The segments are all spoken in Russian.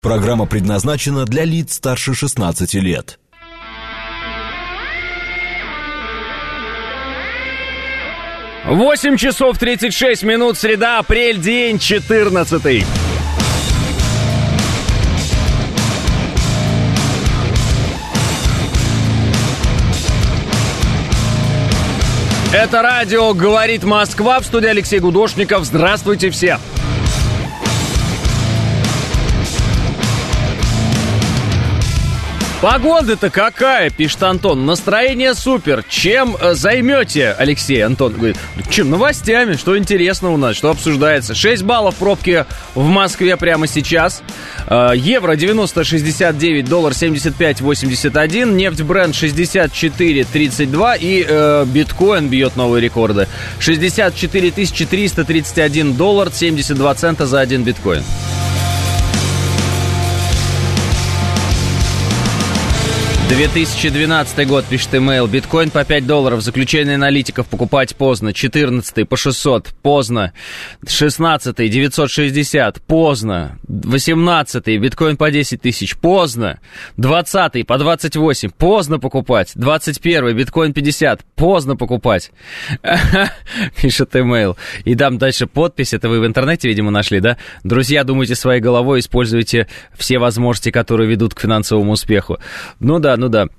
Программа предназначена для лиц старше 16 лет. Восемь часов 36 минут, среда, апрель, день 14. Это радио «Говорит Москва», в студии Алексей Гудошников. Здравствуйте все! Погода-то какая, пишет Антон. Настроение супер. Чем займете, Алексей? Антон говорит, чем? Новостями. Что интересно у нас, что обсуждается. 6 баллов пробки в Москве прямо сейчас. Евро 90,69, доллар 75,81, нефть Brent 64,32 и биткоин бьет новые рекорды. 64 331 доллар 72 цента за один биткоин. 2012 год, пишет имейл. Биткоин по $5. Заключение аналитиков: покупать поздно. 14 по 600 поздно. 16 960 поздно. 18 биткоин по 10 тысяч поздно. 20 по 28 поздно покупать. 21 биткоин 50 поздно покупать. Пишет имейл. И там дальше подпись. Это вы в интернете, видимо, нашли, да? Друзья, думайте своей головой, используйте все возможности, которые ведут к финансовому успеху. Ну да.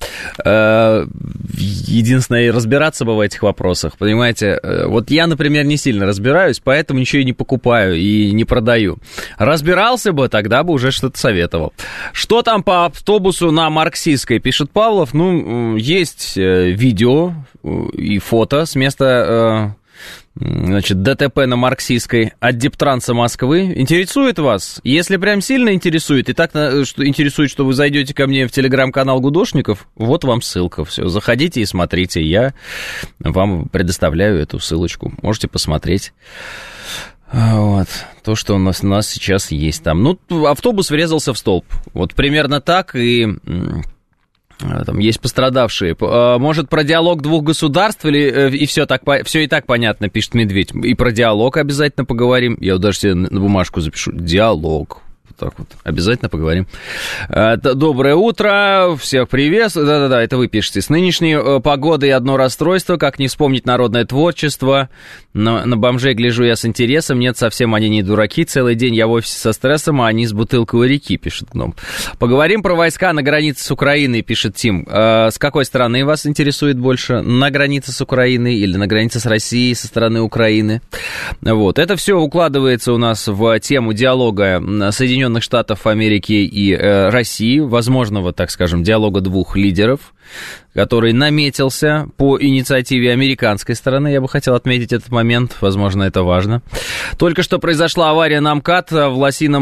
Единственное, разбираться бы в этих вопросах, понимаете. Вот я, например, не сильно разбираюсь, поэтому ничего и не покупаю, и не продаю. Разбирался бы, тогда бы уже что-то советовал. Что там по автобусу на Марксистской, пишет Павлов. Ну, есть видео и фото с места... Значит, ДТП на Марксистской от Дептранса Москвы. Интересует вас? Если прям сильно интересует, и так интересует, что вы зайдете ко мне в телеграм-канал Гудошников, вот вам ссылка. Все, заходите и смотрите. Я вам предоставляю эту ссылочку. Можете посмотреть. Вот. То, что у нас сейчас есть там. Ну, автобус врезался в столб. Вот примерно так и... Там есть пострадавшие. Может, про диалог двух государств или и все и так понятно, пишет Медведь. И про диалог обязательно поговорим. Я вот даже себе на бумажку запишу. Диалог. Так вот, обязательно поговорим. Доброе утро, всех приветствую. Да-да-да, это вы пишете. С нынешней погодой одно расстройство, как не вспомнить народное творчество. На бомжей гляжу я с интересом. Нет, совсем они не дураки. Целый день я в офисе со стрессом, а они с бутылкой у реки, пишет Гном. Поговорим про войска на границе с Украиной, пишет Тим. С какой стороны вас интересует больше? На границе с Украиной или на границе с Россией со стороны Украины? Вот. Это все укладывается у нас в тему диалога Соединенных Штатов Америки и России, возможного, так скажем, диалога двух лидеров, который наметился по инициативе американской стороны. Я бы хотел отметить этот момент, возможно, это важно. Только что произошла авария на МКАД в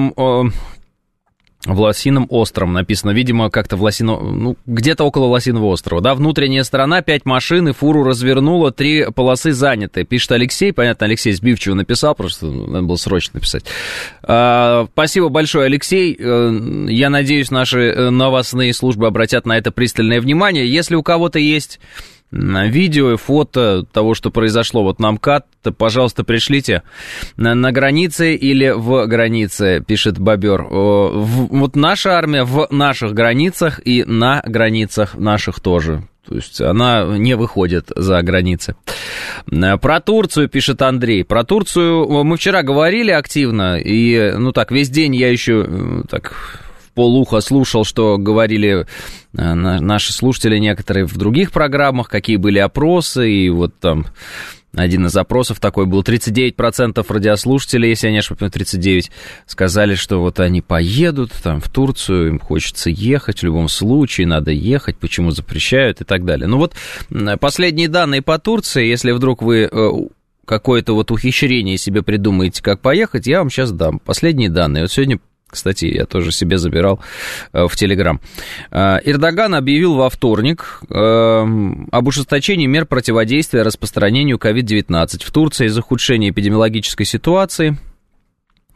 Лосином острове написано, видимо, как-то где-то около Лосиного острова, да, внутренняя сторона, 5 машин и фуру развернуло, 3 полосы заняты, пишет Алексей, понятно, Алексей сбивчиво написал, просто надо было срочно написать. Спасибо большое, Алексей, я надеюсь, наши новостные службы обратят на это пристальное внимание. Если у кого-то есть видео и фото того, что произошло вот на МКАД, то, пожалуйста, пришлите на границе или в границе, пишет Бобер. Вот наша армия в наших границах и на границах наших тоже. То есть она не выходит за границы. Про Турцию, пишет Андрей. Про Турцию мы вчера говорили активно, и, весь день я еще в полуха слушал, что говорили наши слушатели некоторые в других программах, какие были опросы, и вот там один из опросов такой был, 39% радиослушателей, если я не ошибаюсь, 39%, сказали, что вот они поедут там в Турцию, им хочется ехать, в любом случае надо ехать, почему запрещают и так далее. Ну вот последние данные по Турции, если вдруг вы какое-то вот ухищрение себе придумаете, как поехать, я вам сейчас дам последние данные. Вот сегодня, кстати, я тоже себе забирал в Телеграм. Эрдоган объявил во вторник об ужесточении мер противодействия распространению COVID-19 в Турции из-за ухудшения эпидемиологической ситуации.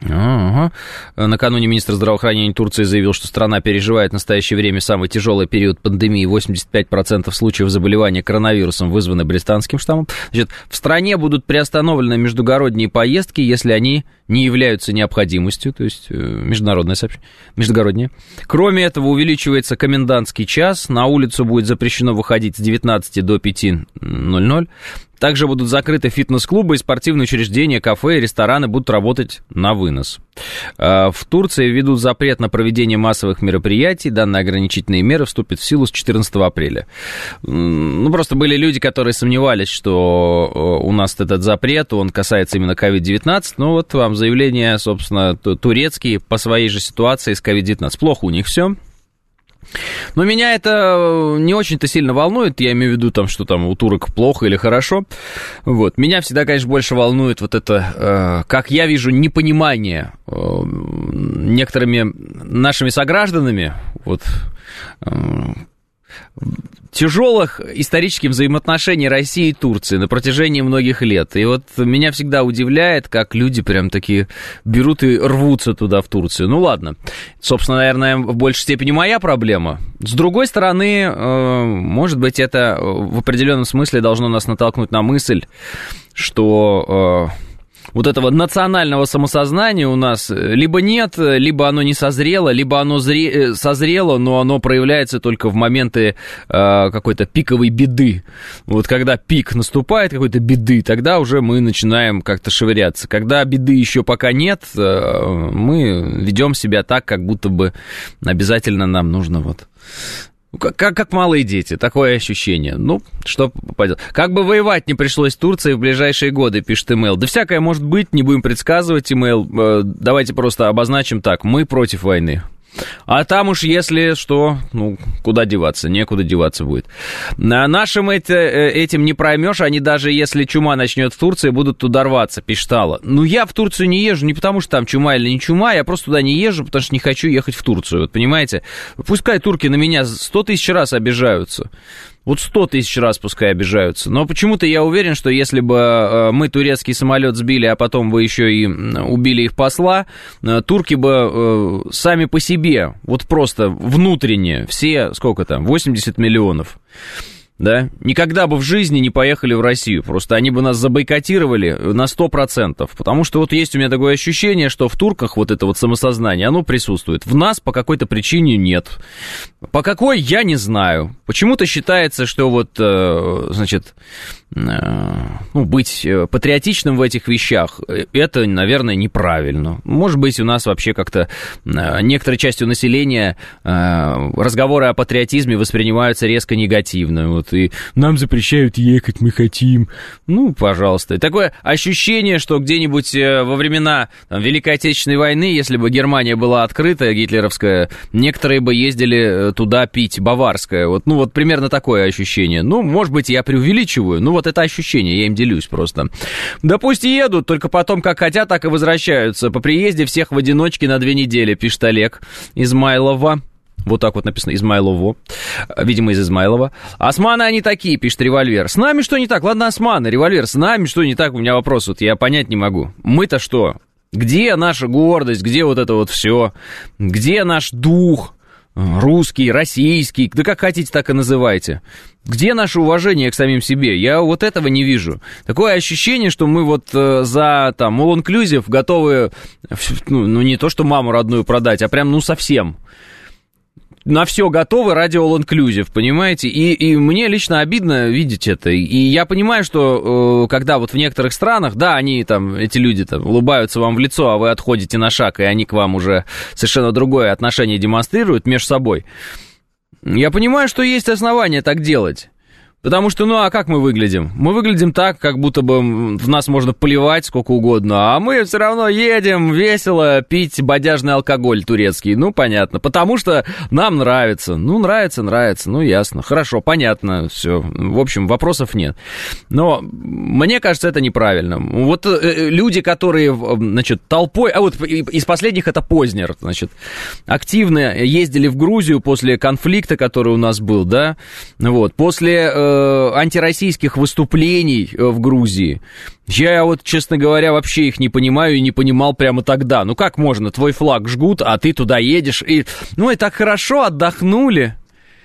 Ага. Накануне министр здравоохранения Турции заявил, что страна переживает в настоящее время самый тяжелый период пандемии. 85% случаев заболевания коронавирусом вызваны британским штаммом. Значит, в стране будут приостановлены междугородние поездки, если они не являются необходимостью, то есть международное сообщение, междугороднее. Кроме этого, увеличивается комендантский час, на улицу будет запрещено выходить с 19 до 5:00. Также будут закрыты фитнес-клубы и спортивные учреждения, кафе и рестораны будут работать на вынос. В Турции введут запрет на проведение массовых мероприятий. Данные ограничительные меры вступят в силу с 14 апреля. Ну, просто были люди, которые сомневались, что у нас этот запрет, он касается именно COVID-19. Ну, вот вам заявление, собственно, турецкие по своей же ситуации с COVID-19. Плохо у них все. Но меня это не очень-то сильно волнует, я имею в виду, там, что там у турок плохо или хорошо. Вот. Меня всегда, конечно, больше волнует вот это, как я вижу, непонимание некоторыми нашими согражданами, вот, тяжелых исторических взаимоотношений России и Турции на протяжении многих лет. И вот меня всегда удивляет, как люди прям такие берут и рвутся туда, в Турцию. Ну ладно, собственно, наверное, в большей степени моя проблема. С другой стороны, может быть, это в определенном смысле должно нас натолкнуть на мысль, что вот этого национального самосознания у нас либо нет, либо оно не созрело, либо оно созрело, но оно проявляется только в моменты какой-то пиковой беды. Вот когда пик наступает какой-то беды, тогда уже мы начинаем как-то шевыряться. Когда беды еще пока нет, мы ведем себя так, как будто бы обязательно нам нужно вот... Как малые дети, такое ощущение. Ну, что поделать. Как бы воевать не пришлось Турции в ближайшие годы, пишет Email. Да всякое может быть, не будем предсказывать, Email. Давайте просто обозначим так, мы против войны. А там уж если что, ну, куда деваться, некуда деваться будет. Нашим этим не проймешь, они даже если чума начнет в Турции, будут туда рваться, пишет Алла. Ну, я в Турцию не езжу не потому, что там чума или не чума, я просто туда не езжу, потому что не хочу ехать в Турцию, вот понимаете? Пускай турки на меня 100 тысяч раз обижаются. Вот 100 тысяч раз пускай обижаются. Но почему-то я уверен, что если бы мы турецкий самолет сбили, а потом бы еще и убили их посла, турки бы сами по себе, вот просто внутренне, все, сколько там, 80 миллионов, да, никогда бы в жизни не поехали в Россию. Просто они бы нас забойкотировали на 100%. Потому что вот есть у меня такое ощущение, что в турках вот это вот самосознание, оно присутствует. В нас по какой-то причине нет. По какой, я не знаю. Почему-то считается, что вот, значит, ну, быть патриотичным в этих вещах, это, наверное, неправильно. Может быть, у нас вообще как-то некоторой частью населения разговоры о патриотизме воспринимаются резко негативно. Вот, и нам запрещают ехать, мы хотим. Ну, пожалуйста. Такое ощущение, что где-нибудь во времена там, Великой Отечественной войны, если бы Германия была открыта, гитлеровская, некоторые бы ездили туда пить баварское. Вот, ну, вот примерно такое ощущение. Ну, может быть, я преувеличиваю, ну, вот это ощущение, я им делюсь просто. Да пусть едут, только потом как хотят, так и возвращаются. По приезде всех в одиночке на 2 недели, пишет Олег Измайлова. Вот так вот написано, Измайлово. Видимо, из Измайлова. Османы они такие, пишет Револьвер. С нами что не так? Ладно, османы, Револьвер, с нами что не так? У меня вопрос, вот я понять не могу. Мы-то что? Где наша гордость? Где вот это вот все? Где наш дух? Русский, российский, да как хотите, так и называйте. Где наше уважение к самим себе? Я вот этого не вижу. Такое ощущение, что мы вот за там all inclusive готовы, ну не то что маму родную продать, а прям ну совсем. На все готовы ради all inclusive, понимаете? И мне лично обидно видеть это. И я понимаю, что когда вот в некоторых странах, да, они там, эти люди там улыбаются вам в лицо, а вы отходите на шаг, и они к вам уже совершенно другое отношение демонстрируют между собой. Я понимаю, что есть основания так делать. Потому что, ну, а как мы выглядим? Мы выглядим так, как будто бы в нас можно плевать сколько угодно, а мы все равно едем весело пить бодяжный алкоголь турецкий. Ну, понятно. Потому что нам нравится. Ну, нравится, ну, ясно. Хорошо, понятно, все. В общем, вопросов нет. Но мне кажется, это неправильно. Вот люди, которые, значит, толпой... А вот из последних это Познер, значит, активно ездили в Грузию после конфликта, который у нас был, да? Вот. После антироссийских выступлений в Грузии, я вот, честно говоря, вообще их не понимаю и не понимал прямо тогда. Ну как можно, твой флаг жгут, а ты туда едешь, и так хорошо отдохнули.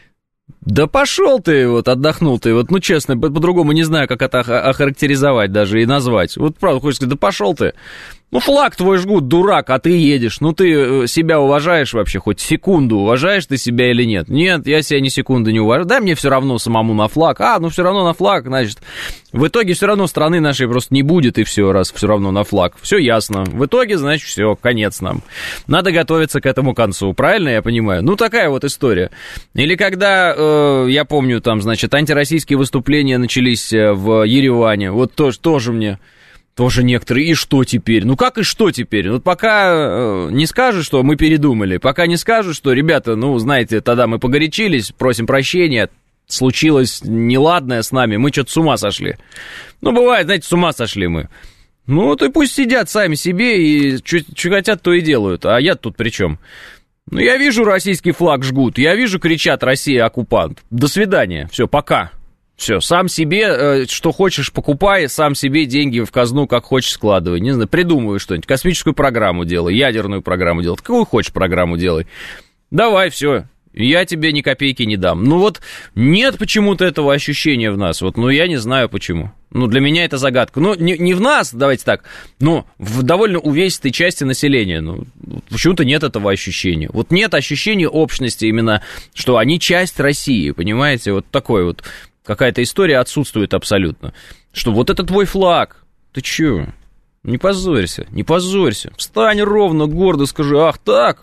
Да пошел ты, вот отдохнул ты, вот, ну честно, по-другому не знаю, как это охарактеризовать даже и назвать. Вот правда, хочешь сказать, да пошел ты. Ну, флаг твой жгут, дурак, а ты едешь. Ну, ты себя уважаешь вообще, хоть секунду уважаешь ты себя или нет? Нет, я себя ни секунды не уважаю. Да, мне все равно самому на флаг. Все равно на флаг, значит. В итоге все равно страны нашей просто не будет, и все, раз все равно на флаг. Все ясно. В итоге, значит, все, конец нам. Надо готовиться к этому концу, правильно я понимаю? Ну, такая вот история. Или когда, я помню, там, значит, антироссийские выступления начались в Ереване. Вот тоже мне... Тоже некоторые. И что теперь? Ну как и что теперь? Вот пока не скажут, что мы передумали, пока не скажут, что, ребята, ну, знаете, тогда мы погорячились, просим прощения, случилось неладное с нами, мы что-то с ума сошли. Ну, бывает, знаете, с ума сошли мы. Ну, вот и пусть сидят сами себе и что хотят, то и делают. А я тут при чем? Ну, я вижу, российский флаг жгут, я вижу, кричат: «Россия оккупант». До свидания, все, пока. Все, сам себе, что хочешь, покупай, сам себе деньги в казну как хочешь складывай. Не знаю, придумывай что-нибудь, космическую программу делай, ядерную программу делай, какую хочешь программу делай. Давай, все, я тебе ни копейки не дам. Ну вот нет почему-то этого ощущения в нас, вот, ну я не знаю почему. Ну для меня это загадка. Ну не в нас, давайте так, но в довольно увесистой части населения. Ну почему-то нет этого ощущения. Вот нет ощущения общности именно, что они часть России, понимаете, вот такой вот. Какая-то история отсутствует абсолютно. Что вот это твой флаг. Ты чё? Не позорься, не позорься. Встань ровно, гордо скажи: ах так?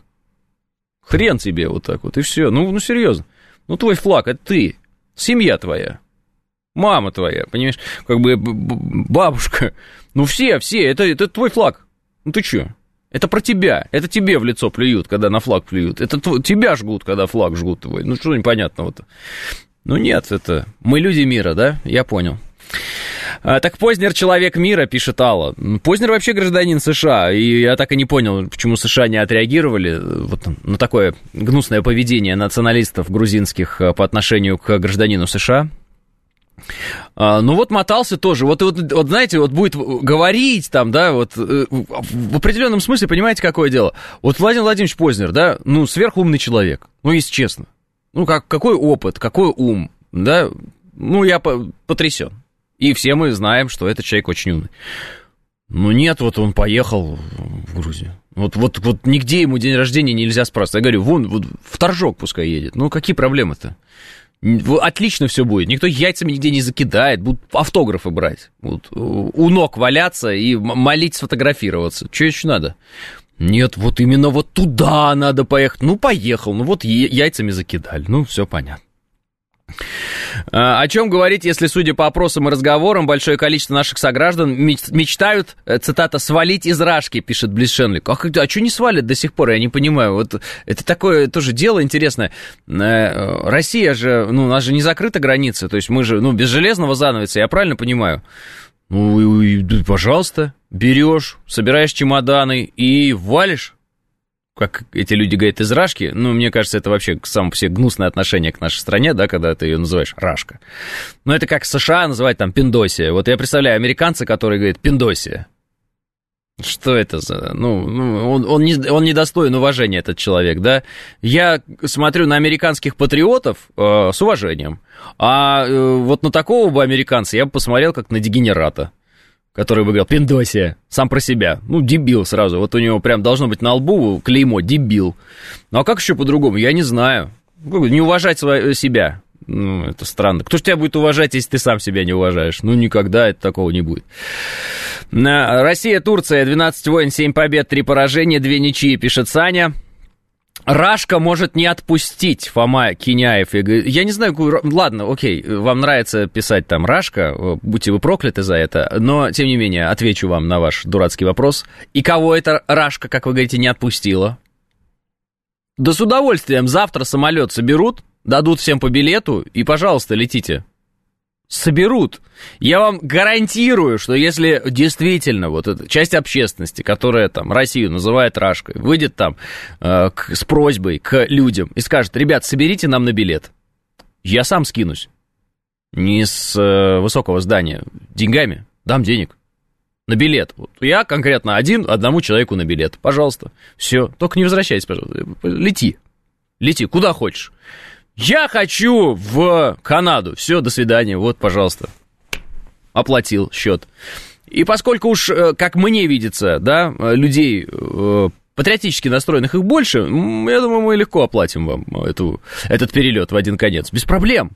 Хрен тебе, вот так вот, и все. Ну серьезно. Ну твой флаг, это ты. Семья твоя. Мама твоя, понимаешь? Как бы бабушка. Ну все, это твой флаг. Ну ты чё? Это про тебя. Это тебе в лицо плюют, когда на флаг плюют. Это тебя жгут, когда флаг жгут твой. Ну что непонятного-то? Ну нет, это мы люди мира, да? Я понял. Так Познер человек мира, пишет Алла. Познер вообще гражданин США, и я так и не понял, почему США не отреагировали вот на такое гнусное поведение националистов грузинских по отношению к гражданину США. Ну вот мотался тоже, вот знаете, вот будет говорить там, да, вот в определенном смысле, понимаете, какое дело? Вот Владимир Владимирович Познер, да, ну сверхумный человек, ну если честно. Ну, какой опыт, какой ум, да? Ну, я потрясен. И все мы знаем, что этот человек очень умный. Ну, нет, вот он поехал в Грузию. Вот нигде ему день рождения нельзя спрашивать. Я говорю, вот в Торжок пускай едет. Ну, какие проблемы-то? Отлично все будет. Никто яйцами нигде не закидает. Будут автографы брать. Будут у ног валяться и молить сфотографироваться. Что еще надо? Нет, вот именно вот туда надо поехать. Ну, поехал, ну вот яйцами закидали. Ну, все понятно. О чем говорить, если, судя по опросам и разговорам, большое количество наших сограждан мечтают, цитата, «свалить из Рашки», пишет Близшенлик. А что не свалят до сих пор, я не понимаю. Вот это такое тоже дело интересное. Россия же, ну, у нас же не закрыта граница, то есть мы же, ну, без железного занавеса, я правильно понимаю? Ну, пожалуйста, берешь, собираешь чемоданы и валишь, как эти люди говорят, из Рашки. Ну, мне кажется, это вообще само по себе гнусное отношение к нашей стране, да, когда ты ее называешь Рашка. Ну, это как США называть там Пиндосия. Вот я представляю американца, который говорит Пиндосия. Что это за... Ну он не достоин уважения, этот человек, да? Я смотрю на американских патриотов с уважением, а вот на такого бы американца я бы посмотрел как на дегенерата, который бы говорил «Пиндосия», сам про себя. Ну, дебил сразу. Вот у него прям должно быть на лбу клеймо «дебил». Ну, а как еще по-другому? Я не знаю. Не уважать себя. Ну, это странно. Кто же тебя будет уважать, если ты сам себя не уважаешь? Ну, никогда такого не будет. Россия, Турция, 12 войн, 7 побед, 3 поражения, 2 ничьи, пишет Саня. Рашка может не отпустить, Фома Киняев. Я не знаю, ладно, окей, вам нравится писать там Рашка, будьте вы прокляты за это, но, тем не менее, отвечу вам на ваш дурацкий вопрос. И кого эта Рашка, как вы говорите, не отпустила? Да с удовольствием завтра самолет соберут, дадут всем по билету, и, пожалуйста, летите. Соберут. Я вам гарантирую, что если действительно вот эта часть общественности, которая там Россию называет Рашкой, выйдет там с просьбой к людям и скажет: ребят, соберите нам на билет, я сам скинусь. не с высокого здания. Деньгами. Дам денег. На билет. Вот я конкретно одному человеку на билет. Пожалуйста. Все. Только не возвращайся, пожалуйста. Лети. Куда хочешь. Я хочу в Канаду. Все, до свидания. Вот, пожалуйста. Оплатил счет. И поскольку уж, как мне видится, да, людей патриотически настроенных их больше, я думаю, мы легко оплатим вам этот перелет в один конец. Без проблем.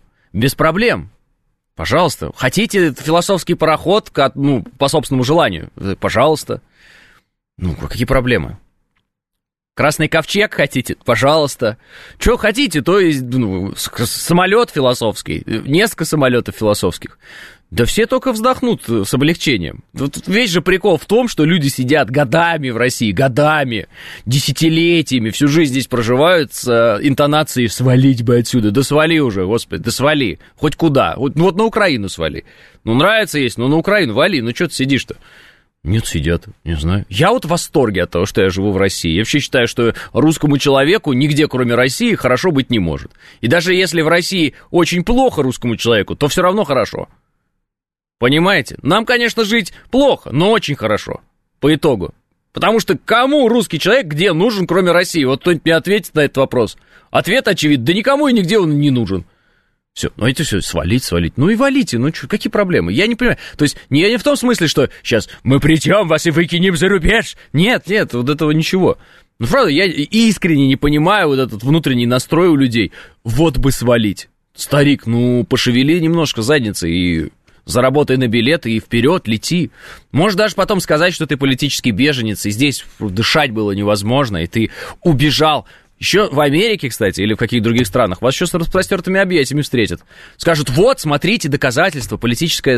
Пожалуйста. Хотите философский пароход, по собственному желанию? Пожалуйста. Какие проблемы? Красный ковчег хотите? Пожалуйста. Что хотите, то есть самолет философский, несколько самолетов философских. Да все только вздохнут с облегчением. Тут весь же прикол в том, что люди сидят годами в России, десятилетиями, всю жизнь здесь проживают с интонацией «свалить бы отсюда». Да свали уже, господи, да свали. Хоть куда. Вот на Украину свали. Нравится есть, на Украину вали. Что ты сидишь-то? Нет, сидят, не знаю. Я в восторге от того, что я живу в России. Я вообще считаю, что русскому человеку нигде, кроме России, хорошо быть не может. И даже если в России очень плохо русскому человеку, то все равно хорошо. Понимаете? Нам, конечно, жить плохо, но очень хорошо. По итогу. Потому что кому русский человек где нужен, кроме России? Вот кто-нибудь мне ответит на этот вопрос. Ответ очевиден. Да никому и нигде он не нужен. Все, это все, свалить. Ну и валите, какие проблемы? Я не понимаю. То есть, не в том смысле, что сейчас мы придем вас и выкинем за рубеж. Нет, вот этого ничего. Правда, я искренне не понимаю вот этот внутренний настрой у людей. Вот бы свалить. Старик, пошевели немножко задницей и заработай на билет и вперед лети. Можешь даже потом сказать, что ты политический беженец, и здесь дышать было невозможно, и ты убежал. Еще в Америке, кстати, или в каких-то других странах вас еще с распростертыми объятиями встретят. Скажут, вот, смотрите, доказательства, политические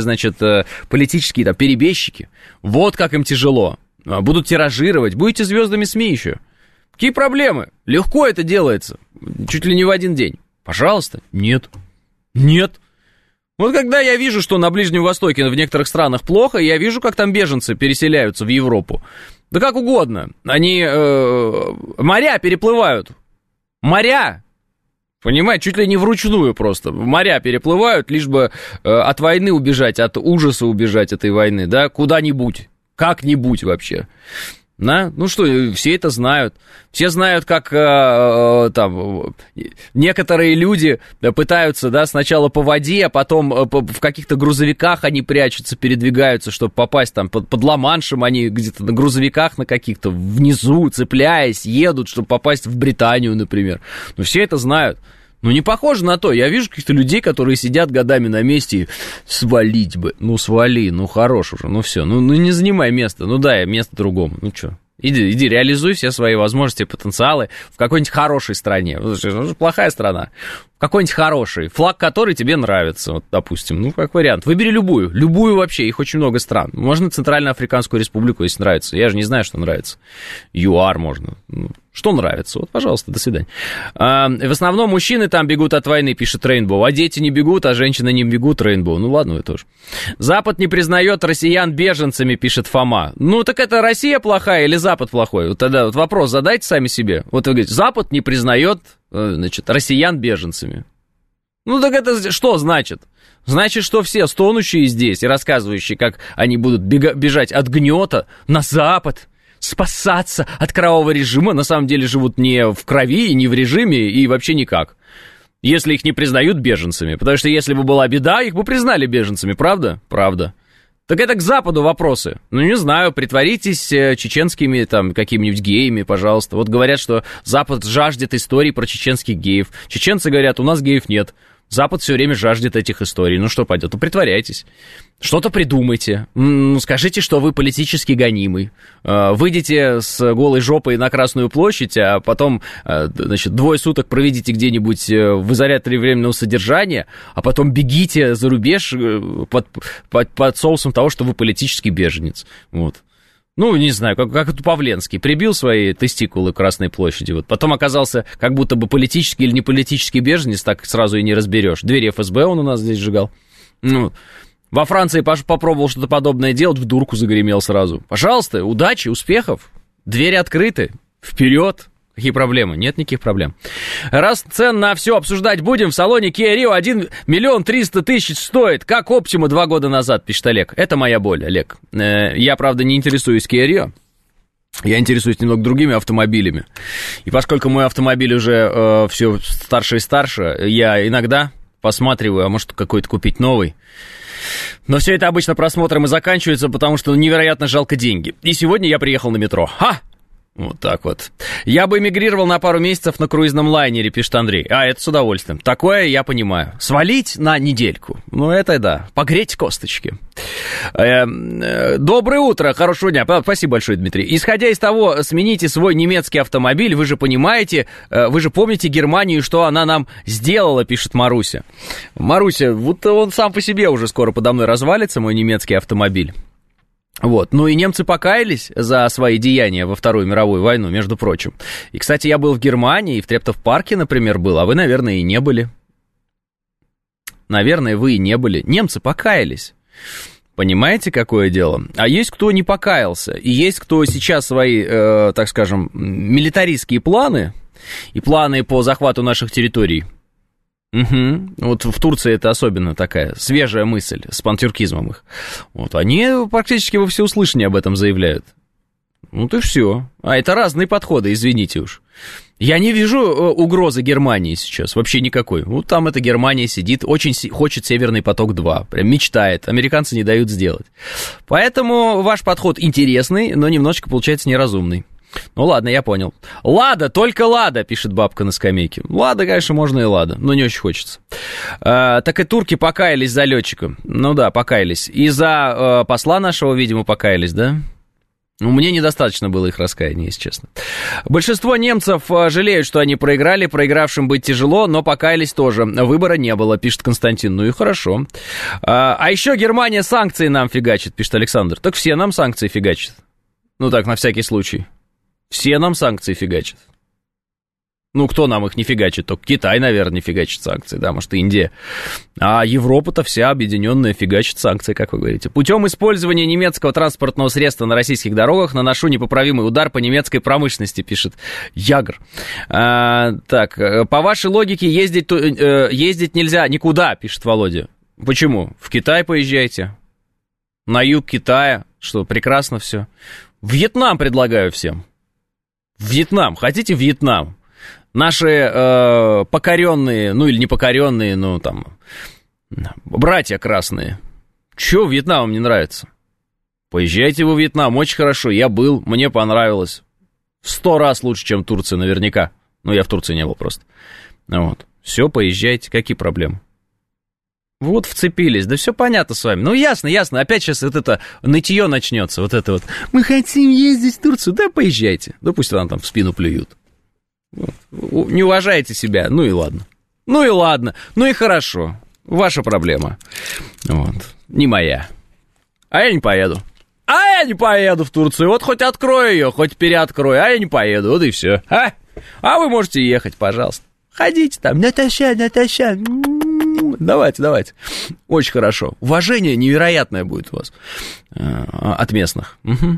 перебежчики. Вот как им тяжело. Будут тиражировать, будете звездами СМИ еще. Какие проблемы? Легко это делается. Чуть ли не в один день. Пожалуйста. Нет. Вот когда я вижу, что на Ближнем Востоке в некоторых странах плохо, я вижу, как там беженцы переселяются в Европу. Да как угодно. Они моря переплывают. Моря! Понимаете, чуть ли не вручную просто. Моря переплывают, лишь бы от войны убежать, от ужаса убежать этой войны, да, куда-нибудь. Как-нибудь вообще. Да? Все это знают. Все знают, как некоторые люди пытаются, да, сначала по воде, а потом в каких-то грузовиках они прячутся, передвигаются, чтобы попасть там под Ла-Маншем, они где-то на грузовиках на каких-то внизу, цепляясь, едут, чтобы попасть в Британию, например. Все это знают. Не похоже на то. Я вижу каких-то людей, которые сидят годами на месте и свалить бы. Свали, хорош уже, все. Не занимай место, дай место другому. Что? Иди, реализуй все свои возможности, потенциалы в какой-нибудь хорошей стране. Плохая страна. Какой-нибудь хороший, флаг которой тебе нравится, вот, допустим, как вариант. Выбери любую вообще, их очень много стран. Можно Центральноафриканскую республику, если нравится. Я же не знаю, что нравится. ЮАР можно. Что нравится? Вот, пожалуйста, до свидания. В основном мужчины там бегут от войны, пишет Рейнбоу. А дети не бегут, а женщины не бегут, Рейнбоу. Ладно, вы тоже. Запад не признает россиян беженцами, пишет Фома. Так это Россия плохая или Запад плохой? Вот тогда вопрос задайте сами себе. Вот вы говорите, Запад не признает, россиян беженцами. Так это что значит? Значит, что все стонущие здесь и рассказывающие, как они будут бежать от гнета на Запад, спасаться от кровавого режима, на самом деле живут не в крови, не в режиме и вообще никак. Если их не признают беженцами. Потому что если бы была беда, их бы признали беженцами, правда? Правда. Так это к Западу вопросы. Не знаю, притворитесь чеченскими какими-нибудь геями, пожалуйста. Вот говорят, что Запад жаждет историй про чеченских геев. Чеченцы говорят, у нас геев нет. Запад все время жаждет этих историй. Что пойдет? Притворяйтесь. Что-то придумайте. Скажите, что вы политически гонимый. Выйдите с голой жопой на Красную площадь, а потом, 2 суток проведите где-нибудь в изоляторе временного содержания, а потом бегите за рубеж под соусом того, что вы политический беженец. Вот. Не знаю, как это Павленский. Прибил свои тестикулы к Красной площади. Вот. Потом оказался как будто бы политический или не политический беженец, так сразу и не разберешь. Двери ФСБ он у нас здесь сжигал. Во Франции попробовал что-то подобное делать, в дурку загремел сразу. Пожалуйста, удачи, успехов. Двери открыты. Вперед. Какие проблемы? Нет никаких проблем. Раз цен на все обсуждать будем, в салоне Kia Rio 1 300 000 стоит, как Optima 2 года назад, пишет Олег. Это моя боль, Олег. Я, правда, не интересуюсь Kia Rio. Я интересуюсь немного другими автомобилями. И поскольку мой автомобиль уже все старше и старше, я иногда посматриваю, а может какой-то купить новый. Но все это обычно просмотром и заканчивается, потому что невероятно жалко деньги. И сегодня я приехал на метро. Ха! Вот так вот. Я бы эмигрировал на пару месяцев на круизном лайнере, пишет Андрей. А, это с удовольствием. Такое я понимаю. Свалить на недельку. Ну, это да. Погреть косточки. Доброе утро, хорошего дня. Спасибо большое, Дмитрий. Исходя из того, смените свой немецкий автомобиль. Вы же понимаете, вы же помните Германию, что она нам сделала, пишет Маруся. Маруся, вот он сам по себе уже скоро подо мной развалится, мой немецкий автомобиль. Вот, ну и немцы покаялись за свои деяния во Вторую мировую войну, между прочим. И, кстати, я был в Германии, и в Трептов-парке, например, был, а вы, наверное, и не были. Наверное, вы и не были. Немцы покаялись. Понимаете, какое дело? А есть кто не покаялся, и есть кто сейчас свои, так скажем, милитаристские планы и планы по захвату наших территорий. Угу. Вот в Турции это особенно такая свежая мысль с пантюркизмом их. Вот они практически во всеуслышание об этом заявляют. Ну и все. А это разные подходы, извините уж. Я не вижу угрозы Германии сейчас, вообще никакой. Вот там эта Германия сидит, очень хочет Северный поток-2, прям мечтает, американцы не дают сделать. Поэтому ваш подход интересный, но немножечко получается неразумный. Ну ладно, я понял. Лада, только Лада, пишет бабка на скамейке. Лада, конечно, можно и Лада, но не очень хочется. Так и турки покаялись за летчика. Ну да, покаялись. И за посла нашего, видимо, покаялись, да? Ну, мне недостаточно было их раскаяния, если честно. Большинство немцев жалеют, что они проиграли. Проигравшим быть тяжело, но покаялись тоже. Выбора не было, пишет Константин. Ну и хорошо. А еще Германия санкции нам фигачит, пишет Александр. Так все нам санкции фигачат. Ну так, на всякий случай. Все нам санкции фигачат. Ну, кто нам их не фигачит? Только Китай, наверное, не фигачит санкции, да, может, Индия. А Европа-то вся объединенная фигачит санкции, как вы говорите. Путем использования немецкого транспортного средства на российских дорогах наношу непоправимый удар по немецкой промышленности, пишет Ягр. Так, по вашей логике ездить нельзя никуда, пишет Володя. Почему? В Китай поезжайте. На юг Китая. Что, прекрасно все. Вьетнам предлагаю всем. Вьетнам. Хотите Вьетнам? Наши покоренные, ну или не покоренные, ну там, братья красные. Чего Вьетнам не нравится? Поезжайте во Вьетнам, очень хорошо. Я был, мне понравилось. В 100 раз лучше, чем Турция, наверняка. Ну, я в Турции не был просто. Вот. Все, поезжайте, какие проблемы? Вот вцепились, да все понятно с вами. Ну, ясно, опять сейчас вот это нытье начнется, вот это вот. Мы хотим ездить в Турцию, да поезжайте. Да пусть вам там в спину плюют. Вот. Не уважаете себя, ну и ладно. Ну и хорошо. Ваша проблема. Вот. Не моя. А я не поеду. В Турцию. Вот хоть открою ее, хоть переоткрою, а я не поеду. Вот и все. А вы можете ехать, пожалуйста. Ходите там. Наташа. Давайте. Очень хорошо. Уважение невероятное будет у вас от местных. Угу.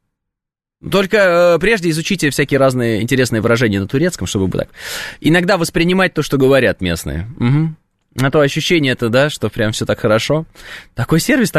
Только прежде изучите всякие разные интересные выражения на турецком, чтобы так иногда воспринимать то, что говорят местные. Угу. А то ощущение это, да, что прям все так хорошо. Такой сервис.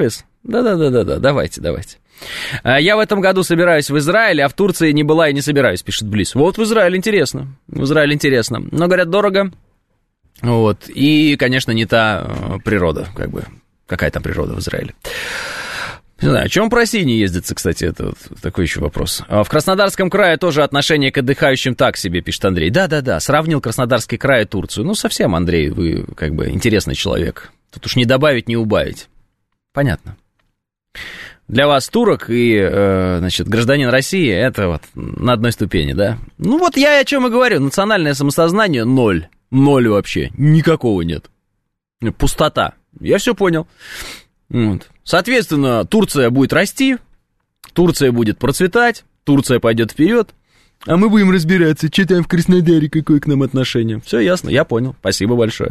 Да, давайте. Я в этом году собираюсь в Израиль, а в Турции не была и не собираюсь, пишет Близ. Вот в Израиль интересно. Но, говорят, дорого. Вот. И, конечно, не та природа, как бы. Какая там природа в Израиле? Не знаю, о чем по России не ездится, кстати, это вот такой еще вопрос. В Краснодарском крае тоже отношение к отдыхающим так себе, пишет Андрей. Да, сравнил Краснодарский край и Турцию. Ну, совсем, Андрей, вы как бы интересный человек. Тут уж не добавить, не убавить. Понятно. Для вас турок и, значит, гражданин России, это вот на одной ступени, да? Ну, вот я о чем и говорю. Национальное самосознание 0. 0 вообще. Никакого нет. Пустота. Я все понял. Вот. Соответственно, Турция будет расти, Турция будет процветать, Турция пойдет вперед, а мы будем разбираться, что там в Краснодаре, какое к нам отношение. Все ясно, я понял, спасибо большое.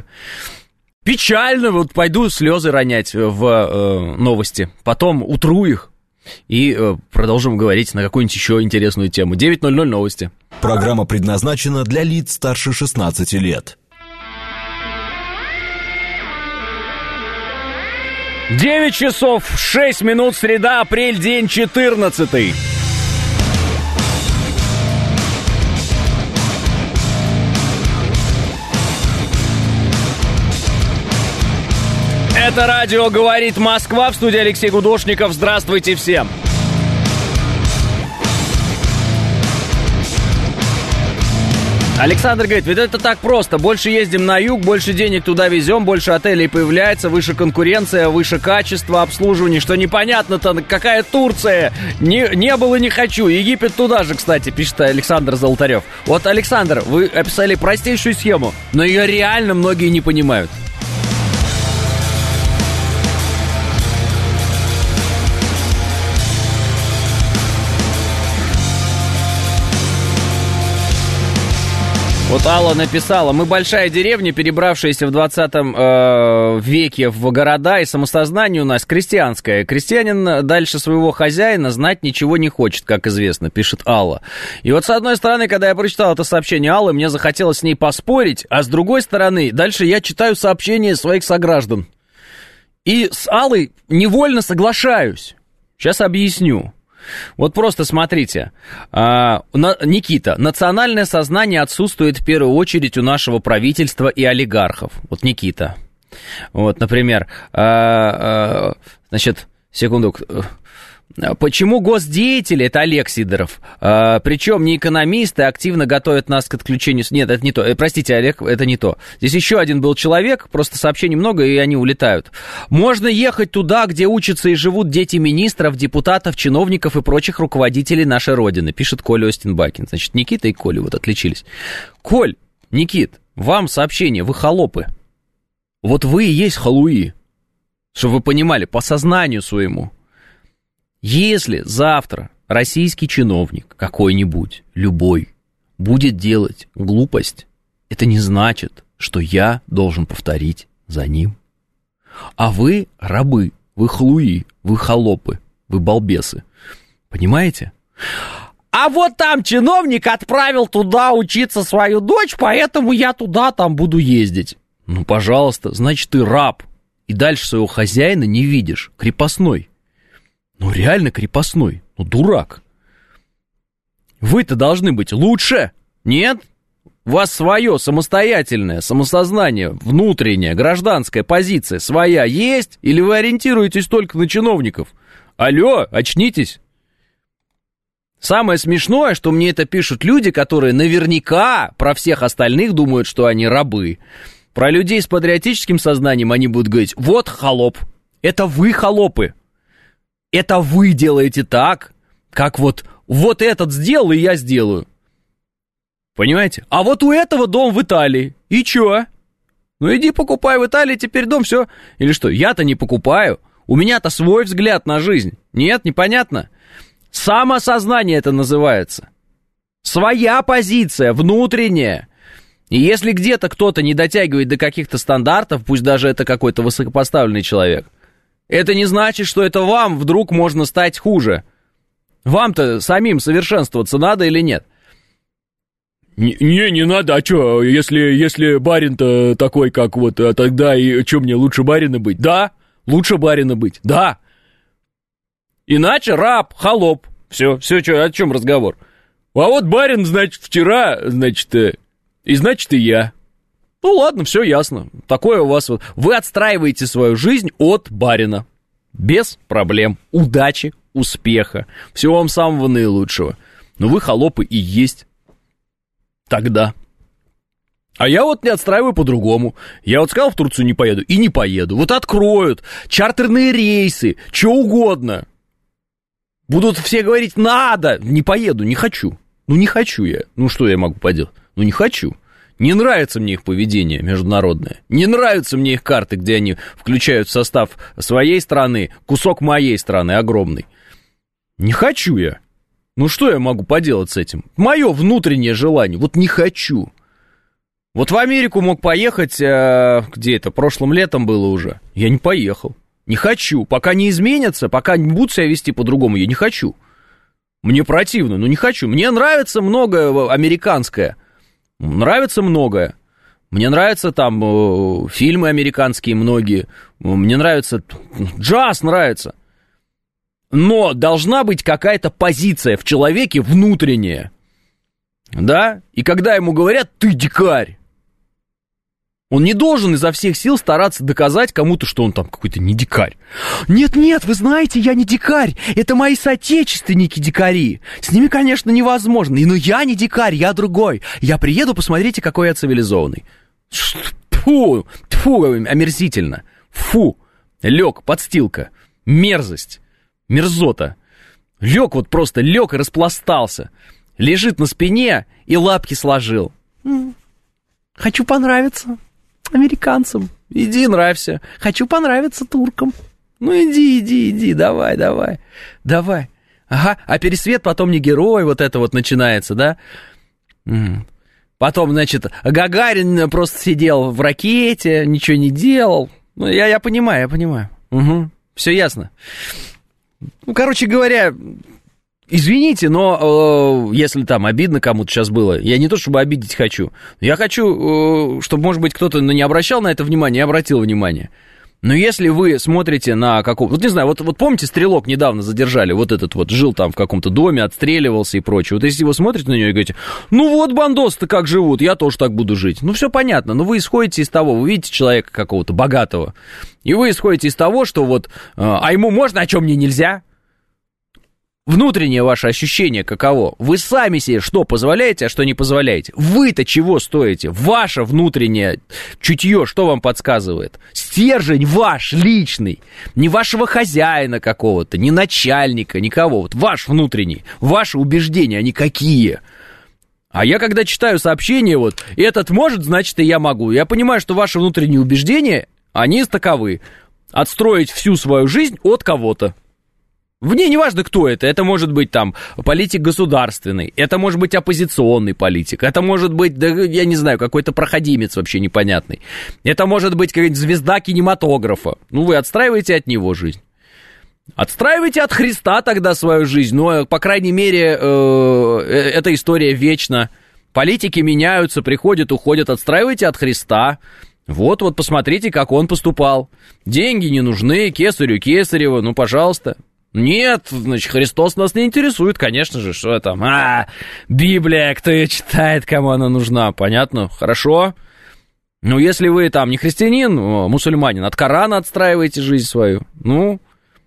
Печально, вот пойду слезы ронять в новости, потом утру их. И продолжим говорить на какую-нибудь еще интересную тему. 9:00 новости. Программа предназначена для лиц старше 16 лет. 9 часов 6 минут, среда, апрель, день 14. Это радио «Говорит Москва», в студии Алексей Гудошников. Здравствуйте всем. Александр говорит, ведь это так просто. Больше ездим на юг, больше денег туда везем, больше отелей появляется, выше конкуренция, выше качество обслуживания. Что непонятно-то, какая Турция? Не был и не хочу. Египет туда же, кстати, пишет Александр Золотарев. Вот, Александр, вы описали простейшую схему, но ее реально многие не понимают. Вот Алла написала, мы большая деревня, перебравшаяся в 20 веке в города, и самосознание у нас крестьянское. Крестьянин дальше своего хозяина знать ничего не хочет, как известно, пишет Алла. И вот с одной стороны, когда я прочитал это сообщение Аллы, мне захотелось с ней поспорить, а с другой стороны, дальше я читаю сообщения своих сограждан. И с Аллой невольно соглашаюсь. Сейчас объясню. Вот просто смотрите, Никита, национальное сознание отсутствует в первую очередь у нашего правительства и олигархов. Вот Никита. Вот, например, значит, секунду. Почему госдеятели, это Олег Сидоров, причем не экономисты, активно готовят нас к отключению... Нет, это не то, простите, Олег, это не то. Здесь еще один был человек, просто сообщений много, и они улетают. Можно ехать туда, где учатся и живут дети министров, депутатов, чиновников и прочих руководителей нашей Родины, пишет Коля Остинбакин. Значит, Никита и Коля вот отличились. Коль, Никит, вам сообщение, вы холопы. Вот вы и есть халуи, чтобы вы понимали, по сознанию своему. Если завтра российский чиновник какой-нибудь, любой, будет делать глупость, это не значит, что я должен повторить за ним. А вы рабы, вы хлуи, вы холопы, вы балбесы. Понимаете? А вот там чиновник отправил туда учиться свою дочь, поэтому я туда там буду ездить. Ну, пожалуйста, значит, ты раб. И дальше своего хозяина не видишь, крепостной. Ну, реально крепостной. Ну, дурак. Вы-то должны быть лучше. Нет? У вас свое самостоятельное самосознание, внутренняя, гражданская позиция своя есть? Или вы ориентируетесь только на чиновников? Алло, очнитесь. Самое смешное, что мне это пишут люди, которые наверняка про всех остальных думают, что они рабы. Про людей с патриотическим сознанием они будут говорить, вот холоп. Это вы холопы. Это вы делаете так, как вот этот сделал, и я сделаю. Понимаете? А вот у этого дом в Италии. И чё? Ну иди покупай в Италии теперь дом, все. Или что? Я-то не покупаю. У меня-то свой взгляд на жизнь. Нет, непонятно? Самосознание это называется. Своя позиция, внутренняя. И если где-то кто-то не дотягивает до каких-то стандартов, пусть даже это какой-то высокопоставленный человек, это не значит, что это вам вдруг можно стать хуже. Вам-то самим совершенствоваться надо или нет? Не надо, а что, если барин-то такой, как вот, тогда и что мне, лучше барина быть? Да, лучше барина быть, да. Иначе раб, холоп, все, что, о чем разговор? А вот барин, значит, вчера, значит, и значит и я. Ну ладно, все ясно. Такое у вас... Вы отстраиваете свою жизнь от барина. Без проблем. Удачи, успеха. Всего вам самого наилучшего. Но вы холопы и есть. Тогда. А я вот не отстраиваю по-другому. Я вот сказал, в Турцию не поеду. И не поеду. Вот откроют. Чартерные рейсы. Что угодно. Будут все говорить, надо. Не поеду, не хочу. Ну не хочу я. Ну что я могу поделать? Ну не хочу. Не нравится мне их поведение международное. Не нравятся мне их карты, где они включают в состав своей страны кусок моей страны огромный. Не хочу я. Ну что я могу поделать с этим? Мое внутреннее желание. Вот не хочу. Вот в Америку мог поехать, где это, прошлым летом было уже. Я не поехал. Не хочу. Пока не изменятся, пока не будут себя вести по-другому, я не хочу. Мне противно, но не хочу. Мне нравится многое американское. Нравится многое. Мне нравятся там фильмы американские многие. Мне нравится... Джаз нравится. Но должна быть какая-то позиция в человеке внутренняя. Да? И когда ему говорят, ты дикарь, он не должен изо всех сил стараться доказать кому-то, что он там какой-то не дикарь. Нет, вы знаете, я не дикарь. Это мои соотечественники дикари. С ними, конечно, невозможно. Но я не дикарь, я другой. Я приеду, посмотрите, какой я цивилизованный. Фу, омерзительно. Фу, лег, подстилка, мерзость, мерзота. Лег вот просто, лег и распластался. Лежит на спине и лапки сложил. Хочу понравиться американцам. Иди, нравься. Хочу понравиться туркам. Ну, иди, давай. Ага, а Пересвет потом не герой, вот это вот начинается, да? Потом, значит, Гагарин просто сидел в ракете, ничего не делал. Ну, я понимаю. Угу, все ясно. Ну, короче говоря... Извините, но если там обидно кому-то сейчас было, я не то чтобы обидеть хочу, я хочу, чтобы, может быть, кто-то не обращал на это внимание, обратил внимание. Но если вы смотрите на какого... Вот не знаю, вот помните, Стрелок недавно задержали, вот этот вот, жил там в каком-то доме, отстреливался и прочее. Вот если вы смотрите на него и говорите, ну вот бандосы-то как живут, я тоже так буду жить. Ну все понятно, но вы исходите из того, вы видите человека какого-то богатого, и вы исходите из того, что вот, а ему можно, а что мне нельзя? Внутреннее ваше ощущение каково? Вы сами себе что позволяете, а что не позволяете? Вы-то чего стоите? Ваше внутреннее чутье что вам подсказывает? Стержень ваш личный, не вашего хозяина какого-то, не начальника, никого. Вот ваш внутренний, ваши убеждения, они какие? А я когда читаю сообщения, вот, этот может, значит и я могу. Я понимаю, что ваши внутренние убеждения, они таковы. Отстроить всю свою жизнь от кого-то. Мне не важно, кто это может быть там политик государственный, это может быть оппозиционный политик, это может быть, да, я не знаю, какой-то проходимец вообще непонятный, это может быть какая-нибудь звезда кинематографа, ну вы отстраиваете от него жизнь. Отстраивайте от Христа тогда свою жизнь, но, по крайней мере, эта история вечна, политики меняются, приходят, уходят, отстраивайте от Христа. Вот, посмотрите, как он поступал, деньги не нужны, кесарю кесарево, ну, пожалуйста. Нет, значит, Христос нас не интересует, конечно же, что там, Библия, кто ее читает, кому она нужна, понятно, хорошо. Ну, если вы там не христианин, мусульманин, от Корана отстраиваете жизнь свою, ну,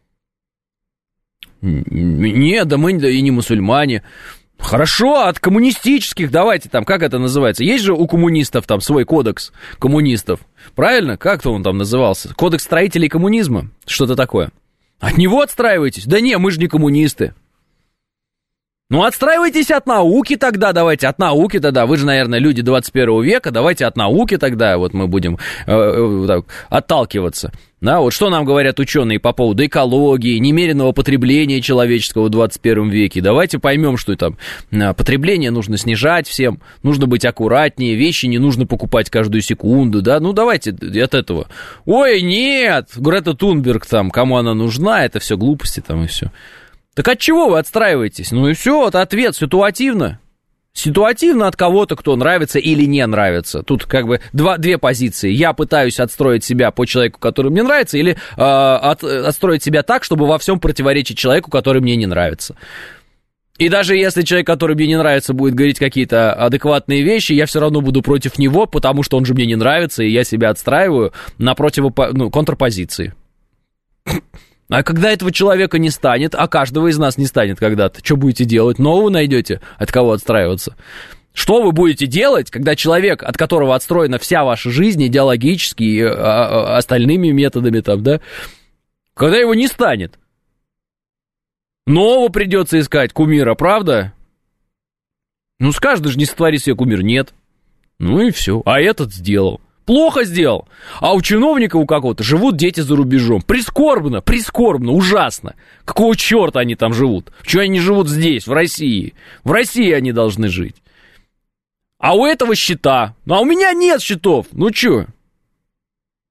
нет, да мы и не мусульмане. Хорошо, от коммунистических, давайте там, как это называется, есть же у коммунистов там свой кодекс коммунистов, правильно, как-то он там назывался, кодекс строителей коммунизма, что-то такое. От него отстраиваетесь? Да не, мы же не коммунисты. Ну, отстраивайтесь от науки тогда, давайте, от науки тогда. Вы же, наверное, люди 21 века, давайте от науки тогда, вот мы будем отталкиваться. Да, вот что нам говорят ученые по поводу экологии, немеренного потребления человеческого в 21 веке. Давайте поймем, что там потребление нужно снижать всем, нужно быть аккуратнее, вещи не нужно покупать каждую секунду, да, ну давайте от этого. Ой, нет, Грета Тунберг там, кому она нужна, это все глупости там и все. Так от чего вы отстраиваетесь? Ну и все, вот ответ ситуативно. Ситуативно от кого-то, кто нравится или не нравится. Тут как бы две позиции. Я пытаюсь отстроить себя по человеку, который мне нравится, или отстроить себя так, чтобы во всем противоречить человеку, который мне не нравится. И даже если человек, который мне не нравится, будет говорить какие-то адекватные вещи, я все равно буду против него, потому что он же мне не нравится, и я себя отстраиваю на контрпозиции. А когда этого человека не станет, а каждого из нас не станет когда-то, что будете делать? Нового найдете, от кого отстраиваться? Что вы будете делать, когда человек, от которого отстроена вся ваша жизнь идеологически и остальными методами там, да, когда его не станет? Нового придется искать кумира, правда? Ну, скажешь, же не сотвори себе кумир, нет. Ну и все, а этот сделал. Плохо сделал. А у чиновника у какого-то живут дети за рубежом. Прискорбно, ужасно. Какого черта они там живут? Чего они живут здесь, в России? В России они должны жить. А у этого счета. Ну, а у меня нет счетов. Ну, чё?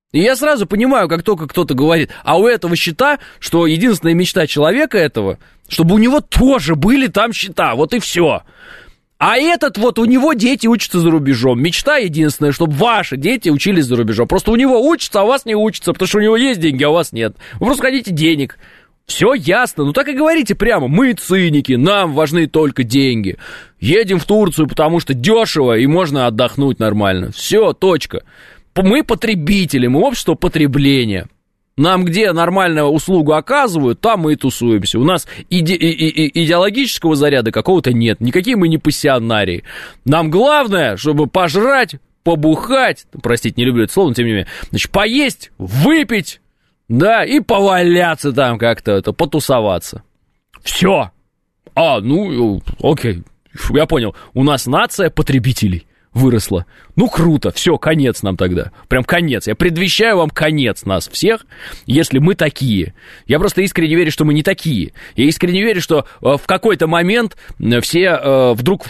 И я сразу понимаю, как только кто-то говорит, а у этого счета, что единственная мечта человека этого, чтобы у него тоже были там счета, вот и все. А этот вот, у него дети учатся за рубежом. Мечта единственная, чтобы ваши дети учились за рубежом. Просто у него учатся, а у вас не учатся, потому что у него есть деньги, а у вас нет. Вы просто хотите денег. Все ясно, ну так и говорите прямо, мы циники, нам важны только деньги. Едем в Турцию, потому что дешево и можно отдохнуть нормально. Все, точка. Мы потребители, мы общество потребления. Нам где нормальную услугу оказывают, там мы и тусуемся. У нас идеологического заряда какого-то нет, никакие мы не пассионарии. Нам главное, чтобы пожрать, побухать, простите, не люблю это слово, но тем не менее, значит, поесть, выпить, да, и поваляться там как-то, потусоваться. Все. Окей, я понял, у нас нация потребителей выросла. Ну, круто, все, конец нам тогда. Прям конец. Я предвещаю вам конец нас всех, если мы такие. Я просто искренне верю, что мы не такие. Я искренне верю, что в какой-то момент все вдруг,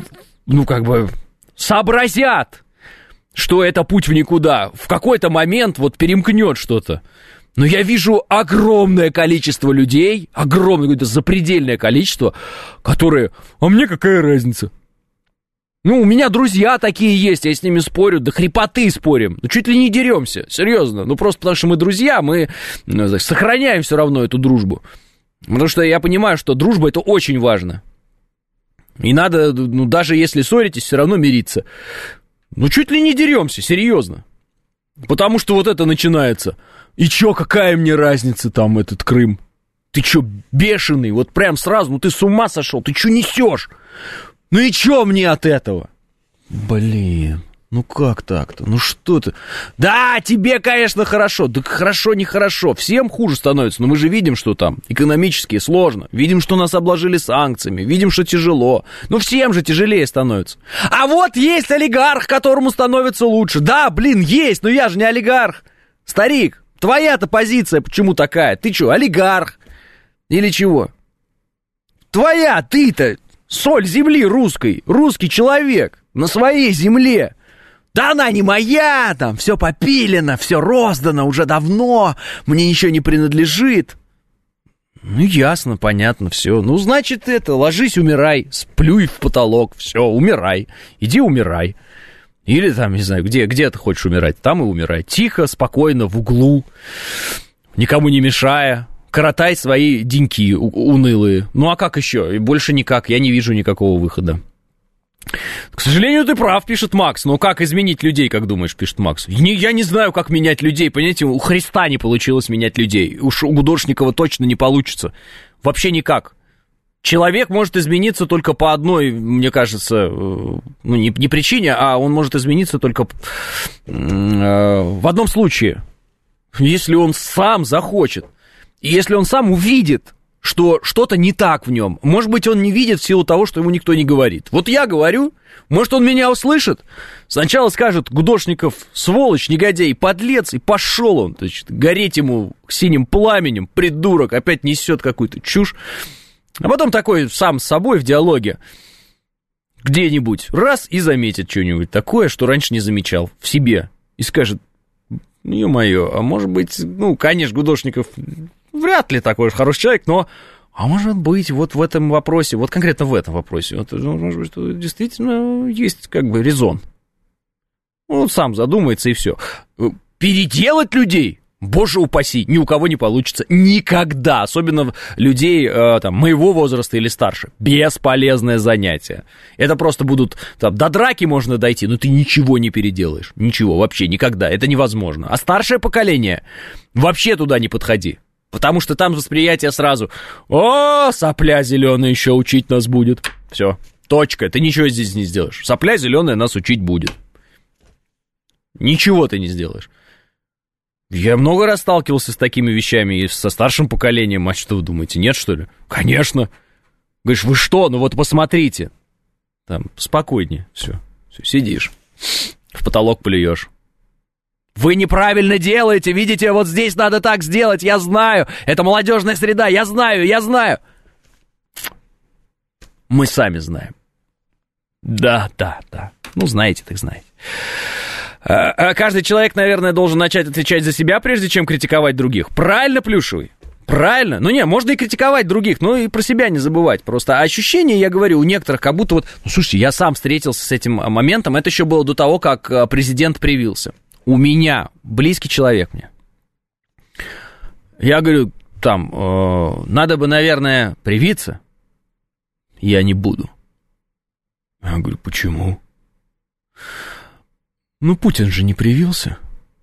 сообразят, что это путь в никуда. В какой-то момент вот перемкнет что-то. Но я вижу огромное количество людей, огромное какое-то запредельное количество, которые, а мне какая разница? Ну, у меня друзья такие есть, я с ними спорю, до хрипоты спорим. Ну, чуть ли не деремся, серьезно. Ну, просто потому что мы друзья, мы сохраняем все равно эту дружбу. Потому что я понимаю, что дружба — это очень важно. И надо, даже если ссоритесь, все равно мириться. Ну, чуть ли не деремся, серьезно. Потому что вот это начинается. И чё, какая мне разница там этот Крым? Ты чё, бешеный? Вот прям сразу, ты с ума сошел, ты чё несешь? Ну и чё мне от этого? Блин, ну как так-то? Ну что ты? Да, тебе, конечно, хорошо. Да хорошо, нехорошо. Всем хуже становится. Но мы же видим, что там экономически сложно. Видим, что нас обложили санкциями. Видим, что тяжело. Ну всем же тяжелее становится. А вот есть олигарх, которому становится лучше. Да, блин, есть, но я же не олигарх. Старик, твоя-то позиция почему такая? Ты чё, олигарх? Или чего? Твоя, ты-то... Соль земли русской, русский человек на своей земле. Да она не моя, там все попилено, все роздано уже давно, мне ничего не принадлежит. Ну, ясно, понятно, все. Ну, значит, ложись, умирай, сплюй в потолок, все, умирай, иди умирай. Или там, не знаю, где ты хочешь умирать, там и умирай. Тихо, спокойно, в углу, никому не мешая. Коротай свои деньки унылые. Ну, а как еще? И больше никак. Я не вижу никакого выхода. К сожалению, ты прав, пишет Макс. Но как изменить людей, как думаешь, пишет Макс? Я не знаю, как менять людей. Понимаете, у Христа не получилось менять людей. Уж у Гудошникова точно не получится. Вообще никак. Человек может измениться только по одной, мне кажется, не причине, а он может измениться только в одном случае. Если он сам захочет. И если он сам увидит, что что-то не так в нем, может быть, он не видит в силу того, что ему никто не говорит. Вот я говорю, может, он меня услышит, сначала скажет: Гудошников, сволочь, негодяй, подлец, и пошел он, значит, гореть ему синим пламенем, придурок, опять несет какую-то чушь. А потом такой сам с собой в диалоге где-нибудь раз и заметит что-нибудь такое, что раньше не замечал в себе, и скажет: ё-моё, а может быть, конечно, Гудошников вряд ли такой уж хороший человек, но, а может быть, вот в этом вопросе, вот конкретно в этом вопросе, вот, может быть, что действительно есть как бы резон. Он сам задумается, и все. Переделать людей, боже упаси, ни у кого не получится никогда, особенно людей там, моего возраста или старше. Бесполезное занятие. Это просто будут, там, до драки можно дойти, но ты ничего не переделаешь, ничего, вообще никогда, это невозможно. А старшее поколение, вообще туда не подходи. Потому что там восприятие сразу: о, сопля зеленая еще учить нас будет. Все, точка, ты ничего здесь не сделаешь. Сопля зеленая нас учить будет. Ничего ты не сделаешь. Я много раз сталкивался с такими вещами и со старшим поколением. А что вы думаете, нет, что ли? Конечно. Говоришь, вы что? Ну вот посмотрите. Там, спокойнее, все, сидишь, в потолок плюешь. Вы неправильно делаете, видите, вот здесь надо так сделать, я знаю. Это молодежная среда, я знаю. Мы сами знаем. Да. Ну, знаете, так знаете. Каждый человек, наверное, должен начать отвечать за себя, прежде чем критиковать других. Правильно, Плюшевый? Правильно. Ну, не, можно и критиковать других, но и про себя не забывать. Просто ощущение, я говорю, у некоторых как будто вот... Ну, слушайте, я сам встретился с этим моментом. Это еще было до того, как президент привился. У меня близкий человек мне. Я говорю, там, надо бы, наверное, привиться. Я не буду. Я говорю, почему? Ну, Путин же не привился.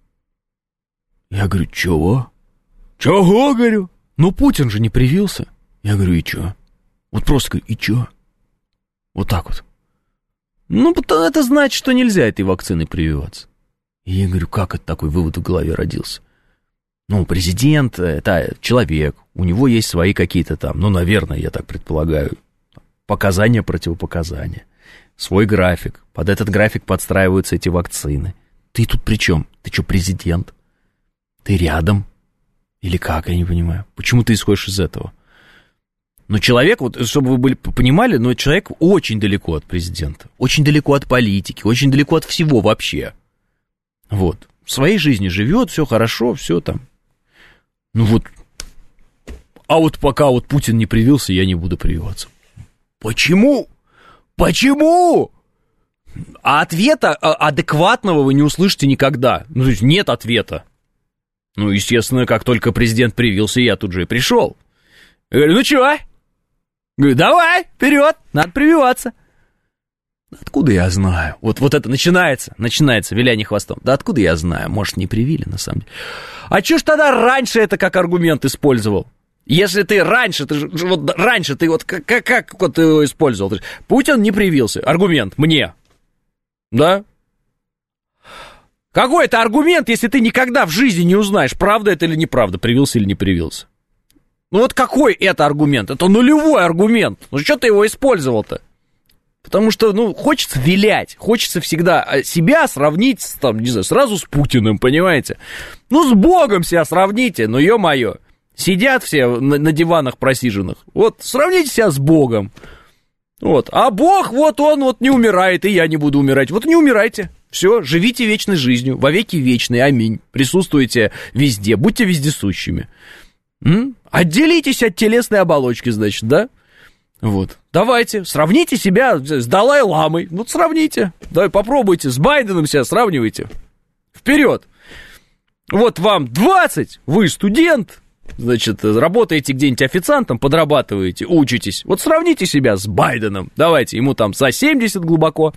Я говорю, чего? Чего, говорю? Ну, Путин же не привился. Я говорю, и чё? Вот просто говорю, и чё? Вот так вот. Ну, это значит, что нельзя этой вакциной прививаться. И я говорю, как это такой вывод в голове родился? Ну, президент, это человек, у него есть свои какие-то там, ну, наверное, я так предполагаю, показания, противопоказания, свой график. Под этот график подстраиваются эти вакцины. Ты тут при чем? Ты что, президент? Ты рядом? Или как, я не понимаю. Почему ты исходишь из этого? Но человек, вот, чтобы вы понимали, но человек очень далеко от президента, очень далеко от политики, очень далеко от всего вообще. Вот. В своей жизни живет, все хорошо, все там. Ну вот. А вот пока вот Путин не привился, я не буду прививаться. Почему? Почему? А ответа адекватного вы не услышите никогда. Ну, то есть нет ответа. Ну, естественно, как только президент привился, я тут же и пришел. Я говорю, ну чё? Говорю, давай, вперед, надо прививаться. Откуда я знаю? Вот это начинается виляние хвостом. Да откуда я знаю? Может, не привили, на самом деле. А чё ж тогда раньше это как аргумент использовал? Если ты раньше, ты вот как вот ты его использовал? Путин не привился. Аргумент мне. Да? Какой это аргумент, если ты никогда в жизни не узнаешь, правда это или неправда, привился или не привился? Ну вот какой это аргумент? Это нулевой аргумент. Ну что ты его использовал-то? Потому что, ну, хочется вилять, хочется всегда себя сравнить, там, не знаю, сразу с Путиным, понимаете? Ну, с Богом себя сравните, ну, ё-моё. Сидят все на диванах просиженных. Вот, сравните себя с Богом. Вот. А Бог, вот он вот не умирает, и я не буду умирать. Вот не умирайте. Все, живите вечной жизнью, вовеки вечной, аминь. Присутствуйте везде, будьте вездесущими. Отделитесь от телесной оболочки, значит, да? Вот. Давайте, сравните себя с Далай-ламой. Вот сравните. Давай попробуйте, с Байденом себя сравнивайте. Вперед. Вот вам 20, вы студент, значит, работаете где-нибудь официантом, подрабатываете, учитесь. Вот сравните себя с Байденом. Давайте, ему там за 70 глубоко.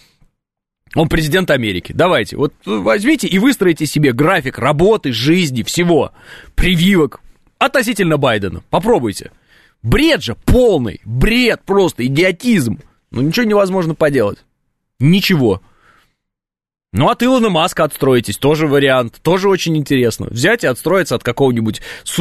Он президент Америки. Давайте, вот возьмите и выстроите себе график работы, жизни, всего. Прививок относительно Байдена. Попробуйте. Бред же полный. Бред просто, идиотизм. Ну, ничего невозможно поделать. Ничего. Ну, от Илона Маска отстроитесь, тоже вариант, тоже очень интересно. Взять и отстроиться от какого-нибудь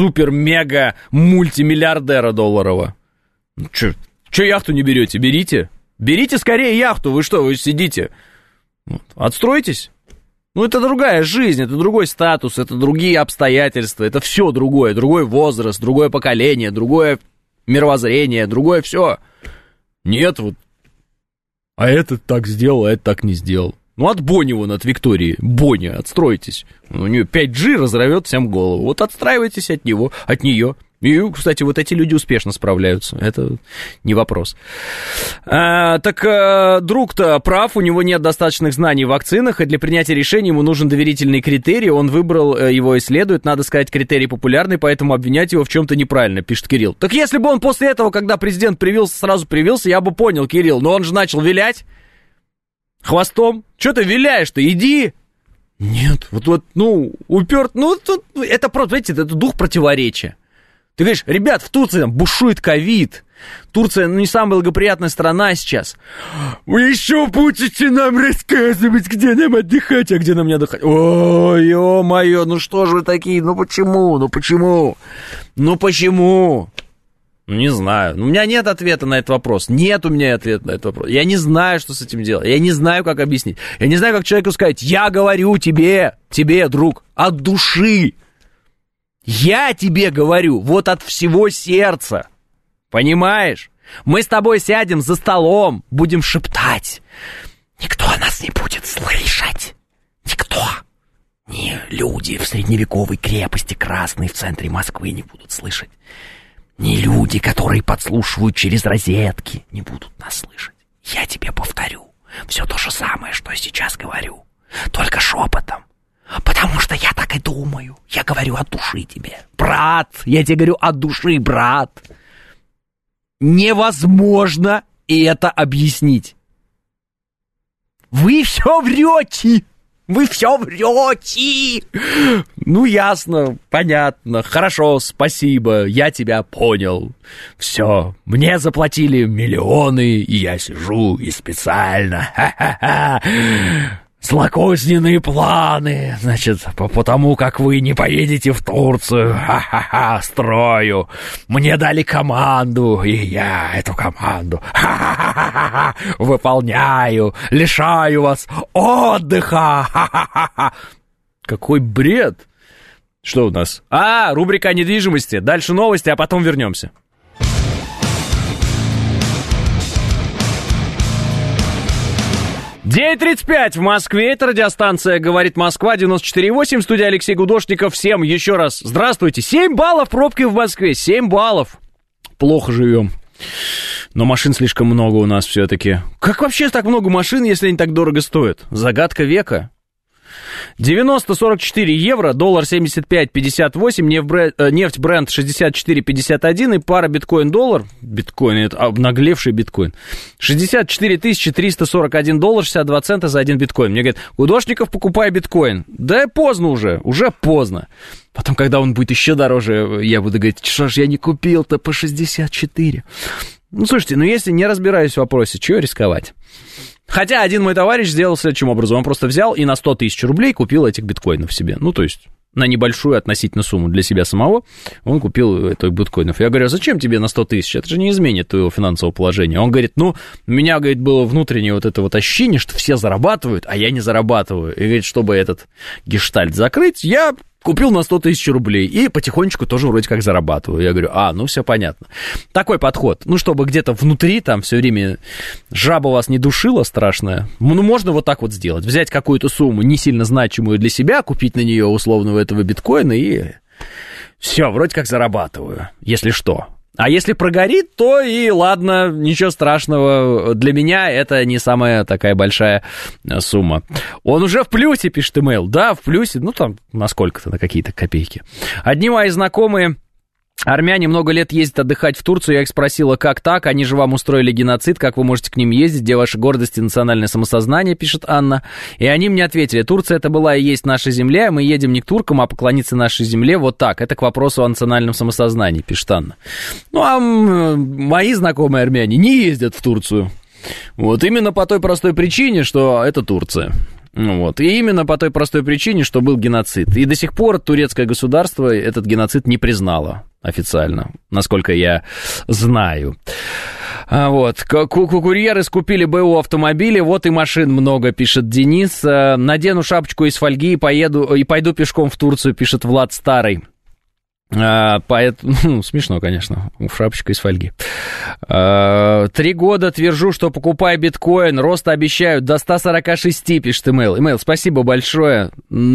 супер-мега-мультимиллиардера долларового. Ну, чё яхту не берете? Берите. Берите скорее яхту, вы что, вы сидите? Вот. Отстройтесь. Ну, это другая жизнь, это другой статус, это другие обстоятельства, это все другое, другой возраст, другое поколение, другое мировоззрение, другое все. Нет, вот. А этот так сделал, а этот так не сделал. Ну, от Бонни вон, от Виктории. Бонни, отстройтесь. У нее 5G разорвет всем голову. Вот отстраивайтесь от него, от нее. И, кстати, вот эти люди успешно справляются. Это не вопрос. Друг-то прав, у него нет достаточных знаний в вакцинах, и для принятия решения ему нужен доверительный критерий. Он выбрал его, исследует. Надо сказать, критерий популярный, поэтому обвинять его в чем-то неправильно, пишет Кирилл. Так если бы он после этого, когда президент привился, сразу привился, я бы понял, Кирилл. Но он же начал вилять хвостом. Что ты виляешь-то? Иди. Нет, ну, уперт. Ну, тут, это просто, видите, это дух противоречия. Ты говоришь, ребят, в Турции там бушует ковид. Турция, ну, не самая благоприятная страна сейчас. Вы еще будете нам рассказывать, где нам отдыхать, а где нам не отдыхать. Ой, ё-моё, ну что же вы такие? Ну почему? Ну, не знаю. У меня нет ответа на этот вопрос. Нет у меня ответа на этот вопрос. Я не знаю, что с этим делать. Я не знаю, как объяснить. Я не знаю, как человеку сказать, я говорю тебе, друг, от души. Я тебе говорю, вот от всего сердца. Понимаешь? Мы с тобой сядем за столом, будем шептать. Никто нас не будет слышать. люди в средневековой крепости Красной в центре Москвы не будут слышать. Ни люди, которые подслушивают через розетки, не будут нас слышать. Я тебе повторю все то же самое, что я сейчас говорю, только шепотом. Потому что я так и думаю. Я говорю от души тебе. Брат, я тебе говорю от души, брат. Невозможно это объяснить. Вы все врете. Вы все врете. Ну, ясно, понятно. Хорошо, спасибо, я тебя понял. Все, мне заплатили миллионы, и я сижу и специально. Злокозненные планы, значит, потому как вы не поедете в Турцию, строю. Мне дали команду, и я эту команду, выполняю, лишаю вас отдыха, Какой бред! Что у нас? Рубрика о недвижимости. Дальше новости, а потом вернемся. «9:35 в Москве». Это радиостанция «Говорит Москва», 94,8. В студии Алексей Гудошников. Всем еще раз здравствуйте. 7 баллов пробки в Москве. 7 баллов. Плохо живем. Но машин слишком много у нас все-таки. Как вообще так много машин, если они так дорого стоят? Загадка века. 90,44 евро, доллар 75,58, нефть Brent 64,51 и пара биткоин-доллар, биткоин, это обнаглевший биткоин, 64 341 доллар 62 цента за один биткоин. Мне говорят, Гудошников, покупай биткоин. Да поздно уже поздно. Потом, когда он будет еще дороже, я буду говорить, что ж я не купил-то по 64. Ну, слушайте, если не разбираюсь в вопросе, чего рисковать? Хотя один мой товарищ сделал следующим образом. Он просто взял и на 100 тысяч рублей купил этих биткоинов себе. Ну, то есть на небольшую относительно сумму для себя самого он купил этих биткоинов. Я говорю, а зачем тебе на 100 тысяч? Это же не изменит твоего финансового положения. Он говорит, у меня, говорит, было внутреннее вот это вот ощущение, что все зарабатывают, а я не зарабатываю. И говорит, чтобы этот гештальт закрыть, я купил на 100 тысяч рублей и потихонечку тоже вроде как зарабатываю. Я говорю, все понятно. Такой подход. Чтобы где-то внутри там все время жаба вас не душила страшная. Можно вот так вот сделать. Взять какую-то сумму не сильно значимую для себя, купить на нее условного этого биткоина и все, вроде как зарабатываю, если что. А если прогорит, то и ладно, ничего страшного. Для меня это не самая такая большая сумма. Он уже в плюсе, пишет имейл. Да, в плюсе, там на сколько-то, на какие-то копейки. Одни мои знакомые армяне много лет ездят отдыхать в Турцию. Я их спросила, как так? Они же вам устроили геноцид. Как вы можете к ним ездить? Где ваша гордость и национальное самосознание, пишет Анна. И они мне ответили, Турция это была и есть наша земля. Мы едем не к туркам, а поклониться нашей земле. Вот так. Это к вопросу о национальном самосознании, пишет Анна. Мои знакомые армяне не ездят в Турцию. Вот именно по той простой причине, что это Турция. И именно по той простой причине, что был геноцид. И до сих пор турецкое государство этот геноцид не признало официально, насколько я знаю. Курьеры скупили БУ автомобили, вот и машин много, пишет Денис. Надену шапочку из фольги и пойду пешком в Турцию, пишет Влад Старый. Смешно, конечно, шапочка из фольги. 3 года твержу, что покупай биткоин, рост обещают до 146, пишет имейл. Имейл, спасибо большое,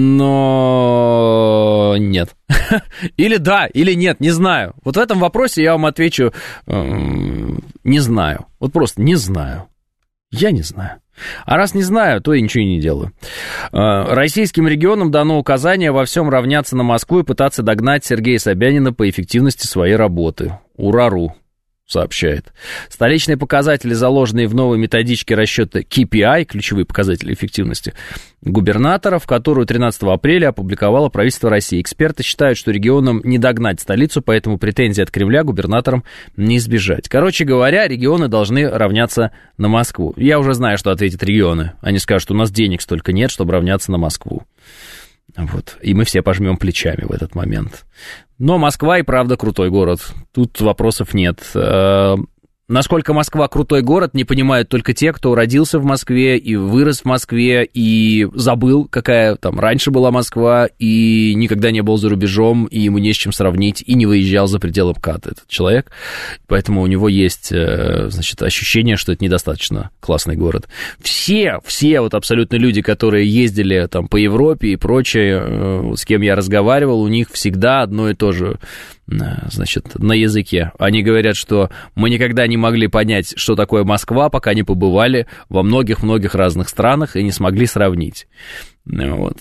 но нет. Или да, или нет, не знаю. Вот в этом вопросе я вам отвечу, не знаю. Вот просто не знаю. Я не знаю. А раз не знаю, то и ничего не делаю. Российским регионам дано указание во всем равняться на Москву и пытаться догнать Сергея Собянина по эффективности своей работы. Ура-ру, сообщает. Столичные показатели, заложенные в новой методичке расчета KPI, ключевые показатели эффективности губернаторов, которую 13 апреля опубликовало правительство России. Эксперты считают, что регионам не догнать столицу, поэтому претензий от Кремля губернаторам не избежать. Короче говоря, регионы должны равняться на Москву. Я уже знаю, что ответят регионы. Они скажут, у нас денег столько нет, чтобы равняться на Москву. И мы все пожмем плечами в этот момент. Но Москва и правда крутой город. Тут вопросов нет. Насколько Москва крутой город, не понимают только те, кто родился в Москве и вырос в Москве, и забыл, какая там раньше была Москва, и никогда не был за рубежом, и ему не с чем сравнить, и не выезжал за пределы МКАДа этот человек. Поэтому у него есть, значит, ощущение, что это недостаточно классный город. Все вот абсолютно люди, которые ездили там по Европе и прочее, с кем я разговаривал, у них всегда одно и то же, значит, на языке. Они говорят, что мы никогда не могли понять, что такое Москва, пока не побывали во многих-многих разных странах и не смогли сравнить. Вот.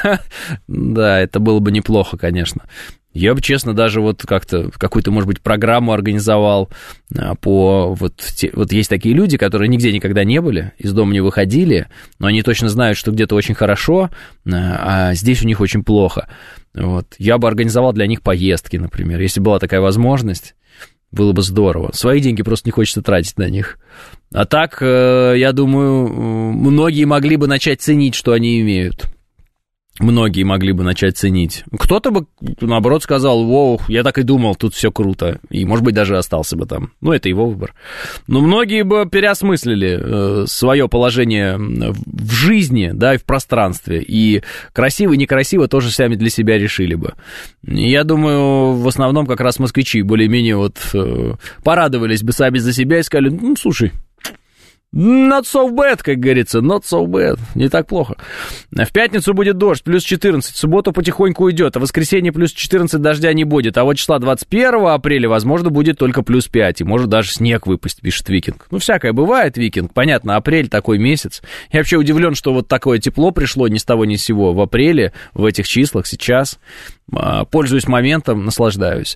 Да, это было бы неплохо, конечно. Я бы, честно, даже вот как-то какую-то, может быть, программу организовал по... Вот есть такие люди, которые нигде никогда не были, из дома не выходили, но они точно знают, что где-то очень хорошо, а здесь у них очень плохо. Вот. Я бы организовал для них поездки, например. Если была такая возможность, было бы здорово. Свои деньги просто не хочется тратить на них. А так, я думаю, многие могли бы начать ценить, что они имеют. Многие могли бы начать ценить. Кто-то бы, наоборот, сказал: «Воу, я так и думал, тут все круто». И, может быть, даже остался бы там. Ну, это его выбор. Но многие бы переосмыслили свое положение в жизни, да, и в пространстве. И красиво и некрасиво тоже сами для себя решили бы. И я думаю, в основном как раз москвичи более-менее вот порадовались бы сами за себя и сказали: «Ну, слушай, not so bad», как говорится, not so bad, не так плохо. В пятницу будет дождь, плюс 14, в субботу потихоньку уйдет, а в воскресенье плюс 14 дождя не будет, а вот числа 21 апреля, возможно, будет только плюс 5, и может даже снег выпасть, пишет Викинг. Ну, всякое бывает, Викинг, понятно, апрель такой месяц. Я вообще удивлен, что вот такое тепло пришло ни с того ни с сего в апреле, в этих числах сейчас. Пользуюсь моментом, наслаждаюсь.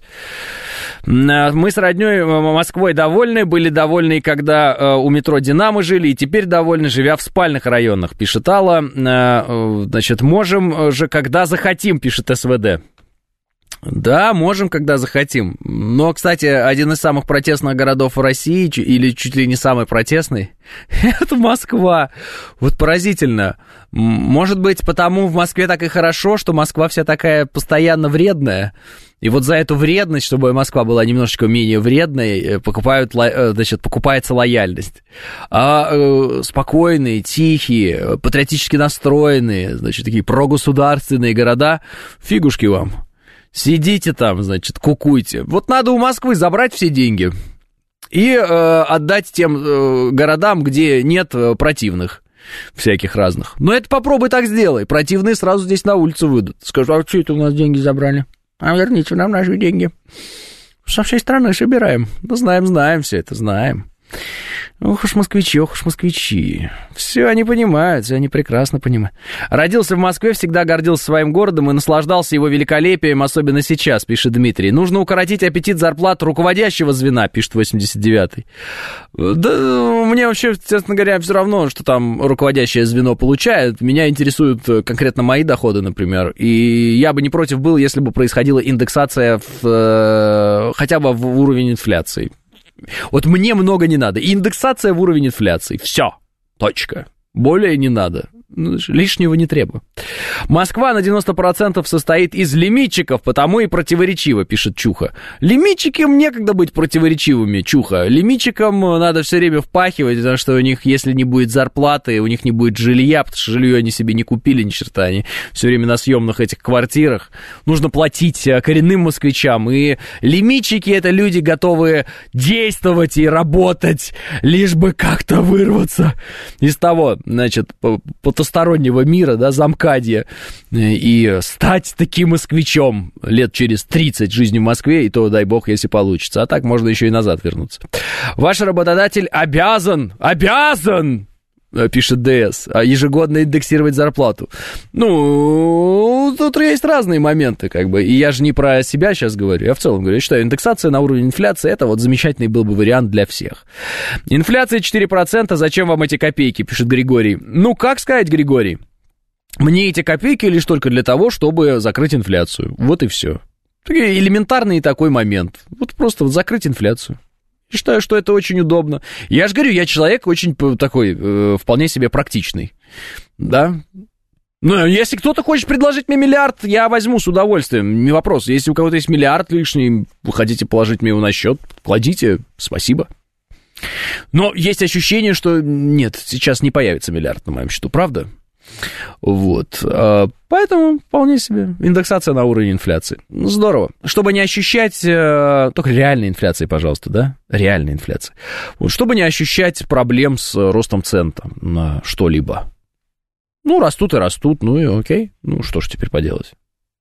Мы с роднёй Москвой довольны, были довольны, когда у метро «Динамо» жили, и теперь довольны, живя в спальных районах, пишет Алла. Значит, можем же, когда захотим, пишет СВД. Да, можем, когда захотим. Но, кстати, один из самых протестных городов в России, или чуть ли не самый протестный, это Москва. Вот поразительно. Может быть, потому в Москве так и хорошо, что Москва вся такая постоянно вредная. И вот за эту вредность, чтобы Москва была немножечко менее вредной, покупается лояльность. А спокойные, тихие, патриотически настроенные, значит, такие прогосударственные города, фигушки вам. Сидите там, значит, кукуйте. Вот надо у Москвы забрать все деньги и отдать тем городам, где нет противных всяких разных. Но это попробуй так сделай. Противные сразу здесь на улицу выйдут. Скажут: а что это у нас деньги забрали? А верните нам наши деньги. Со всей страны собираем. Ну, знаем все это, знаем. Ох уж москвичи. Все они понимают, все они прекрасно понимают. Родился в Москве, всегда гордился своим городом и наслаждался его великолепием, особенно сейчас, пишет Дмитрий. Нужно укоротить аппетит зарплат руководящего звена, пишет 89-й. Да, мне вообще, честно говоря, все равно, что там руководящее звено получает. Меня интересуют конкретно мои доходы, например. И я бы не против был, если бы происходила индексация хотя бы в уровень инфляции. Вот мне много не надо. Индексация в уровень инфляции. Все. Точка. Более не надо. Лишнего не требую. Москва на 90% состоит из лимитчиков, потому и противоречиво, пишет Чуха. Лимитчикам некогда быть противоречивыми, Чуха. Лимитчикам надо все время впахивать, потому что у них, если не будет зарплаты, у них не будет жилья, потому что жилье они себе не купили ни черта, они все время на съемных этих квартирах. Нужно платить коренным москвичам. И лимитчики — это люди, готовые действовать и работать, лишь бы как-то вырваться из того, значит, потустороннего мира, да, замкадья, и стать таким москвичом лет через 30 жизни в Москве, и то, дай бог, если получится. А так можно еще и назад вернуться. Ваш работодатель обязан, пишет ДС, ежегодно индексировать зарплату. Ну, тут есть разные моменты, как бы. И я же не про себя сейчас говорю, я в целом говорю. Я считаю, индексация на уровень инфляции — это вот замечательный был бы вариант для всех. Инфляция 4%, зачем вам эти копейки, пишет Григорий. Ну, как сказать, Григорий? Мне эти копейки лишь только для того, чтобы закрыть инфляцию. Вот и все. Элементарный такой момент. Вот просто вот закрыть инфляцию. Я считаю, что это очень удобно. Я же говорю, я человек очень такой, вполне себе практичный. Да? Ну, если кто-то хочет предложить мне миллиард, я возьму с удовольствием, не вопрос. Если у кого-то есть миллиард лишний, вы хотите положить мне его на счет, кладите, спасибо. Но есть ощущение, что нет, сейчас не появится миллиард на моем счету, правда? Вот. Поэтому вполне себе индексация на уровень инфляции. Здорово. Чтобы не ощущать... Только реальной инфляции, пожалуйста, да? Реальной инфляции. Вот, чтобы не ощущать проблем с ростом цен там, на что-либо. Ну, растут и растут, ну и окей. Ну, что ж теперь поделать.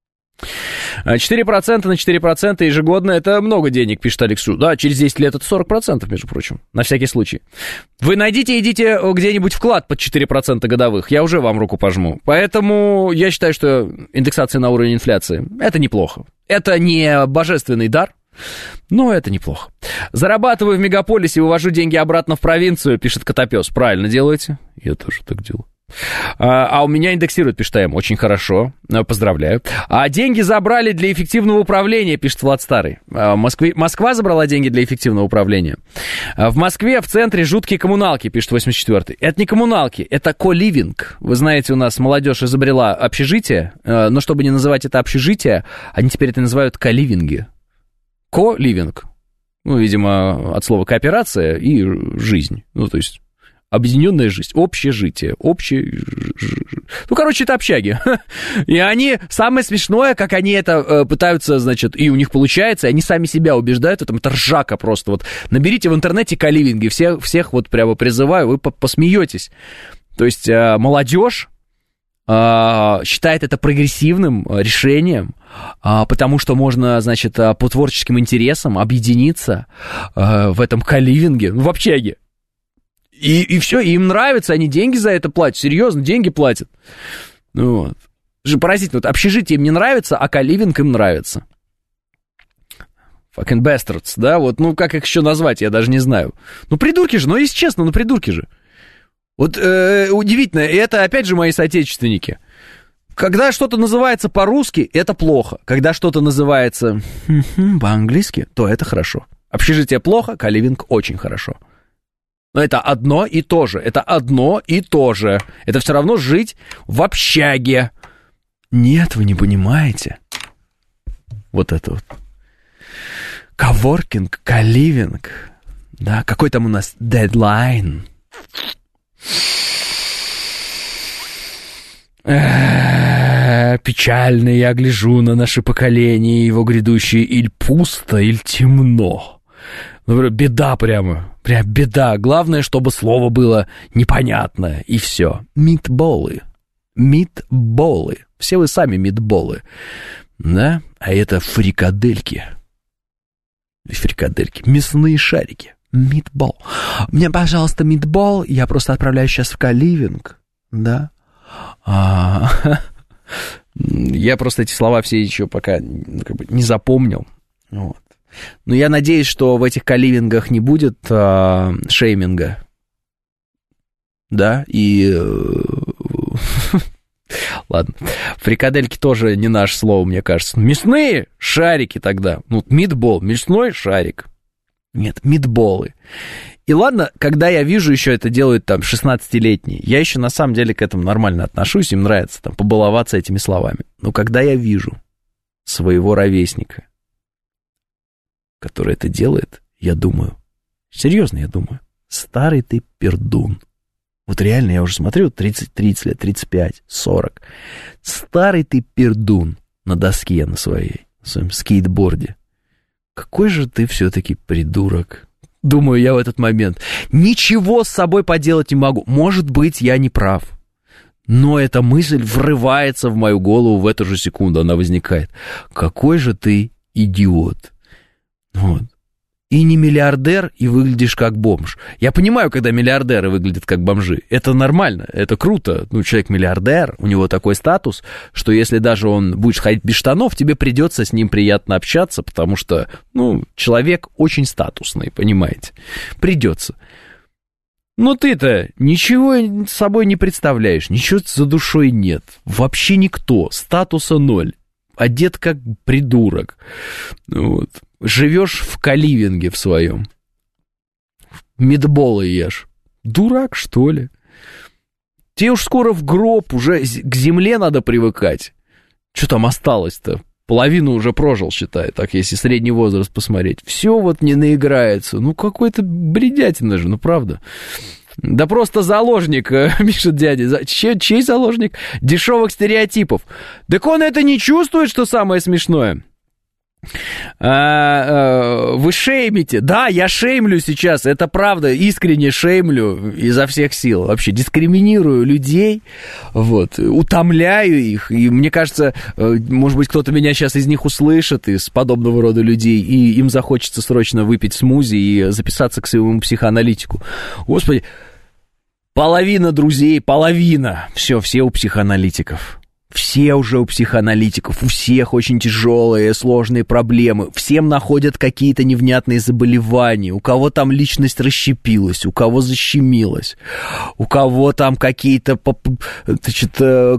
4% на 4% ежегодно — это много денег, пишет Алексу. Да, через 10 лет это 40%, между прочим, на всякий случай. Вы найдите, идите где-нибудь вклад под 4% годовых, я уже вам руку пожму. Поэтому я считаю, что индексация на уровень инфляции — это неплохо. Это не божественный дар, но это неплохо. Зарабатываю в мегаполисе, вывожу деньги обратно в провинцию, пишет Котопес. Правильно делаете? Я тоже так делаю. А у меня индексируют, пишет АМ. Очень хорошо, поздравляю. А деньги забрали для эффективного управления, пишет Влад Старый. Москва забрала деньги для эффективного управления. В Москве в центре жуткие коммуналки, пишет 84-й. Это не коммуналки, это ко-ливинг. Вы знаете, у нас молодежь изобрела общежитие, но чтобы не называть это общежитие, они теперь это называют ко-ливинги. Ко-ливинг. Ну, видимо, от слова кооперация и жизнь. Ну, то есть... Объединенная жизнь, общежитие, ну, короче, это общаги. И они, самое смешное, как они это пытаются, значит, и у них получается, и они сами себя убеждают, это ржака просто. Вот наберите в интернете коливинги, всех вот прямо призываю, вы посмеетесь. То есть молодежь считает это прогрессивным решением, потому что можно, значит, по творческим интересам объединиться в этом коливинге, в общаге. И все, и им нравится, они деньги за это платят, серьезно, деньги платят. Ну, вот. Это же поразительно, вот общежитие им не нравится, а коливинг им нравится. Fucking bastards, да, вот, ну, как их еще назвать, я даже не знаю. Ну, придурки же, ну, если честно, ну, придурки же. Вот удивительно, и это, опять же, мои соотечественники. Когда что-то называется по-русски, это плохо. Когда что-то называется по-английски, то это хорошо. Общежитие плохо, коливинг очень хорошо. Но это одно и то же. Это одно и то же. Это все равно жить в общаге. Нет, вы не понимаете. Вот это вот. Коворкинг, коливинг. Да, какой там у нас дедлайн. Печально я гляжу на наше поколение, его грядущее. Иль пусто, иль темно. Ну, беда прямо. Прям беда. Главное, чтобы слово было непонятное. И все. Митболы. Митболы. Все вы сами митболы. Да? А это фрикадельки. Фрикадельки. Мясные шарики. Митбол. Мне, пожалуйста, митбол. Я просто отправляюсь сейчас в коливинг. Да? Я просто эти слова все еще пока как бы не запомнил. Вот. Но я надеюсь, что в этих коливингах не будет шейминга. Да, и... Ладно. Фрикадельки тоже не наше слово, мне кажется. Мясные шарики тогда. Ну, митбол, мясной шарик. Нет, митболы. И ладно, когда я вижу, еще это делают там 16-летние, я еще на самом деле к этому нормально отношусь, им нравится там побаловаться этими словами. Но когда я вижу своего ровесника, который это делает, я думаю, серьезно я думаю, старый ты пердун. Вот реально, я уже смотрю, 30 лет, 35, 40. Старый ты пердун на доске на своем скейтборде. Какой же ты все-таки придурок. Думаю я в этот момент. Ничего с собой поделать не могу. Может быть, я не прав. Но эта мысль врывается в мою голову в эту же секунду. Она возникает. Какой же ты идиот. Вот. И не миллиардер, и выглядишь как бомж. Я понимаю, когда миллиардеры выглядят как бомжи. Это нормально, это круто. Ну, человек миллиардер, у него такой статус, что если даже он будет ходить без штанов, тебе придется с ним приятно общаться, потому что, ну, человек очень статусный, понимаете? Придется. Но ты-то ничего с собой не представляешь, ничего за душой нет. Вообще никто, статуса ноль. Одет как придурок. Вот. Живешь в коливинге в своем. Митболы ешь. Дурак, что ли? Тебе уж скоро в гроб, уже к земле надо привыкать. Что там осталось-то? Половину уже прожил, считай, так, если средний возраст посмотреть. Все вот не наиграется. Ну, какой-то бредятина же, ну, правда. Да просто заложник, пишет дядя. Чей заложник? Дешевых стереотипов. Так он это не чувствует, что самое смешное. Вы шеймите. Да, я шеймлю сейчас, это правда, искренне шеймлю изо всех сил. Вообще дискриминирую людей, вот, утомляю их. И мне кажется, может быть, кто-то меня сейчас из них услышит, из подобного рода людей, и им захочется срочно выпить смузи и записаться к своему психоаналитику. Господи, половина друзей, половина. Все у психоаналитиков. Все уже у психоаналитиков, у всех очень тяжелые, сложные проблемы. Всем находят какие-то невнятные заболевания. У кого там личность расщепилась, у кого защемилась, у кого там какие-то, значит,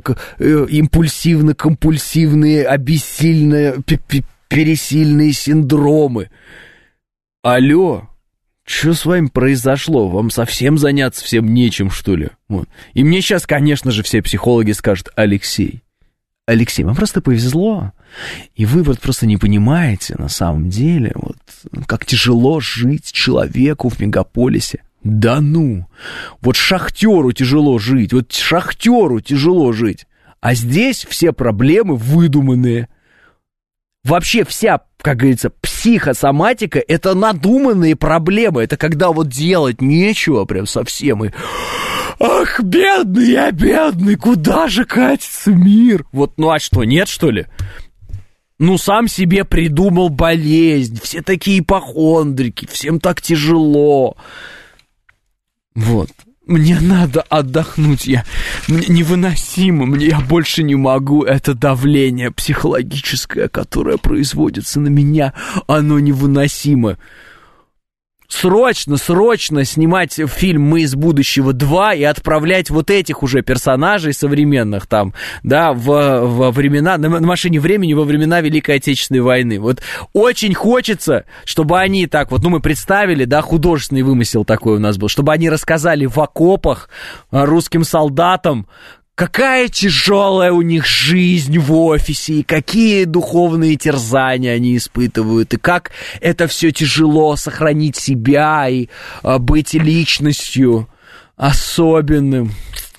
импульсивно-компульсивные, обессильные, пересильные синдромы. Алло, что с вами произошло? Вам совсем заняться всем нечем, что ли? Вот. И мне сейчас, конечно же, все психологи скажут: Алексей, вам просто повезло, и вы вот просто не понимаете, на самом деле, вот, как тяжело жить человеку в мегаполисе. Да ну, вот шахтеру тяжело жить, а здесь все проблемы выдуманные. Вообще вся, как говорится, психосоматика — это надуманные проблемы. Это когда вот делать нечего прям совсем. И ах, бедный я, бедный, куда же катится мир? Вот, ну а что, нет, что ли? Ну, сам себе придумал болезнь. Все такие ипохондрики, всем так тяжело. Вот. Мне надо отдохнуть, мне невыносимо, я больше не могу, это давление психологическое, которое производится на меня, оно невыносимо. Срочно снимать фильм «Мы из будущего 2» и отправлять вот этих уже персонажей современных там, да, во времена, на машине времени во времена Великой Отечественной войны. Вот очень хочется, чтобы они так вот, ну, мы представили, да, художественный вымысел такой у нас был, чтобы они рассказали в окопах русским солдатам, какая тяжелая у них жизнь в офисе, и какие духовные терзания они испытывают, и как это все тяжело сохранить себя и быть личностью особенным.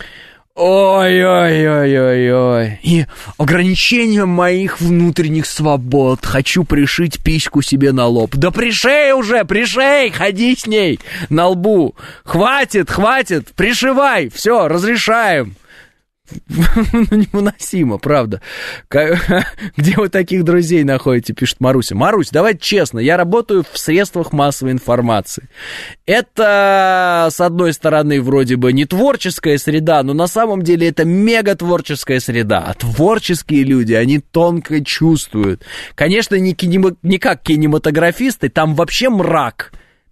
Ой-ой-ой-ой-ой. И ограничением моих внутренних свобод хочу пришить письку себе на лоб. Да пришей уже, ходи с ней на лбу. Хватит, пришивай, все, разрешаем. Невыносимо, правда. Где вы таких друзей находите, пишет Маруся. Марусь, давайте честно, я работаю в средствах массовой информации. Это, с одной стороны, вроде бы не творческая среда, но на самом деле это мегатворческая среда. А творческие люди, они тонко чувствуют. Конечно, не как кинематографисты, там вообще мрак.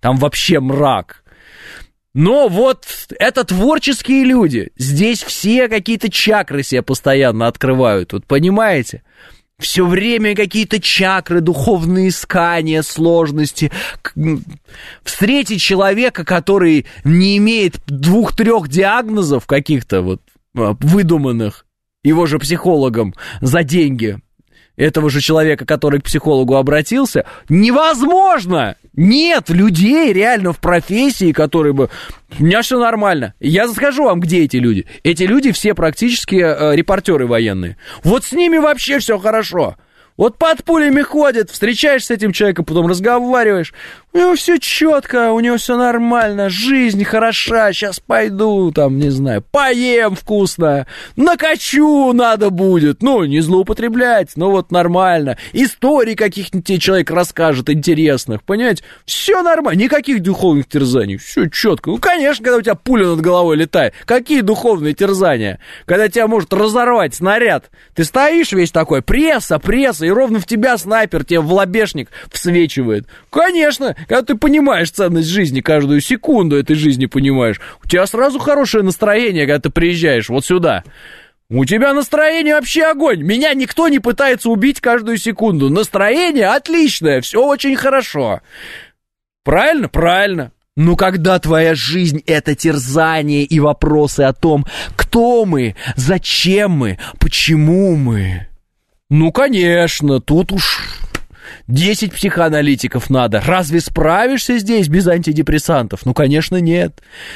Но вот это творческие люди. Здесь все какие-то чакры себе постоянно открывают. Вот понимаете? Все время какие-то чакры, духовные искания, сложности. Встретить человека, который не имеет 2-3 диагнозов каких-то вот выдуманных его же психологом за деньги, этого же человека, который к психологу обратился, невозможно! Нет людей реально в профессии, которые бы... У меня все нормально. Я скажу вам, где эти люди. Эти люди все практически репортеры военные. Вот с ними вообще все хорошо. Вот под пулями ходит, встречаешься с этим человеком, потом разговариваешь. У него все четко, у него все нормально, жизнь хороша, сейчас пойду, там, не знаю, поем вкусно, накачу надо будет. Ну, не злоупотреблять, но вот нормально. Истории каких-нибудь тебе человек расскажет интересных, понимаете? Все нормально, никаких духовных терзаний, все четко. Ну, конечно, когда у тебя пуля над головой летает, какие духовные терзания? Когда тебя может разорвать снаряд, ты стоишь весь такой, пресса, и ровно в тебя снайпер тебе в лобешник всвечивает. Конечно, когда ты понимаешь ценность жизни, каждую секунду этой жизни понимаешь, у тебя сразу хорошее настроение, когда ты приезжаешь вот сюда. У тебя настроение вообще огонь. Меня никто не пытается убить каждую секунду. Настроение отличное, все очень хорошо. Правильно? Правильно. Но когда твоя жизнь — это терзание и вопросы о том, кто мы, зачем мы, почему мы... Ну, конечно, тут уж 10 психоаналитиков надо. Разве справишься здесь без антидепрессантов? Ну, конечно, нет.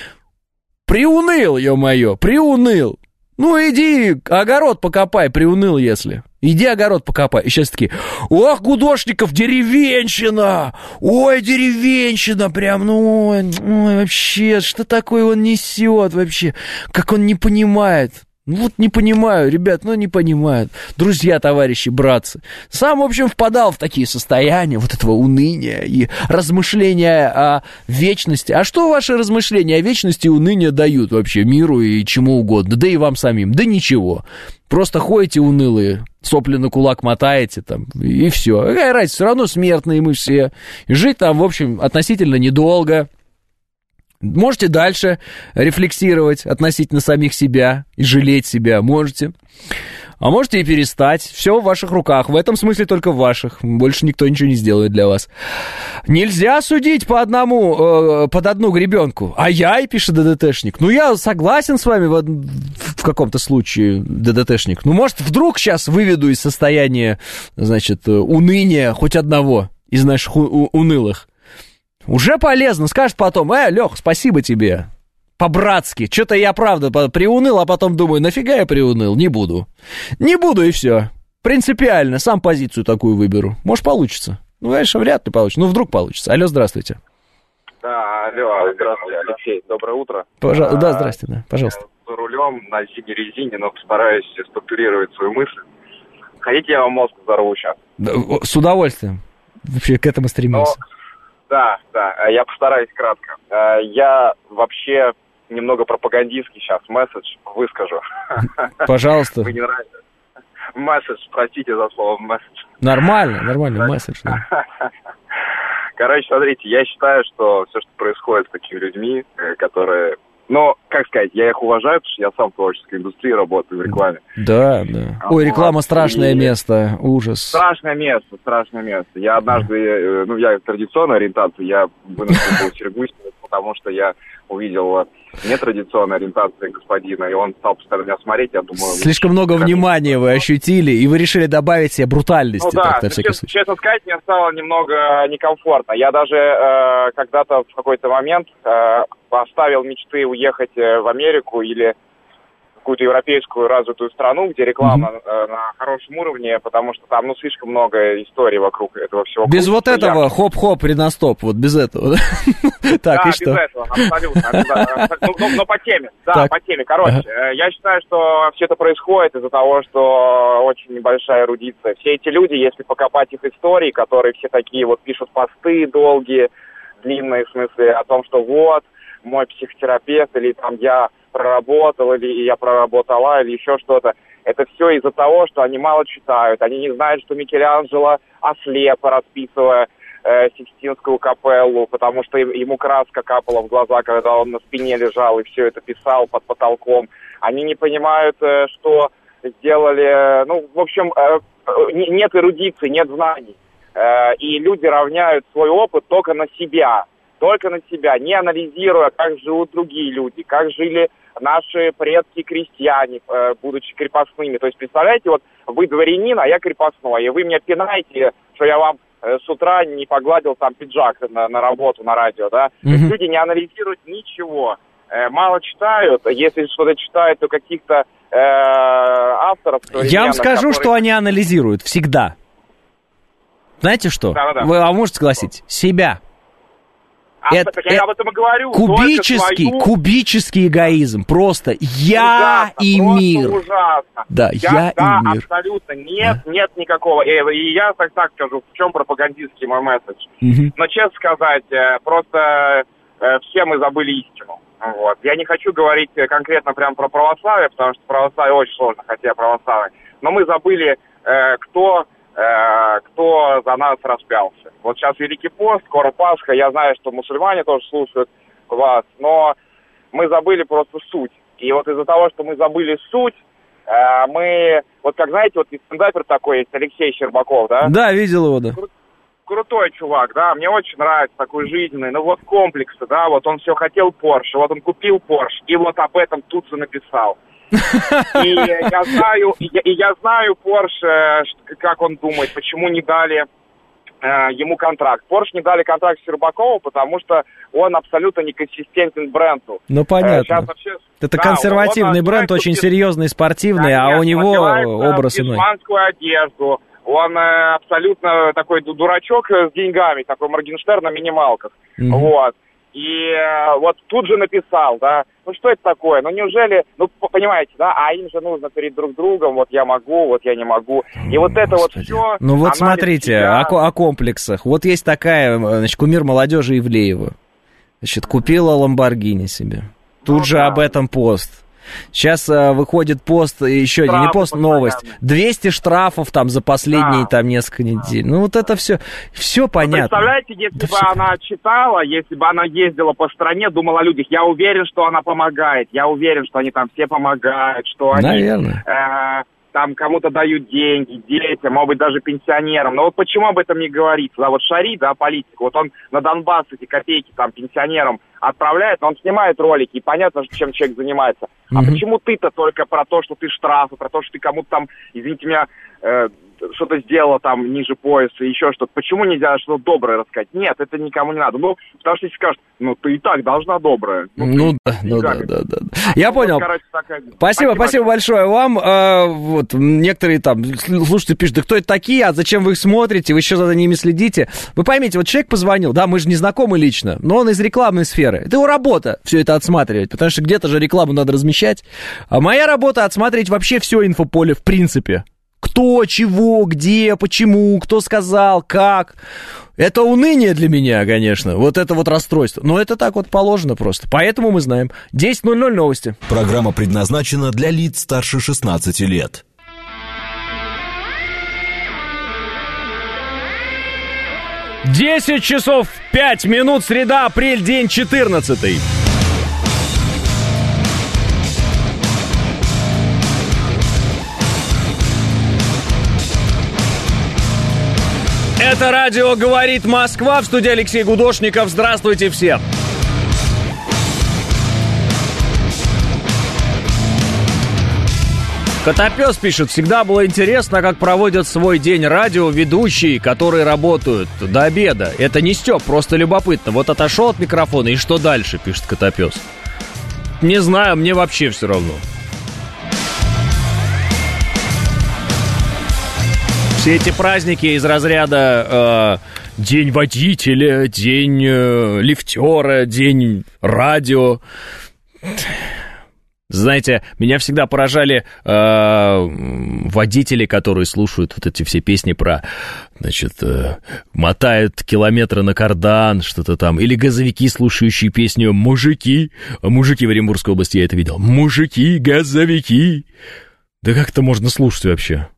Приуныл, ё-моё, приуныл. Ну, иди огород покопай, приуныл, если. Иди огород покопай. И сейчас такие: ох, Гудошников, деревенщина! Ой, деревенщина, прям, ну, ой, вообще, что такое он несет вообще? Как он не понимает? Ну, вот не понимаю, ребят, ну, не понимают. Друзья, товарищи, братцы. Сам, в общем, впадал в такие состояния вот этого уныния и размышления о вечности. А что ваши размышления о вечности и уныния дают вообще миру и чему угодно? Да и вам самим. Да ничего. Просто ходите унылые, сопли на кулак мотаете там, и все. Какая разница, все равно смертные мы все. И жить там, в общем, относительно недолго. Можете дальше рефлексировать относительно самих себя и жалеть себя, можете. А можете и перестать. Все в ваших руках. В этом смысле только в ваших. Больше никто ничего не сделает для вас. Нельзя судить по одному, под одну гребенку. Ай-яй, пишет ДДТшник. Ну, я согласен с вами в каком-то случае, ДДТшник. Ну, может, вдруг сейчас выведу из состояния, значит, уныния хоть одного из наших унылых. Уже полезно. Скажет потом: Лех, спасибо тебе. По-братски. Что-то я, правда, приуныл, а потом думаю: нафига я приуныл? Не буду. Не буду, и все. Принципиально. Сам позицию такую выберу. Может, получится. Ну, конечно, вряд ли получится. Ну, вдруг получится. Алло, здравствуйте. Да, алло, здравствуйте, Алексей. Доброе утро. Да, здрасте, да, пожалуйста. За рулем на зимней резине, но постараюсь структурировать свою мысль. Хотите, я вам мозг взорву сейчас? Да, с удовольствием. Вообще к этому стремился. Да, я постараюсь кратко. Я вообще немного пропагандистский сейчас месседж выскажу. Пожалуйста. Мне не нравится. Месседж, простите за слово месседж. Нормальный месседж, да. Короче, смотрите, я считаю, что все, что происходит с такими людьми, которые... Ну, как сказать, я их уважаю, потому что я сам в творческой индустрии работаю в рекламе. Да. Ой, реклама — страшное место, ужас. Страшное место. Я однажды, я традиционной ориентации, я вынужден был Сергусь, потому что я увидел нетрадиционной ориентации господина, и он стал постоянно меня смотреть, я думаю... Слишком много внимания вы ощутили, и вы решили добавить себе брутальности. Ну да, честно сказать, мне стало немного некомфортно. Я даже когда-то в какой-то момент оставил мечты уехать в Америку или в какую-то европейскую развитую страну, где реклама на хорошем уровне, потому что там, слишком много историй вокруг этого всего. Без вот этого хоп-хоп, реностоп, вот без этого. Так, и что? Да, без этого, абсолютно. Но по теме, по теме. Короче, я считаю, что все это происходит из-за того, что очень небольшая эрудиция. Все эти люди, если покопать их истории, которые все такие вот пишут посты долгие, длинные, в смысле, о том, что вот, мой психотерапевт, или там я проработал, или я проработала, или еще что-то. Это все из-за того, что они мало читают. Они не знают, что Микеланджело ослеп, расписывая Сикстинскую капеллу, потому что ему краска капала в глаза, когда он на спине лежал и все это писал под потолком. Они не понимают, что сделали... в общем, нет эрудиции, нет знаний. И люди равняют свой опыт только на себя, не анализируя, как живут другие люди, как жили наши предки-крестьяне, будучи крепостными. То есть, представляете, вот вы дворянин, а я крепостной, и вы меня пинаете, что я вам с утра не погладил там пиджак на работу, на радио, да? То есть люди не анализируют ничего, мало читают, если что-то читают, то каких-то авторов... Я вам скажу, что они анализируют всегда. Знаете что? Да. Вы можете согласиться? Себя. Я об этом и говорю. Кубический эгоизм. Просто я и мир. Ужасно. Да, я и мир. Абсолютно. Нет никакого. И я так скажу, в чем пропагандистский мой месседж. Но, честно сказать, просто все мы забыли истину. Вот. Я не хочу говорить конкретно прям про православие, потому что православие очень сложно, хотя я православный. Но мы забыли, кто за нас распялся. Вот сейчас Великий пост, скоро Пасха, я знаю, что мусульмане тоже слушают вас, но мы забыли просто суть. И вот из-за того, что мы забыли суть, мы, вот как знаете, вот стендапер такой есть, Алексей Щербаков, да? Да, видел его, да. Крутой чувак, да, мне очень нравится такой жизненный, вот комплексы, да, вот он все хотел Порше, вот он купил Порш, и вот об этом тут же написал. И я знаю Porsche, как он думает, почему не дали ему контракт. Porsche не дали контракт Щербакову, потому что он абсолютно неконсистентен бренду. Ну, понятно. Вообще, это консервативный бренд, очень серьезный, спортивный, конечно, а у него образ иной. Испанскую одежду. Он абсолютно такой дурачок с деньгами, такой Моргенштерн на минималках. Вот. И вот тут же написал, да, ну что это такое, ну неужели, ну понимаете, да, а им же нужно перед друг другом, вот я могу, вот я не могу. И вот это вот все... Ну вот смотрите, о комплексах. Вот есть такая, значит, кумир молодежи Ивлеева. Значит, купила Ламборгини себе. Тут же об этом пост. Сейчас выходит пост, еще штрафы, не пост, новость. 200 штрафов там за последние там несколько недель. Ну вот это все понятно. Представляете, если бы она читала, если бы она ездила по стране, думала о людях, я уверен, что она помогает, я уверен, что они там все помогают, что они там кому-то дают деньги, детям, может быть, даже пенсионерам. Но вот почему об этом не говорится? Да, вот Шари, да, политик, вот он на Донбасс эти копейки там пенсионерам отправляет, но он снимает ролики, и понятно, чем человек занимается. А почему ты-то только про то, что ты штрафы, про то, что ты кому-то там, извините меня, что-то сделала там ниже пояса, еще что-то. Почему нельзя что-то доброе рассказать? Нет, это никому не надо. Ну, потому что если скажут, ну, ты и так должна доброе. Да. Я понял. Короче, спасибо большое вам. Вот, некоторые там слушатели пишут, да кто это такие, а зачем вы их смотрите, вы еще за ними следите. Вы поймите, вот человек позвонил, да, мы же не знакомы лично, но он из рекламной сферы. Это его работа все это отсматривать, потому что где-то же рекламу надо размещать. А моя работа отсматривать вообще все инфополе в принципе. Кто, чего, где, почему, кто сказал, как. Это уныние для меня, конечно. Вот это вот расстройство. Но это так вот положено просто. Поэтому мы знаем. 10:00 новости. Программа предназначена для лиц старше 16 лет. 10 часов 5 минут, среда, апрель, день 14. Это радио «Говорит Москва», в студии Алексей Гудошников. Здравствуйте всем. Котопес пишет, всегда было интересно, как проводят свой день радиоведущие, которые работают до обеда. Это не стёб, просто любопытно. Вот отошел от микрофона, и что дальше, пишет Котопес. Не знаю, мне вообще все равно. Все эти праздники из разряда День водителя, День лифтера, День радио. Знаете, меня всегда поражали водители, которые слушают вот эти все песни про, значит, мотают километры на кардан, что-то там. Или газовики, слушающие песню «Мужики». Мужики в Оренбургской области, я это видел. «Мужики, газовики». Да как это можно слушать вообще?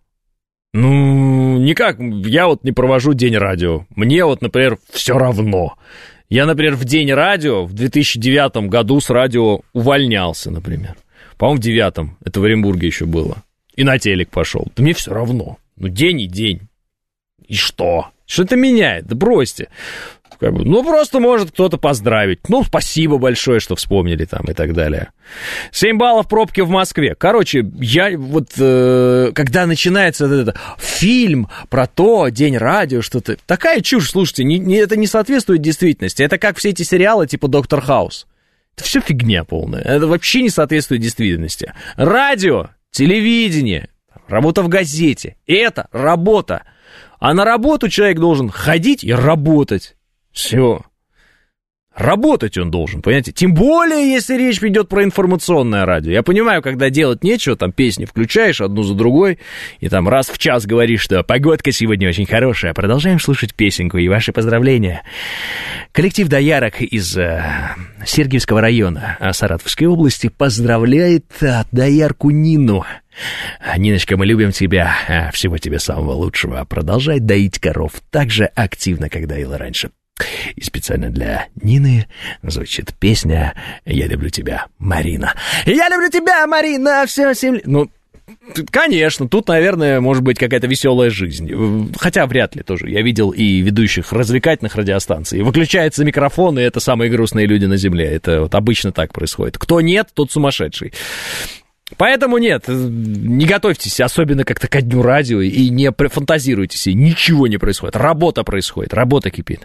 Ну, никак. Я вот не провожу день радио. Мне вот, например, все равно. Я, например, в день радио в 2009 году с радио увольнялся, например. По-моему, в 2009. Это в Оренбурге еще было. И на телек пошел. Да мне все равно. Ну, день и день. И что? Что это меняет? Да бросьте. Как бы, ну, просто может кто-то поздравить. Ну, спасибо большое, что вспомнили там и так далее. 7 баллов пробки в Москве. Короче, я вот, когда начинается этот фильм про то, День радио, что-то... Такая чушь, слушайте, это не соответствует действительности. Это как все эти сериалы типа «Доктор Хаус». Это все фигня полная. Это вообще не соответствует действительности. Радио, телевидение, работа в газете. Это работа. А на работу человек должен ходить и работать. Все. Работать он должен, понимаете? Тем более, если речь идет про информационное радио. Я понимаю, когда делать нечего, там песни включаешь одну за другой, и там раз в час говоришь, что погодка сегодня очень хорошая, продолжаем слушать песенку и ваши поздравления. Коллектив доярок из Сергиевского района Саратовской области поздравляет доярку Нину. Ниночка, мы любим тебя, всего тебе самого лучшего. Продолжай доить коров так же активно, как доила раньше. И специально для Нины звучит песня «Я люблю тебя, Марина». «Я люблю тебя, Марина, все 7 лет». Ну, конечно, тут, наверное, может быть какая-то веселая жизнь. Хотя вряд ли тоже. Я видел и ведущих развлекательных радиостанций. Выключается микрофон, и это самые грустные люди на земле. Это вот обычно так происходит. Кто нет, тот сумасшедший. Поэтому нет, не готовьтесь, особенно как-то ко дню радио, и не фантазируйте себе, ничего не происходит, работа происходит, работа кипит.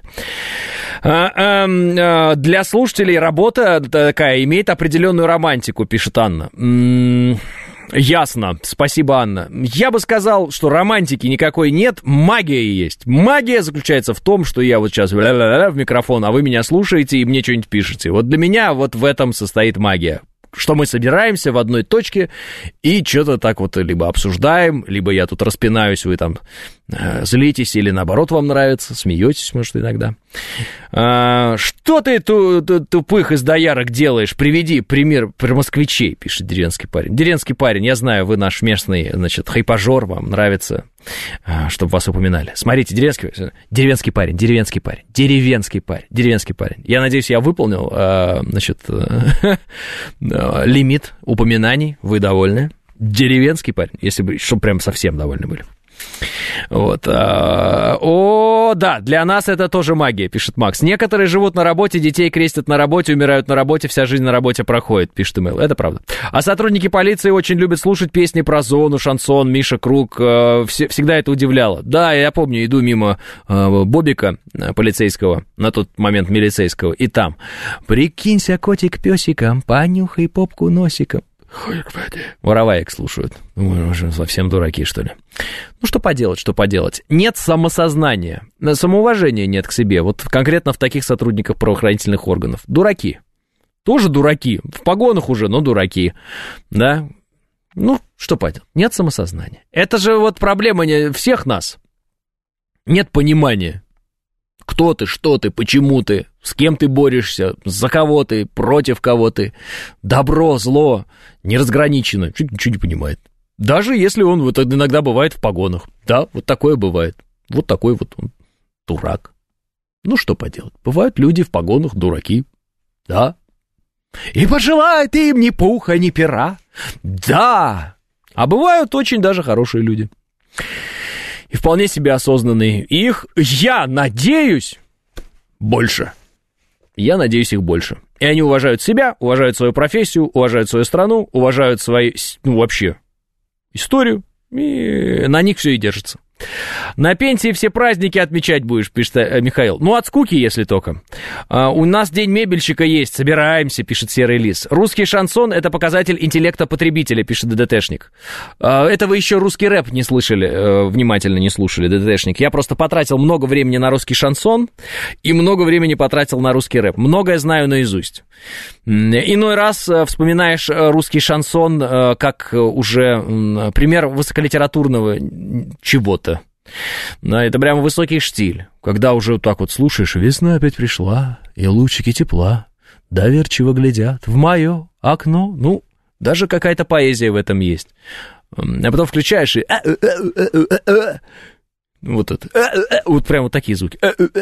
Для слушателей работа такая имеет определенную романтику, пишет Анна. Ясно, спасибо, Анна. Я бы сказал, что романтики никакой нет, магия есть. Магия заключается в том, что я вот сейчас в микрофон, а вы меня слушаете и мне что-нибудь пишете. Вот для меня вот в этом состоит магия. Что мы собираемся в одной точке и что-то так вот либо обсуждаем, либо я тут распинаюсь, вы там злитесь или наоборот вам нравится, смеетесь, может, иногда. Что ты тупых из доярок делаешь? Приведи пример про москвичей, пишет деревенский парень. Деревенский парень, я знаю, вы наш местный, значит, хайпажор, вам нравится, чтобы вас упоминали. Смотрите, деревенский парень. Я надеюсь, я выполнил, значит, лимит упоминаний, вы довольны? Деревенский парень, если бы, чтобы прям совсем довольны были. Вот. О, да, для нас это тоже магия, пишет Макс. Некоторые живут на работе, детей крестят на работе, умирают на работе, вся жизнь на работе проходит, пишет Эмэл. Это правда. А сотрудники полиции очень любят слушать песни про зону, шансон, Миша Круг. Всегда это удивляло. Да, я помню, иду мимо Бобика полицейского, на тот момент милицейского, и там: прикинься, котик, песиком, понюхай попку носиком. Вороваек слушают. Уже совсем дураки, что ли? Ну, что поделать? Нет самосознания, самоуважения нет к себе. Вот конкретно в таких сотрудниках правоохранительных органов. Дураки. Тоже дураки. В погонах уже, но дураки. Да? Ну, что поделать? Нет самосознания. Это же вот проблема всех нас. Нет понимания. Кто ты, что ты, почему ты, с кем ты борешься, за кого ты, против кого ты. Добро, зло, неразграничено. Ничего не понимает. Даже если он вот иногда бывает в погонах. Да, вот такое бывает. Вот такой вот он дурак. Ну, что поделать. Бывают люди в погонах дураки. Да. И пожелает им ни пуха, ни пера. Да. А бывают очень даже хорошие люди. И вполне себе осознанные. Их, я надеюсь, больше. Я надеюсь, их больше. И они уважают себя, уважают свою профессию, уважают свою страну, уважают свою, вообще, историю. И на них все и держится. На пенсии все праздники отмечать будешь, пишет Михаил. Ну, от скуки, если только. У нас день мебельщика есть, собираемся, пишет Серый Лис. Русский шансон — это показатель интеллекта потребителя, пишет ДДТшник. Это вы еще русский рэп не слышали, внимательно не слушали, ДДТшник. Я просто потратил много времени на русский шансон и много времени потратил на русский рэп. Многое знаю наизусть. Иной раз вспоминаешь русский шансон как уже пример высоколитературного чего-то. Да, это прямо высокий штиль, когда уже вот так вот слушаешь: весна опять пришла, и лучики тепла доверчиво глядят в мое окно. Ну, даже какая-то поэзия в этом есть. А потом включаешь и... Вот это. Вот прямо вот такие звуки.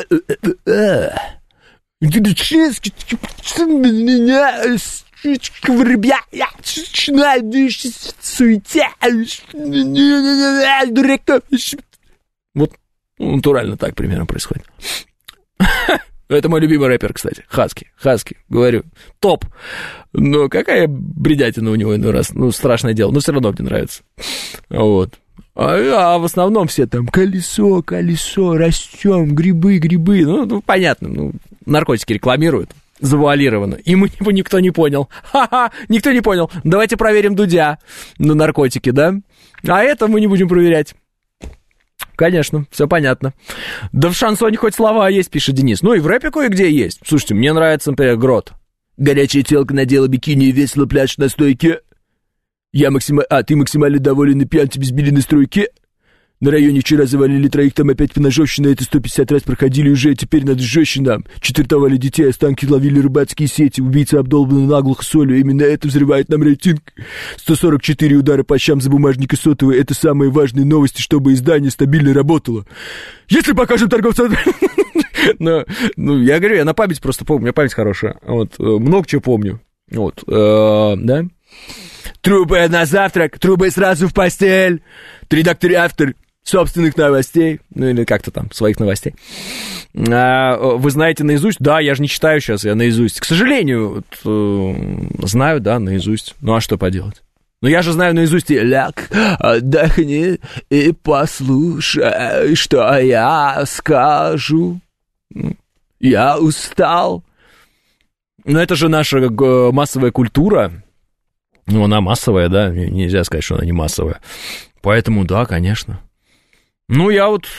Вот натурально так примерно происходит. Это мой любимый рэпер, кстати. Хаски, говорю. Топ. Но какая бредятина у него иной раз. Ну, страшное дело. Но все равно мне нравится. Вот. А в основном все там колесо, растем, грибы. Ну, понятно. Ну, наркотики рекламируют завуалированно. И никто не понял. Ха-ха, никто не понял. Давайте проверим Дудя на наркотики, да? А это мы не будем проверять. Конечно, все понятно. Да в шансоне хоть слова есть, пишет Денис. Ну и в рэпе кое-где есть. Слушайте, мне нравится, например, Грот. Горячая телка надела бикини и весело пляшет на стойке. Ты максимально доволен и пьян, тебе сбили на стройке. На районе вчера завалили троих, там опять поножовщина, это 150 раз проходили уже, теперь надо жестче нам. Четвертовали детей, останки ловили рыбацкие сети, убийцы обдолбаны наглухо солью, именно это взрывает нам рейтинг. 144 удара по щам за бумажник и сотовый, это самые важные новости, чтобы издание стабильно работало. Если покажем торговца... Ну, я говорю, я на память просто помню, у меня память хорошая, вот, много чего помню, вот, да. Трубы на завтрак, трубы сразу в постель, редактор и автор собственных новостей, ну или как-то там, своих новостей. Вы знаете наизусть? Да, я же не читаю сейчас, я наизусть. К сожалению, знаю, да, наизусть. Ну а что поделать? Но я же знаю наизусть: ляг, отдохни и послушай, что я скажу. Я устал. Но это же наша массовая культура. Ну, она массовая, да, нельзя сказать, что она не массовая. Поэтому, да, конечно. Ну,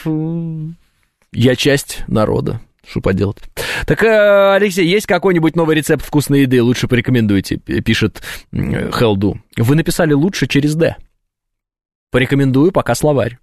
я часть народа. Что поделать? Так, Алексей, есть какой-нибудь новый рецепт вкусной еды? Лучше порекомендуйте, пишет Хелду. Вы написали лучше через «Д». Порекомендую, пока словарь.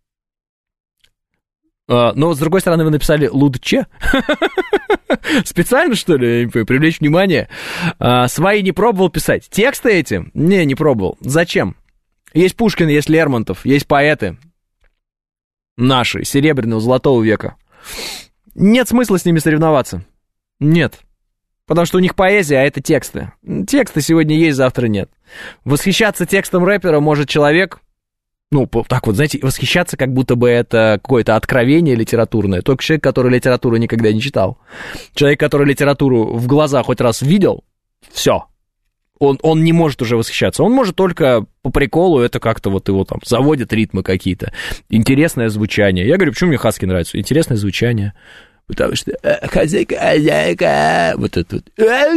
Но, с другой стороны, вы написали «лудче». Специально, что ли, привлечь внимание? Свои не пробовал писать. Тексты эти? Не пробовал. Зачем? Есть Пушкин, есть Лермонтов, есть поэты наши, серебряного, золотого века. Нет смысла с ними соревноваться. Нет. Потому что у них поэзия, а это тексты. Тексты сегодня есть, завтра нет. Восхищаться текстом рэпера может человек, ну, так вот, знаете, восхищаться, как будто бы это какое-то откровение литературное. Только человек, который литературу никогда не читал. Человек, который литературу в глаза хоть раз видел, все. Он не может уже восхищаться. Он может только по приколу, это как-то вот его там заводят ритмы какие-то. Интересное звучание. Я говорю, почему мне Хаски нравится? Интересное звучание. Потому что хозяйка, вот это вот.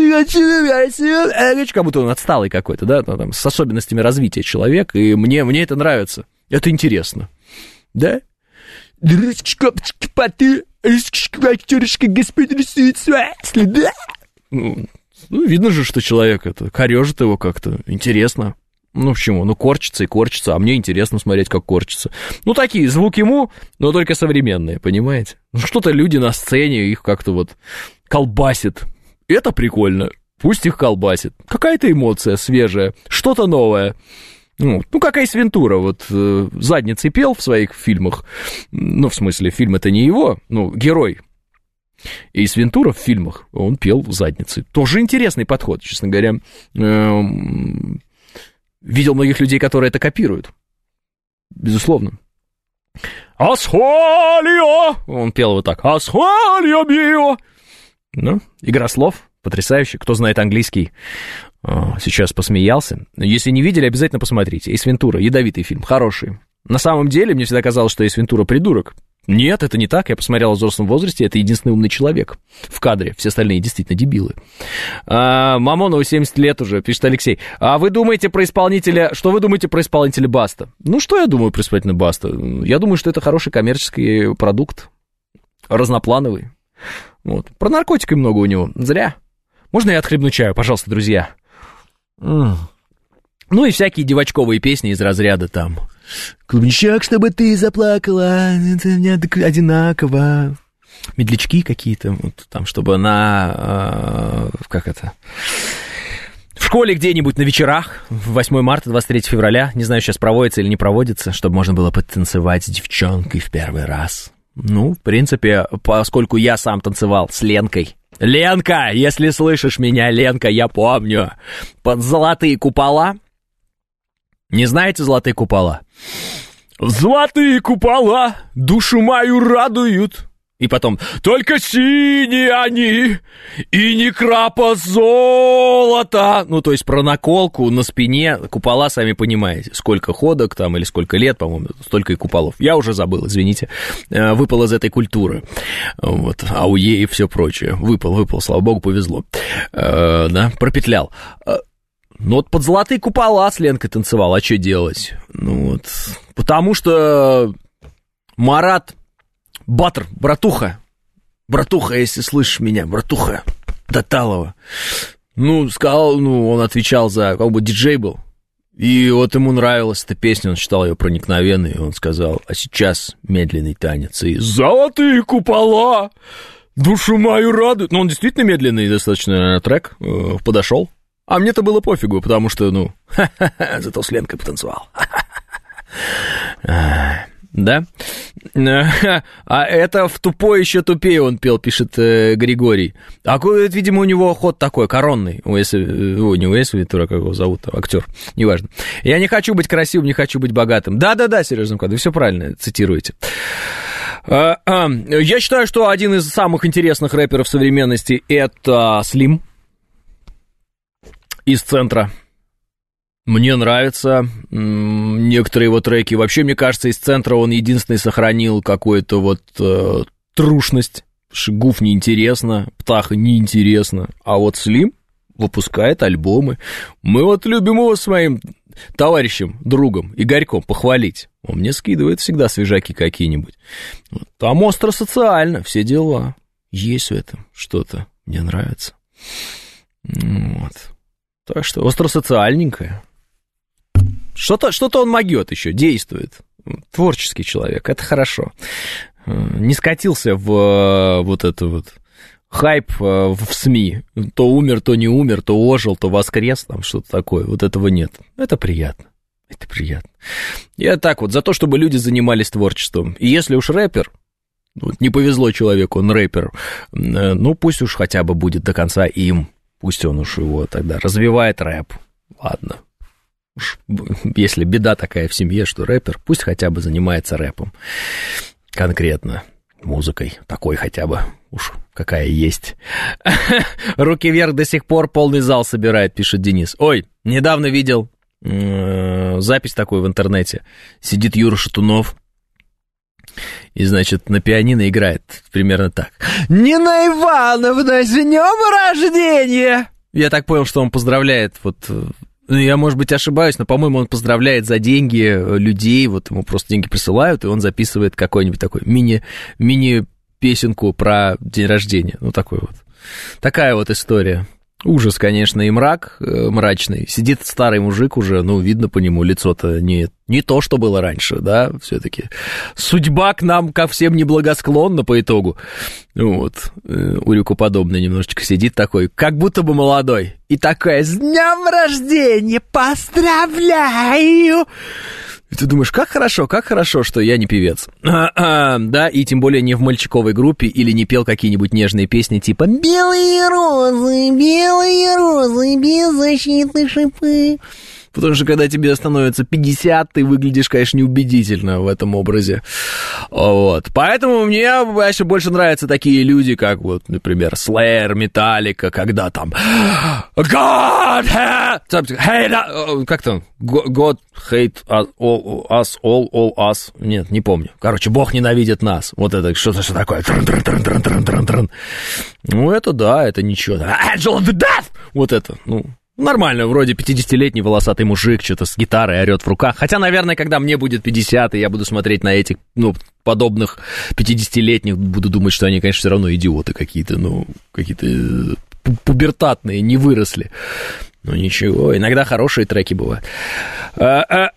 Как будто он отсталый какой-то, да, там, с особенностями развития человека. И мне это нравится. Это интересно. Да? Ну, видно же, что человек это корежит его как-то. Интересно. Ну, почему? Ну, корчится и корчится, а мне интересно смотреть, как корчится. Ну, такие, звук ему, но только современные, понимаете? Ну, что-то люди на сцене, их как-то вот колбасит. Это прикольно. Пусть их колбасит. Какая-то эмоция свежая, что-то новое. Ну, как Эйс Вентура, вот задницей пел в своих фильмах. Ну, в смысле, фильм это не его, ну, герой. Эйс Вентура в фильмах, он пел задницей. Тоже интересный подход, честно говоря. Видел многих людей, которые это копируют. Безусловно. Асфалио! Он пел вот так. Асфалио био! Ну, игра слов потрясающая. Кто знает английский, сейчас посмеялся. Если не видели, обязательно посмотрите. Эйс Вентура, ядовитый фильм, хороший. На самом деле, мне всегда казалось, что Эйс Вентура придурок. Нет, это не так. Я посмотрел в взрослом возрасте. Это единственный умный человек в кадре. Все остальные действительно дебилы. Мамонову 70 лет уже, пишет Алексей. А вы думаете про исполнителя... Что вы думаете про исполнителя Баста? Ну, что я думаю про исполнителя Баста? Я думаю, что это хороший коммерческий продукт. Разноплановый. Вот. Про наркотики много у него. Зря. Можно я отхлебну чаю, пожалуйста, друзья? Ну и всякие девочковые песни из разряда там... Клубничок, чтобы ты заплакала, это мне одинаково. Медлячки какие-то, вот, там, чтобы она, как это, в школе где-нибудь на вечерах, 8 марта, 23 февраля, не знаю, сейчас проводится или не проводится, чтобы можно было потанцевать с девчонкой в первый раз. Ну, в принципе, поскольку я сам танцевал с Ленкой. Ленка, если слышишь меня, Ленка, я помню. Под золотые купола. Не знаете золотые купола? Золотые купола душу мою радуют. И потом, только синие они, и не крапа золота. Ну, то есть про наколку на спине купола, сами понимаете. Сколько ходок там или сколько лет, по-моему, столько и куполов. Я уже забыл, извините. Выпал из этой культуры. Вот, АУЕ и все прочее. Выпал, слава богу, повезло. Да, пропетлял. Ну, вот под золотые купола с Ленкой танцевал, а что делать? Ну, вот, потому что Марат Батр, братуха, если слышишь меня, братуха Таталова, ну, сказал, ну, он отвечал за, как бы диджей был, и вот ему нравилась эта песня, он считал ее проникновенной, и он сказал, а сейчас медленный танец, и золотые купола душу мою радуют. Ну, он действительно медленный достаточно, наверное, трек, подошел. А мне-то было пофигу, потому что, ну, зато с Ленкой потанцевал. Да? А это в «Тупой еще тупее» он пел, пишет Григорий. А, видимо, у него ход такой, коронный. Не Уэс Вентура, как его зовут, актер, неважно. Я не хочу быть красивым, не хочу быть богатым. Да-да-да, Сережа Замков, вы все правильно цитируете. Я считаю, что один из самых интересных рэперов современности — это Слим. Из центра. Мне нравятся некоторые его треки. Вообще, мне кажется, из центра он единственный сохранил какую-то вот трушность. Гуф неинтересно, Птаха неинтересно. А вот Слим выпускает альбомы. Мы вот любим его с моим товарищем, другом, Игорьком, похвалить. Он мне скидывает всегда свежаки какие-нибудь. Там остро-социально, все дела. Есть в этом что-то. Мне нравится. Вот. Так что остро-социальненькое. Что-то он могет еще, действует. Творческий человек, это хорошо. Не скатился в вот это вот хайп в СМИ. То умер, то не умер, то ожил, то воскрес, там что-то такое. Вот этого нет. Это приятно. Это приятно. Я так вот, за то, чтобы люди занимались творчеством. И если уж рэпер, вот не повезло человеку, он рэпер, ну пусть уж хотя бы будет до конца им. Пусть он уж его тогда развивает рэп. Ладно. Уж, если беда такая в семье, что рэпер, пусть хотя бы занимается рэпом. Конкретно. Музыкой. Такой хотя бы. Уж какая есть. Руки вверх, до сих пор полный зал собирает, пишет Денис. Ой, недавно видел запись такую в интернете. Сидит Юра Шатунов. И, значит, на пианино играет примерно так. «Нина Ивановна, с днем рождения!» Я так понял, что он поздравляет, вот, я, может быть, ошибаюсь, но, по-моему, он поздравляет за деньги людей, вот ему просто деньги присылают, и он записывает какой-нибудь такой мини-песенку про день рождения, ну, такой вот. Такая вот история. Ужас, конечно, и мрак мрачный. Сидит старый мужик уже, ну, видно по нему, лицо-то не то, что было раньше, да, все-таки. Судьба к нам ко всем неблагосклонна по итогу. Вот, урюкоподобный немножечко сидит такой, как будто бы молодой. И такая, с днем рождения, поздравляю! И ты думаешь, как хорошо, что я не певец. Да, и тем более не в мальчиковой группе или не пел какие-нибудь нежные песни типа белые розы, беззащитные шипы». Потому что, когда тебе становится 50, ты выглядишь, конечно, неубедительно в этом образе. Вот. Поэтому мне вообще больше нравятся такие люди, как вот, например, Slayer, Metallica, когда там God hate... Как там? God hate us, all us. Нет, не помню. Короче, Бог ненавидит нас. Вот это что-то что такое. Ну, это да, это ничего. Angel of the Death! Вот это, ну... Нормально, вроде 50-летний волосатый мужик что-то с гитарой орет в руках. Хотя, наверное, когда мне будет 50, и я буду смотреть на этих, ну, подобных 50-летних, буду думать, что они, конечно, все равно идиоты какие-то, ну, какие-то пубертатные, не выросли. Ну, ничего, иногда хорошие треки бывают. Да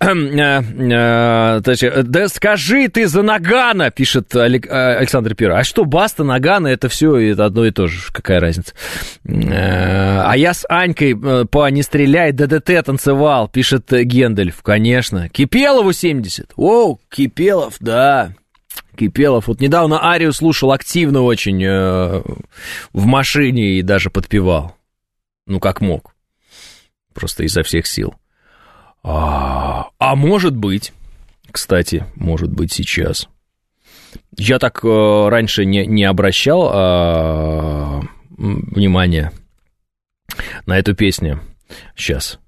скажи ты за Нагана, пишет Александр Первый. А что, Баста, Нагана, это все это одно и то же, какая разница? А я с Анькой по «Не стреляй», ДДТ танцевал, пишет Гендальф. Конечно. Кипелову 70. Оу, Кипелов, да. Кипелов. Вот недавно Арию слушал активно очень в машине и даже подпевал. Ну, как мог. Просто изо всех сил. А может быть, кстати, может быть сейчас. Я так раньше не обращал внимания на эту песню. Сейчас.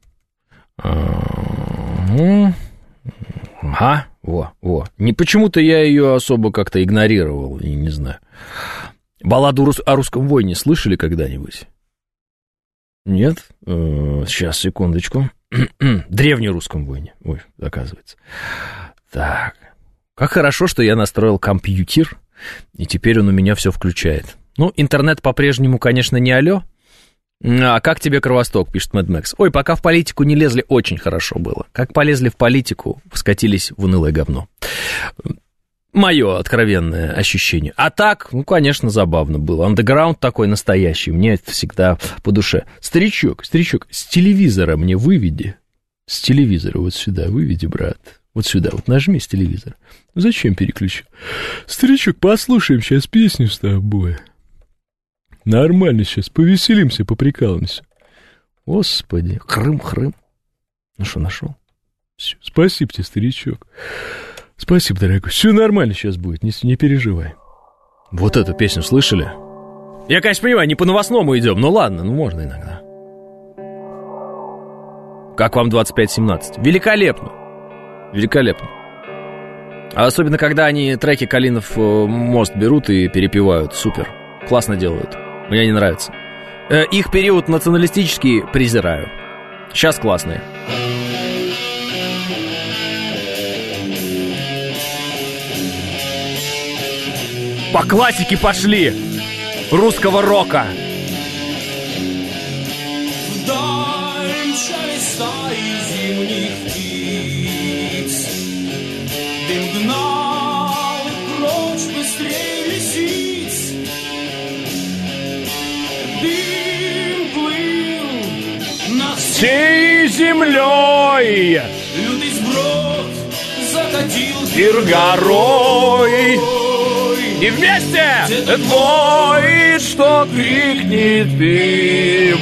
Ага, во. Почему-то я ее особо как-то игнорировал, и не знаю. Балладу о русском воине слышали когда-нибудь? Нет? Сейчас, секундочку. Древнерусском воине. Ой, оказывается. Так. Как хорошо, что я настроил компьютер, и теперь он у меня все включает. Ну, интернет по-прежнему, конечно, не алё. А как тебе Кровосток, пишет Mad Max. Ой, пока в политику не лезли, очень хорошо было. Как полезли в политику, скатились в унылое говно. Мое откровенное ощущение. А так, ну, конечно, забавно было. Андеграунд такой настоящий. Мне это всегда по душе. Старичок, с телевизора мне выведи. С телевизора вот сюда выведи, брат. Вот сюда, вот нажми с телевизора. Зачем переключу? Старичок, послушаем сейчас песню с тобой. Нормально сейчас, повеселимся, поприкалываемся. Господи, хрым. Ну что, нашел? Все, спасибо тебе, старичок. Спасибо, дорогой. Все нормально сейчас будет, не переживай. Вот эту песню слышали? Я, конечно, понимаю, не по новостному идем, но ладно, ну можно иногда. Как вам 2517? Великолепно. Великолепно. А особенно, когда они треки «Калинов мост» берут и перепевают. Супер. Классно делают. Мне не нравится. Их период националистический презираю. Сейчас классные. По классике пошли. Русского рока. Вдаль мчали стаи зимних птиц. Дым гнал прочь быстрее лисиц. Дым плыл над всей землей. Лютый сброд закатил пир горой. И вместе воет, что крикнет им.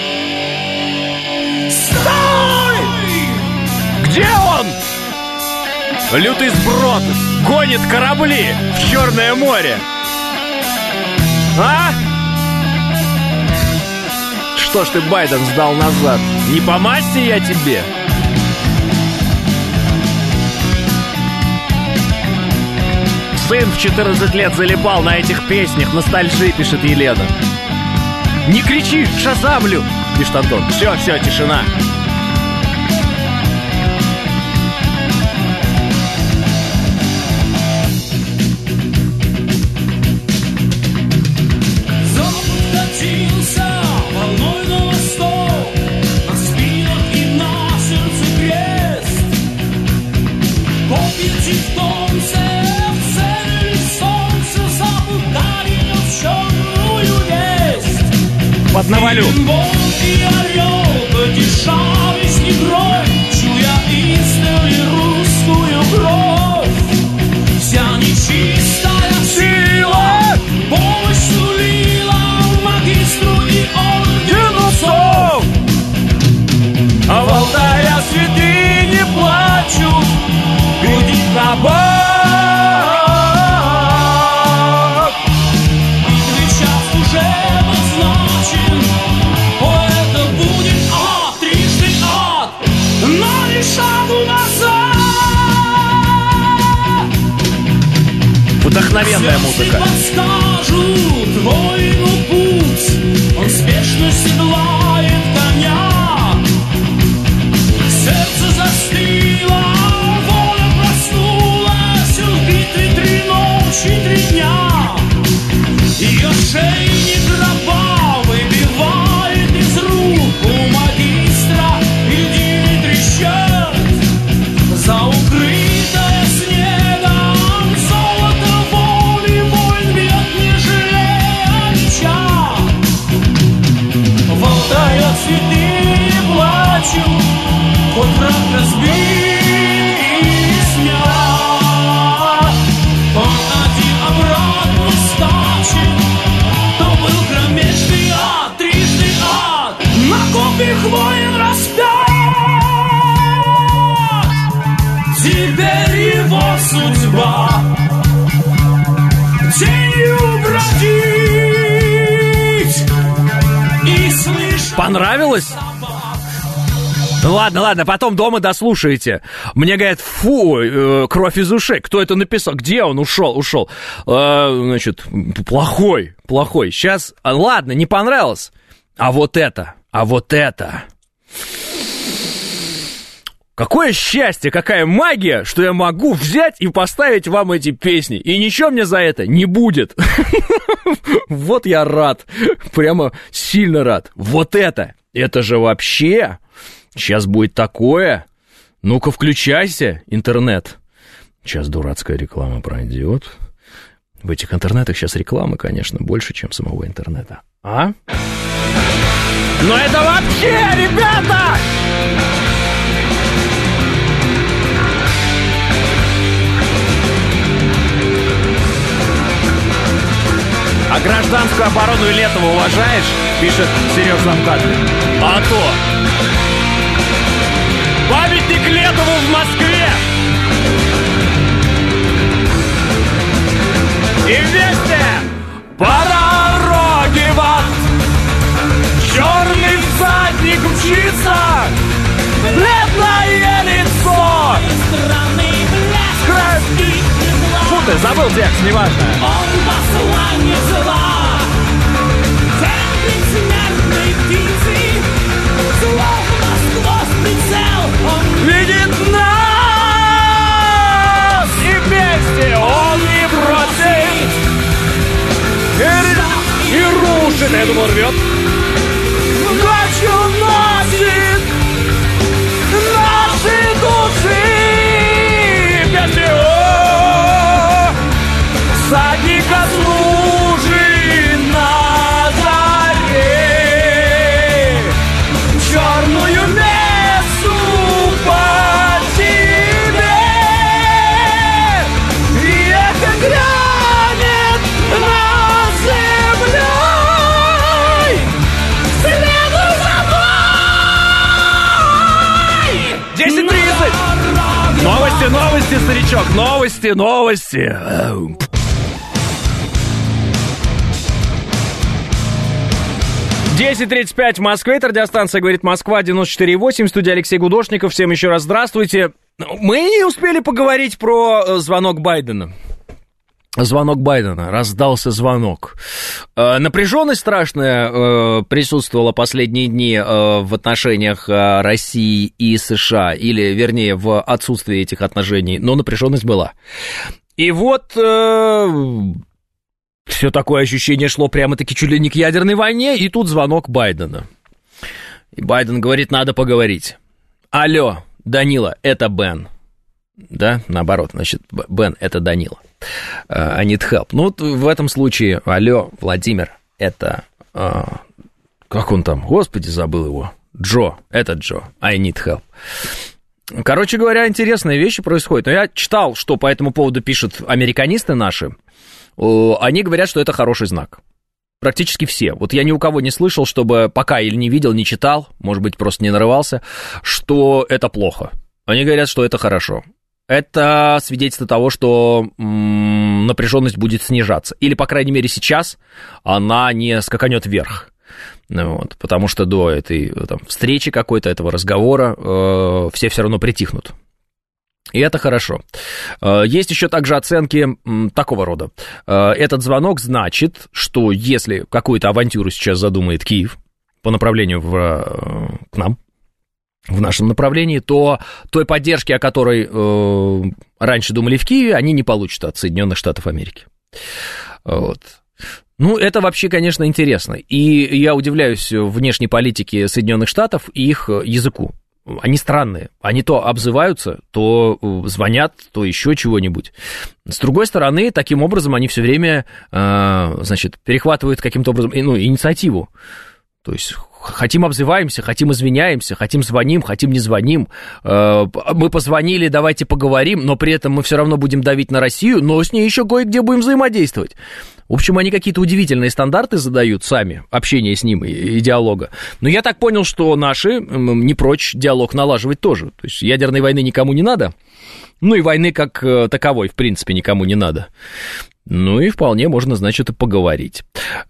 Стой! Где он? Лютый сброд гонит корабли в Черное море. А? Что ж ты, Байден, сдал назад? Не по масти я тебе? Сын в 14 лет залипал на этих песнях. Ностальжи, пишет Елена. Не кричи, шазамлю, пишет Антон. Все, тишина. Поднавалю. Вся нечистая сила помощь сулила магистру и ордену. А в Алтае святыни плачут, гудит набат. Вдохновенная музыка. Подскажут воину путь, он спешно седлает коня. Сердце застыло, воля проснулась, в битве 3 ночи, 3 дня. Ее шейник раба выбивает из рук у магистра, льдины трещат за укрытое снегом золото воли, войн бьет, не жалея меча. В Алтае цветы плачут, хоть враг разбит и смят. Он один обратно скачет, то был кромешный ад, трижды ад, на копьях воин распят. Теперь его судьба тенью бродить и слышать. Понравилось? Ладно, потом дома дослушаете. Мне говорят, фу, кровь из ушей. Кто это написал? Где он? Ушел. Значит, плохой. Сейчас, ладно, не понравилось. А вот это. Какое счастье, какая магия, что я могу взять и поставить вам эти песни. И ничего мне за это не будет. Вот я рад. Прямо сильно рад. Вот это же вообще... Сейчас будет такое. Ну-ка, включайся, интернет. Сейчас дурацкая реклама пройдет. В этих интернетах сейчас рекламы, конечно, больше, чем самого интернета. А? Но это вообще, ребята! А гражданскую оборону и Летова уважаешь? Пишет Сереж Замкадлин. А то! Памятник Летову в Москве! И вместе по дороге в ад черный всадник мчится, Стрингсы, забыл текст, неважно. Он посланник зла, терпит смертной птицы, словно сквозь прицел он Видит нас, и вместе он не бросит, и рушит, я думал, рвет. Ночью носит наши души, без него всадника служит на заре, черную мессу по тебе, и это грянет над землей. Следуй за мной! 10:30! Новости, старичок, новости. 10:35 в Москве, это радиостанция «Говорит Москва», 94,8, студия Алексей Гудошников. Всем еще раз здравствуйте. Мы не успели поговорить про звонок Байдена. Раздался звонок. Напряженность страшная присутствовала последние дни в отношениях России и США, или, вернее, в отсутствии этих отношений, но напряженность была. И вот все такое ощущение шло прямо-таки чуть ли не к ядерной войне, и тут звонок Байдена. И Байден говорит, надо поговорить. Алло, Данила, это Бен. Да, наоборот, значит, Бен, это Данила. I need help. Ну, вот в этом случае, алло, Владимир, это... как он там? Господи, забыл его. Джо, это Джо. I need help. Короче говоря, интересные вещи происходят. Но я читал, что по этому поводу пишут американисты наши. Они говорят, что это хороший знак. Практически все. Вот я ни у кого не слышал, чтобы пока или не видел, не читал, может быть, просто не нарывался, что это плохо. Они говорят, что это хорошо. Это свидетельство того, что напряженность будет снижаться. Или, по крайней мере, сейчас она не скаканет вверх. Вот, потому что до этой там, встречи какой-то, этого разговора все равно притихнут. И это хорошо. Есть еще также оценки такого рода. Этот звонок значит, что если какую-то авантюру сейчас задумает Киев по направлению к нам, в нашем направлении, то той поддержки, о которой раньше думали в Киеве, они не получат от Соединенных Штатов Америки. Вот. Ну, это вообще, конечно, интересно. И я удивляюсь внешней политике Соединенных Штатов и их языку. Они странные. Они то обзываются, то звонят, то еще чего-нибудь. С другой стороны, таким образом они все время, значит, перехватывают каким-то образом инициативу. То есть хотим обзываемся, хотим извиняемся, хотим звоним, хотим не звоним. Мы позвонили, давайте поговорим, но при этом мы все равно будем давить на Россию, но с ней еще кое-где будем взаимодействовать. В общем, они какие-то удивительные стандарты задают сами, общение с ним и диалога. Но я так понял, что наши не прочь диалог налаживать тоже. То есть ядерной войны никому не надо, ну и войны как таковой, в принципе, никому не надо. Ну и вполне можно, значит, и поговорить.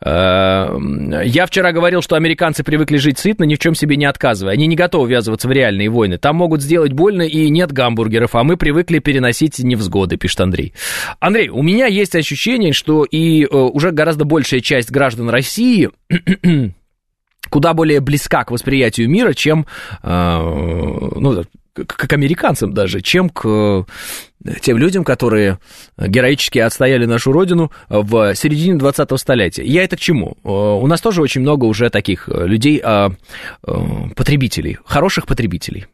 Я вчера говорил, что американцы привыкли жить сытно, ни в чем себе не отказывая. Они не готовы ввязываться в реальные войны. Там могут сделать больно и нет гамбургеров, а мы привыкли переносить невзгоды, пишет Андрей. Андрей, у меня есть ощущение, что и уже гораздо большая часть граждан России куда более близка к восприятию мира, чем... к американцам даже, чем к тем людям, которые героически отстояли нашу родину в середине 20-го столетия. Я это к чему? У нас тоже очень много уже таких людей, потребителей, хороших потребителей.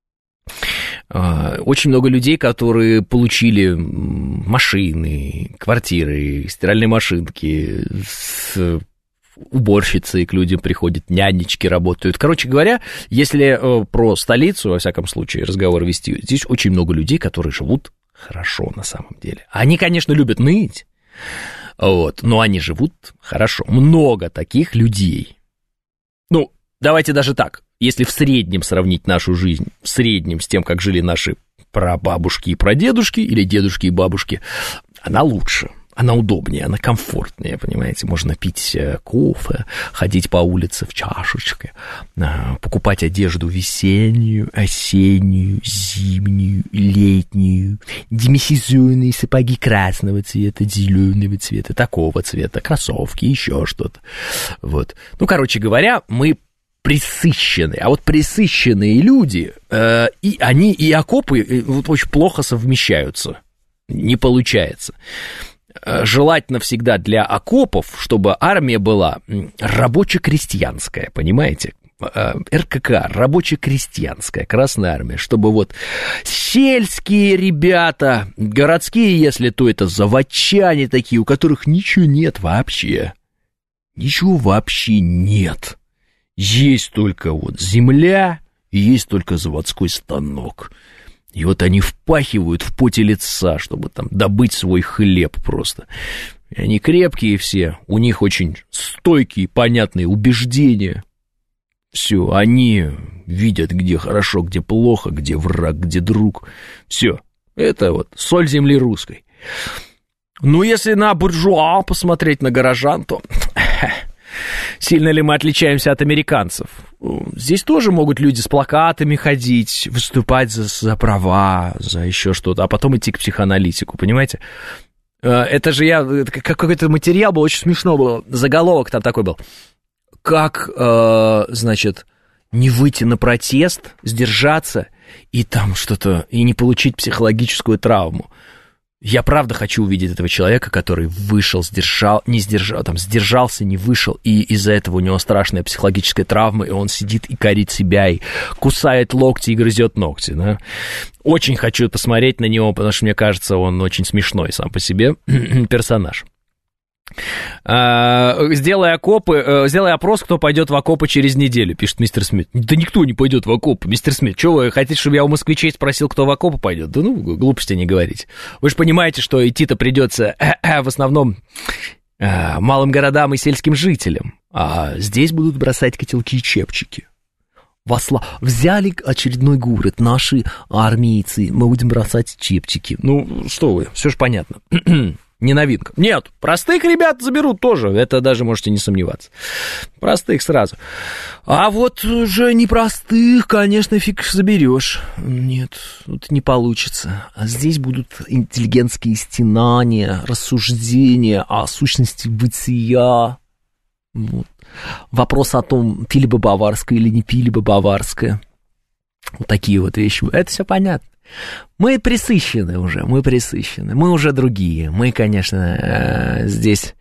Очень много людей, которые получили машины, квартиры, стиральные машинки, уборщицы к людям приходят, нянечки работают. Короче говоря, если про столицу, во всяком случае, разговор вести, здесь очень много людей, которые живут хорошо на самом деле. Они, конечно, любят ныть, вот, но они живут хорошо. Много таких людей. Ну, давайте даже так. Если в среднем сравнить нашу жизнь, в среднем с тем, как жили наши прабабушки и прадедушки, или дедушки и бабушки, она лучше. Она удобнее, она комфортнее, понимаете. Можно пить кофе, ходить по улице в чашечке, покупать одежду весеннюю, осеннюю, зимнюю, летнюю, демисезонные сапоги красного цвета, зеленого цвета, такого цвета, кроссовки, еще что-то. Вот. Ну, короче говоря, мы пресыщенные. А вот пресыщенные люди, и они, и окопы вот, очень плохо совмещаются. Не получается. Желательно всегда для окопов, чтобы армия была рабоче-крестьянская, понимаете? РКК, рабоче-крестьянская, Красная Армия, чтобы вот сельские ребята, городские, если то это заводчане такие, у которых ничего нет вообще. Ничего вообще нет. Есть только вот земля, и есть только заводской станок. И вот они впахивают в поте лица, чтобы там добыть свой хлеб просто. И они крепкие все, у них очень стойкие, понятные убеждения. Все, они видят, где хорошо, где плохо, где враг, где друг. Все, это вот соль земли русской. Ну, если на буржуа посмотреть, на горожан, то сильно ли мы отличаемся от американцев? Здесь тоже могут люди с плакатами ходить, выступать за права, за еще что-то, а потом идти к психоаналитику, понимаете? Это же какой-то материал был, очень смешно было, заголовок там такой был. Как, значит, не выйти на протест, сдержаться и там что-то, и не получить психологическую травму. Я правда хочу увидеть этого человека, который вышел, сдержался, не вышел, и из-за этого у него страшная психологическая травма, и он сидит и корит себя, и кусает локти, и грызет ногти, да. Очень хочу посмотреть на него, потому что мне кажется, он очень смешной сам по себе персонаж. Сделай опрос, кто пойдет в окопы через неделю, пишет мистер Смит. Да никто не пойдет в окопы, мистер Смит. Что вы хотите, чтобы я у москвичей спросил, кто в окопы пойдет? Да ну, глупости не говорите. Вы же понимаете, что идти-то придется в основном малым городам и сельским жителям. А здесь будут бросать котелки и чепчики. Взяли очередной город, наши армейцы, мы будем бросать чепчики. Ну, что вы, все же понятно. Не новинка. Нет, простых ребят заберут тоже, это даже можете не сомневаться. Простых сразу. А вот уже непростых, конечно, фиг заберешь. Нет, тут не получится. А здесь будут интеллигентские стенания, рассуждения о сущности бытия. Вот. Вопрос о том, пили бы баварское или не пили бы баварское. Вот такие вот вещи. Это все понятно. Мы пресыщены уже, мы уже другие. Мы, конечно, здесь...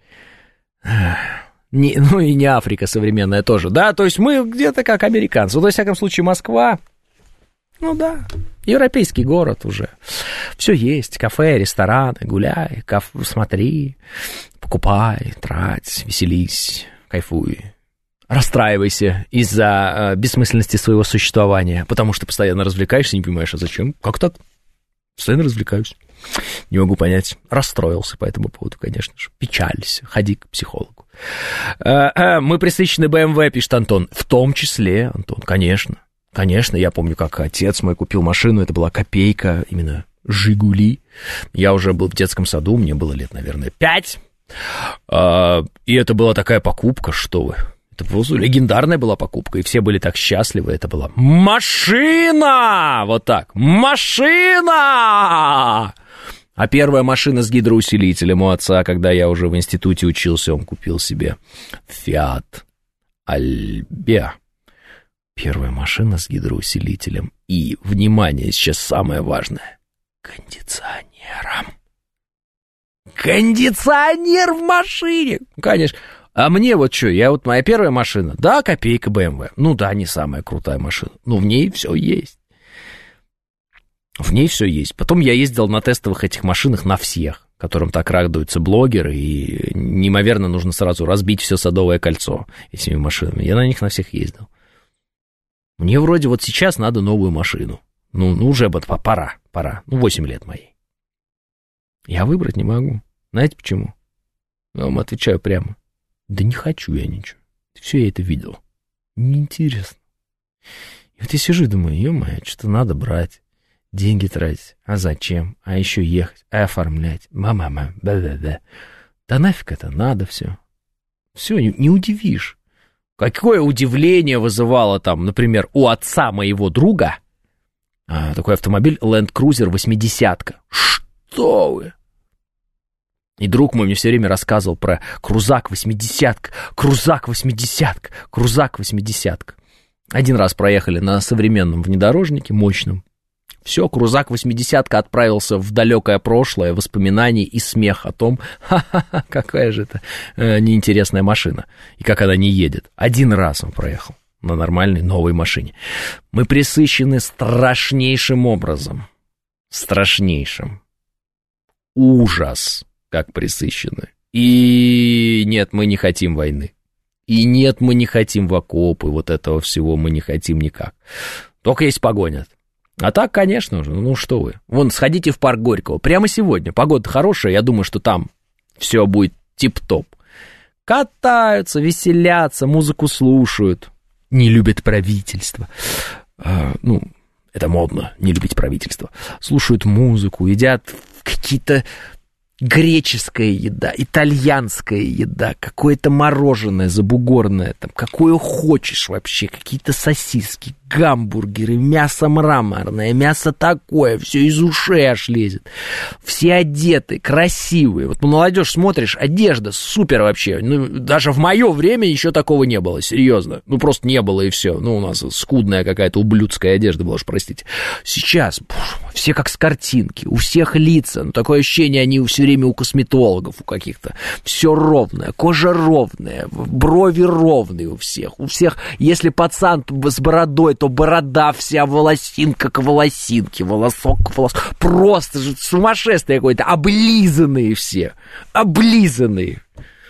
ну и не Африка современная тоже, да? То есть мы где-то как американцы. Ну, во всяком случае, Москва, ну да, европейский город уже. Все есть, кафе, рестораны, гуляй, смотри, покупай, трать, веселись, кайфуй. Расстраивайся из-за бессмысленности своего существования, потому что постоянно развлекаешься, не понимаешь, а зачем? Как так? Постоянно развлекаюсь. Не могу понять. Расстроился по этому поводу, конечно же. Печалься. Ходи к психологу. Мы пресыщены БМВ, пишет Антон. В том числе, Антон, конечно. Конечно, я помню, как отец мой купил машину, это была копейка, именно «Жигули». Я уже был в детском саду, мне было лет, наверное, 5. И это была такая покупка, что вы... Легендарная была покупка, и все были так счастливы. Это была машина! Вот так. Машина! А первая машина с гидроусилителем у отца, когда я уже в институте учился, он купил себе Фиат Альбеа. Первая машина с гидроусилителем. И, внимание, сейчас самое важное. Кондиционером. Кондиционер в машине! Конечно. А мне вот что, моя первая машина, да, копейка BMW, ну да, не самая крутая машина, но в ней все есть. В ней все есть. Потом я ездил на тестовых этих машинах на всех, которым так радуются блогеры, и неимоверно нужно сразу разбить все Садовое кольцо этими машинами. Я на них на всех ездил. Мне вроде вот сейчас надо новую машину. Ну уже пора. 8 лет моей. Я выбрать не могу. Знаете почему? Я вам отвечаю прямо. Да не хочу я ничего. Все я это видел. Неинтересно. И вот я сижу и думаю, ё-моё, что-то надо брать. Деньги тратить. А зачем? А еще ехать, а оформлять. Мама, да-да-да. Да нафиг это надо все. Все, не удивишь. Какое удивление вызывало там, например, у отца моего друга такой автомобиль Land Cruiser 80-ка. Что вы? И друг мой мне все время рассказывал про крузак 80-ка, крузак 80-ка, крузак 80-ка. Один раз проехали на современном внедорожнике, мощном. Все, крузак 80-ка отправился в далекое прошлое, воспоминаний и смех о том, ха-ха-ха, какая же это неинтересная машина, и как она не едет. Один раз он проехал на нормальной новой машине. Мы пресыщены страшнейшим образом. Страшнейшим. Ужас, как пресыщены. И нет, мы не хотим войны. И нет, мы не хотим в окопы, вот этого всего мы не хотим никак. Только если погонят. А так, конечно же, ну что вы. Вон, сходите в парк Горького. Прямо сегодня. Погода хорошая, я думаю, что там все будет тип-топ. Катаются, веселятся, музыку слушают. Не любят правительство. Это модно, не любить правительство. Слушают музыку, едят какие-то... Греческая еда, итальянская еда, какое-то мороженое забугорное, там, какое хочешь вообще, какие-то сосиски, гамбургеры, мясо мраморное, мясо такое, все из ушей аж лезет. Все одеты, красивые. Вот молодежь смотришь, одежда супер вообще. Ну, даже в мое время еще такого не было, серьезно. Ну, просто не было и все. Ну, у нас скудная какая-то ублюдская одежда была, уж простите. Сейчас все как с картинки, у всех лица, ну, такое ощущение, они все время у косметологов у каких-то. Все ровное, кожа ровная, брови ровные у всех. У всех, если пацан с бородой, то борода вся волосинка к волосинке, волосок к волоску. Просто же сумасшествие какое-то. Облизанные все. Облизанные.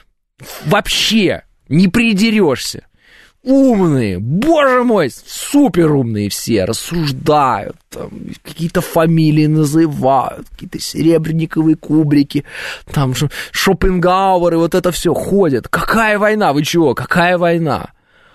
Вообще не придерешься. Умные, боже мой, супер умные все, рассуждают, там, какие-то фамилии называют, какие-то Серебренниковые, Кубрики, там Шопенгауэры, вот это все ходят. Какая война, вы чего, какая война?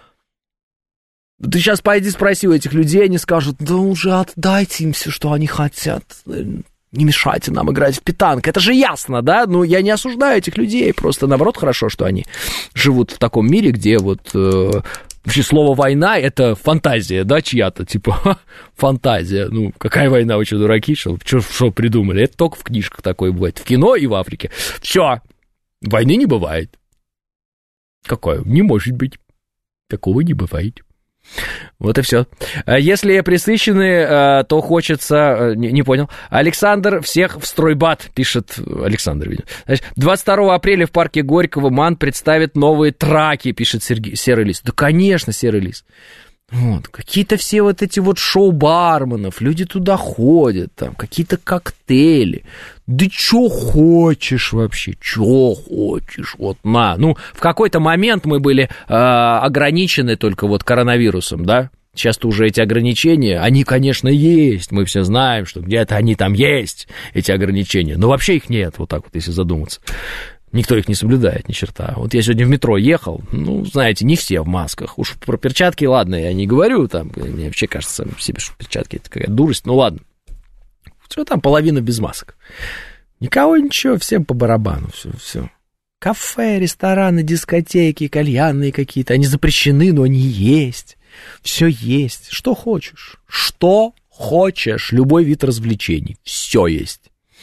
Ты сейчас пойди спроси у этих людей, они скажут, да уже отдайте им все, что они хотят, не мешайте нам играть в питанг. Это же ясно, да? Ну, я не осуждаю этих людей, просто наоборот хорошо, что они живут в таком мире, где вот вообще слово «война» — это фантазия, да, чья-то, типа, фантазия. Ну, какая война, вы что, дураки, что придумали? Это только в книжках такое бывает, в кино и в Африке. Все, войны не бывает. Какое? Не может быть. Такого не бывает. Вот и все. Если пресыщены, то хочется... Не понял. Александр, всех в стройбат, пишет Александр. Значит, 22 апреля в парке Горького МАН представит новые траки, пишет Серый Лис. Да, конечно, Серый Лис. Вот. Какие-то все вот эти вот шоу барменов, люди туда ходят, там, какие-то коктейли. Да чё хочешь вообще, чё хочешь, вот на. Ну, в какой-то момент мы были ограничены только вот коронавирусом, да? Сейчас-то уже эти ограничения, они, конечно, есть, мы все знаем, что где-то они там есть, эти ограничения, но вообще их нет, вот так вот, если задуматься. Никто их не соблюдает, ни черта. Вот я сегодня в метро ехал, ну, знаете, не все в масках. Уж про перчатки, ладно, я не говорю, там, мне вообще кажется себе, что перчатки — это какая-то дурость, ну, ладно. Что там, половина без масок. Никого ничего, всем по барабану, все. Кафе, рестораны, дискотеки, кальянные какие-то, они запрещены, но они есть. Все есть. Что хочешь. Что хочешь. Любой вид развлечений. Все есть.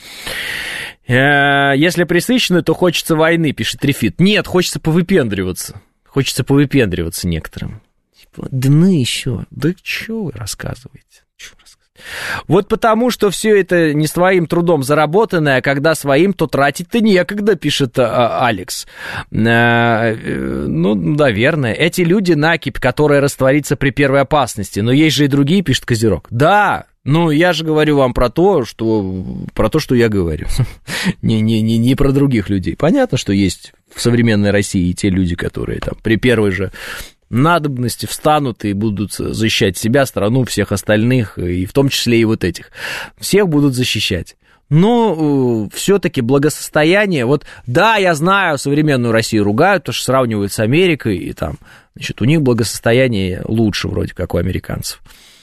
Если пресыщены, то хочется войны, пишет Рефит. Нет, хочется повыпендриваться. Хочется повыпендриваться некоторым. Типа, да ну еще. Да что вы рассказываете? Вот потому, что все это не своим трудом заработанное, а когда своим, то тратить-то некогда, пишет Алекс. Ну, наверное. Эти люди накипь, которая растворится при первой опасности. Но есть же и другие, пишет Козерог. Да, ну, я же говорю вам про то, что я говорю. Не про других людей. Понятно, что есть в современной России и те люди, которые там при первой же надобности встанут и будут защищать себя, страну, всех остальных, и в том числе и вот этих. Всех будут защищать. Но все-таки благосостояние, вот, да, я знаю, современную Россию ругают, потому что сравнивают с Америкой, и там, значит, у них благосостояние лучше вроде как у американцев.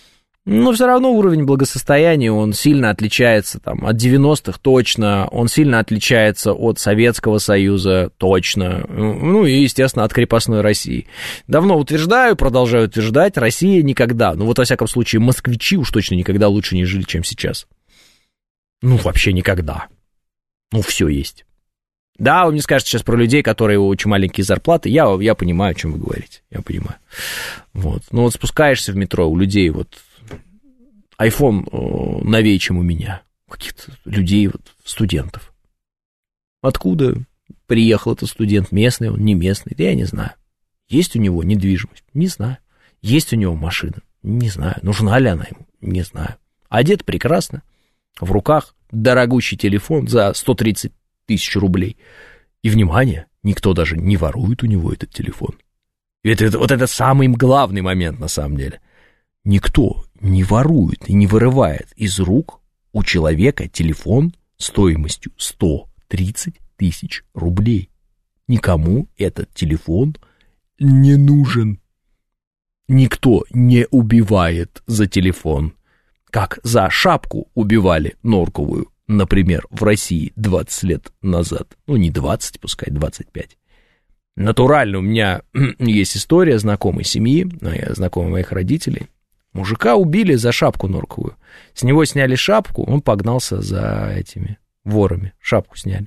Но все равно уровень благосостояния, он сильно отличается там, от 90-х точно, он сильно отличается от Советского Союза точно, ну и, естественно, от крепостной России. Давно утверждаю, продолжаю утверждать, Россия никогда, ну вот во всяком случае москвичи уж точно никогда лучше не жили, чем сейчас. Ну вообще никогда. Ну все есть. Да, вы мне скажете сейчас про людей, которые очень маленькие зарплаты, я понимаю, о чем вы говорите, я понимаю. Вот. Ну вот спускаешься в метро, у людей вот iPhone новее, чем у меня, каких-то людей, вот, студентов. Откуда приехал этот студент, местный он, не местный, да я не знаю. Есть у него недвижимость? Не знаю. Есть у него машина? Не знаю. Нужна ли она ему? Не знаю. Одет прекрасно, в руках дорогущий телефон за 130 тысяч рублей. И, внимание, никто даже не ворует у него этот телефон. Вот это самый главный момент на самом деле. Никто не ворует и не вырывает из рук у человека телефон стоимостью 130 тысяч рублей. Никому этот телефон не нужен. Никто не убивает за телефон, как за шапку убивали норковую, например, в России 20 лет назад. Ну, не 20, пускай 25. Натурально у меня есть история знакомой семьи, знакомой моих родителей. Мужика убили за шапку норковую. С него сняли шапку, он погнался за этими ворами. Шапку сняли.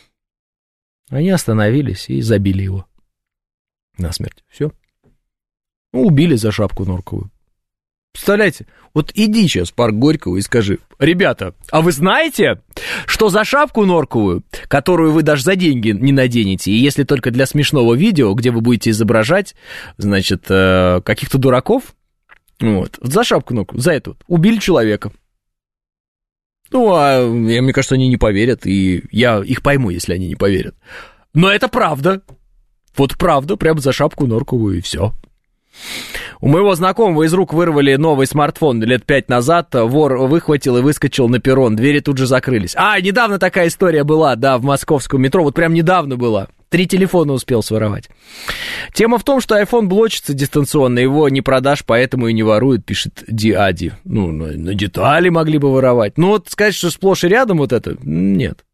Они остановились и забили его насмерть. Все. Ну, убили за шапку норковую. Представляете, вот иди сейчас в парк Горького и скажи: ребята, а вы знаете, что за шапку норковую, которую вы даже за деньги не наденете, и если только для смешного видео, где вы будете изображать, значит, каких-то дураков, вот, за шапку норковую, за это вот, убили человека. Ну, а мне кажется, они не поверят, и я их пойму, если они не поверят. Но это правда. Вот правда, прям за шапку норковую, и все. У моего знакомого из рук вырвали новый смартфон лет 5 назад, вор выхватил и выскочил на перрон, двери тут же закрылись. Недавно такая история была, да, в московском метро, вот прям недавно была. 3 телефона успел своровать. Тема в том, что iPhone блочится дистанционно, его не продашь, поэтому и не воруют, пишет Диади. Ну, на детали могли бы воровать. Ну, вот сказать, что сплошь и рядом вот это, нет.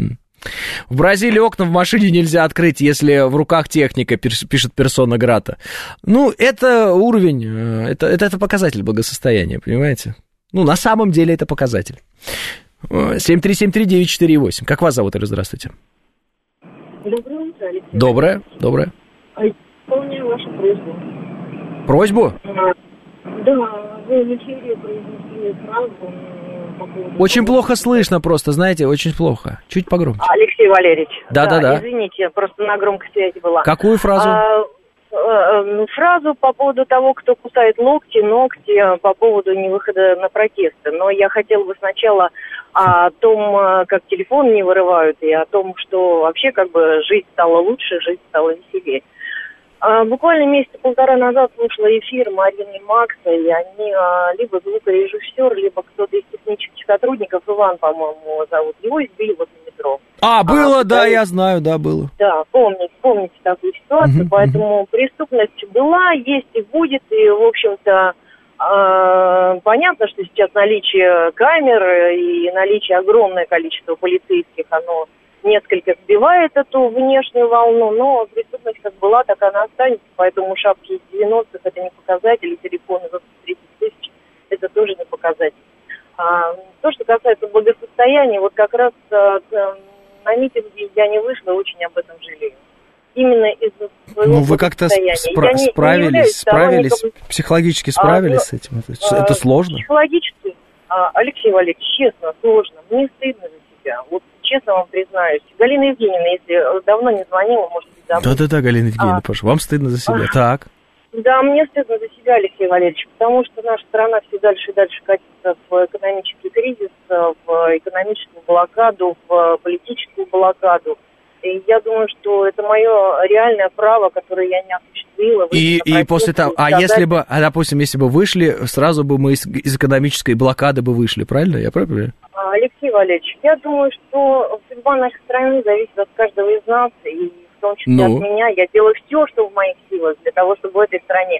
В Бразилии окна в машине нельзя открыть, если в руках техника, пишет Персона Грата. Ну, это уровень, это показатель благосостояния, понимаете? Ну, на самом деле это показатель. 7373948. Как вас зовут, здравствуйте? Доброе утро, Алексей. Доброе. Исполняю вашу просьбу. Просьбу? Да, вы в эфире произнесли фразу по поводу... Очень плохо слышно просто, знаете, очень плохо. Чуть погромче. Алексей Валерьевич. Да. Извините, просто на громкой связи была. Какую фразу? Фразу по поводу того, кто кусает локти, ногти, по поводу невыхода на протесты. Но я хотела бы сначала о том, как телефон не вырывают, и о том, что вообще как бы жизнь стала лучше, жизнь стала веселее. Буквально месяца полтора назад слушала эфир Марины и Макса, и они либо звукорежиссер, либо кто-то из технических сотрудников, Иван, по-моему, зовут, его избили возле метро. Было, да, я знаю, да, было. Да, помните такую ситуацию, поэтому преступность была, есть и будет, и, в общем-то, понятно, что сейчас наличие камер и наличие огромное количества полицейских, оно несколько сбивает эту внешнюю волну, но преступность как была, так она останется, поэтому шапки из 90-х это не показатель, и телефоны за 30 тысяч это тоже не показатель. То, что касается благосостояния, вот как раз на митинге я не вышла, очень об этом жалею. Именно из-за своего вы как-то справились, психологически справились с этим? Это сложно? Психологически, Алексей Валерьевич, честно, сложно. Мне стыдно за себя. Вот честно вам признаюсь. Галина Евгеньевна, если давно не звонила, может быть, забыла. Да, Галина Евгеньевна, пожалуйста, вам стыдно за себя. Так. Да, мне стыдно за себя, Алексей Валерьевич, потому что наша страна все дальше и дальше катится в экономический кризис, в экономическую блокаду, в политическую блокаду. И я думаю, что это мое реальное право, которое я не осуществила. И после того, если бы, допустим, если бы вышли, сразу бы мы из экономической блокады бы вышли, правильно? Я правильно? Алексей Валерьевич, я думаю, что судьба нашей страны зависит от каждого из нас, и в том числе от меня. Я делаю все, что в моих силах, для того, чтобы в этой стране и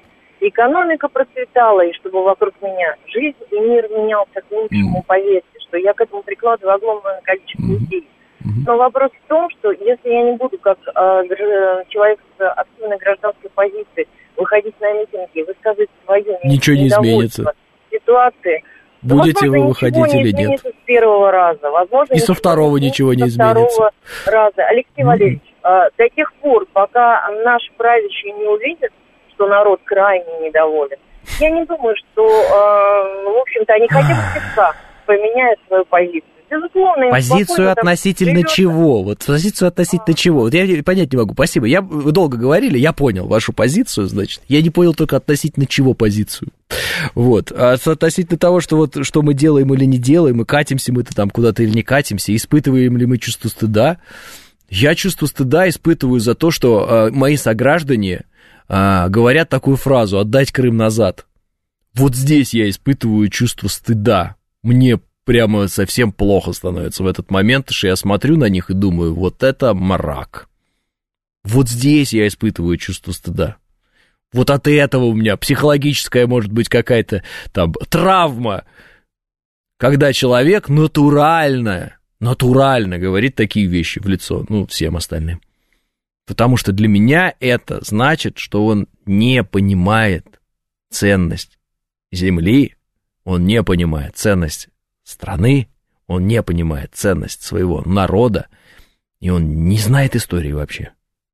экономика процветала, и чтобы вокруг меня жизнь и мир менялся к лучшему, поверьте, что я к этому прикладываю огромное количество усилий. Но вопрос в том, что если я не буду как человек с активной гражданской позицией выходить на митинги, высказывать свое ничего не изменится. Ситуации, будете вы выходить или нет? С первого раза. Возможно, и со второго ничего не изменится. Второго раза. Алексей Валерьевич, до тех пор, пока наши правящие не увидят, что народ крайне недоволен, я не думаю, что, в общем-то, они хотя бы слегка поменяют свою позицию. Безусловно, позицию относительно чего? Вот позицию относительно чего? Вот я понять не могу. Спасибо. Вы долго говорили, я понял вашу позицию, значит. Я не понял только относительно чего позицию. Вот. А относительно того, что вот что мы делаем или не делаем, и катимся мы-то там куда-то или не катимся, испытываем ли мы чувство стыда. Я чувство стыда испытываю за то, что мои сограждане говорят такую фразу: «Отдать Крым назад». Вот здесь я испытываю чувство стыда. Мне прямо совсем плохо становится в этот момент, что я смотрю на них и думаю, вот это мрак. Вот здесь я испытываю чувство стыда. Вот от этого у меня психологическая, может быть, какая-то там травма, когда человек натурально говорит такие вещи в лицо, всем остальным. Потому что для меня это значит, что он не понимает ценность земли, он не понимает ценность страны, он не понимает ценность своего народа, и он не знает истории вообще.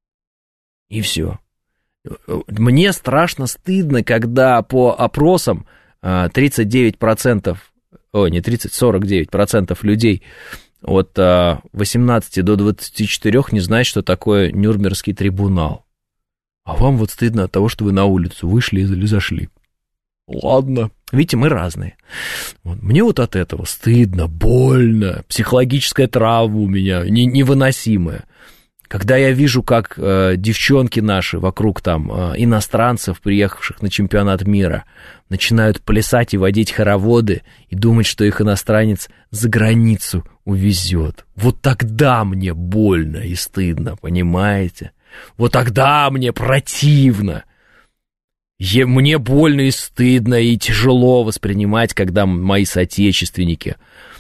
И все. Мне страшно стыдно, когда по опросам 49%, не 30, 49% людей от 18 до 24 не знают, что такое Нюрнбергский трибунал. А вам вот стыдно от того, что вы на улицу вышли или зашли. Ладно. Видите, мы разные. Мне вот от этого стыдно, больно, психологическая травма у меня невыносимая. Когда я вижу, как девчонки наши вокруг там иностранцев, приехавших на чемпионат мира, начинают плясать и водить хороводы и думать, что их иностранец за границу увезет. Вот тогда мне больно и стыдно, понимаете? Вот тогда мне противно. Мне больно и стыдно, и тяжело воспринимать, когда мои соотечественники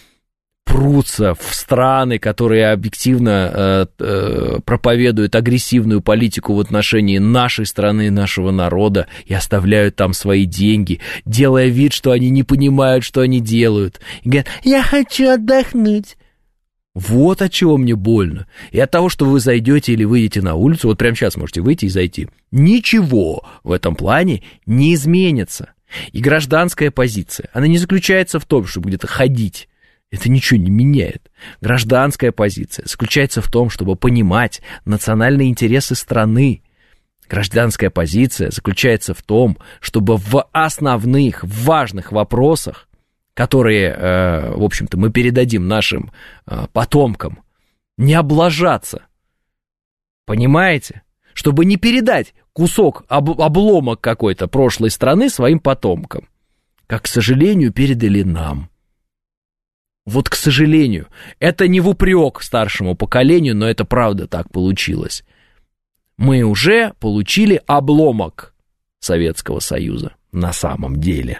прутся в страны, которые объективно проповедуют агрессивную политику в отношении нашей страны, нашего народа, и оставляют там свои деньги, делая вид, что они не понимают, что они делают. И говорят: «Я хочу отдохнуть». Вот от чего мне больно. И от того, что вы зайдете или выйдете на улицу, вот прямо сейчас можете выйти и зайти, ничего в этом плане не изменится. И гражданская позиция, она не заключается в том, чтобы где-то ходить. Это ничего не меняет. Гражданская позиция заключается в том, чтобы понимать национальные интересы страны. Гражданская позиция заключается в том, чтобы в основных, важных вопросах, которые, в общем-то, мы передадим нашим потомкам, не облажаться. Понимаете? Чтобы не передать кусок, обломок какой-то прошлой страны своим потомкам, как, к сожалению, передали нам. Вот, к сожалению, это не в упрек старшему поколению, но это правда так получилось. Мы уже получили обломок Советского Союза на самом деле.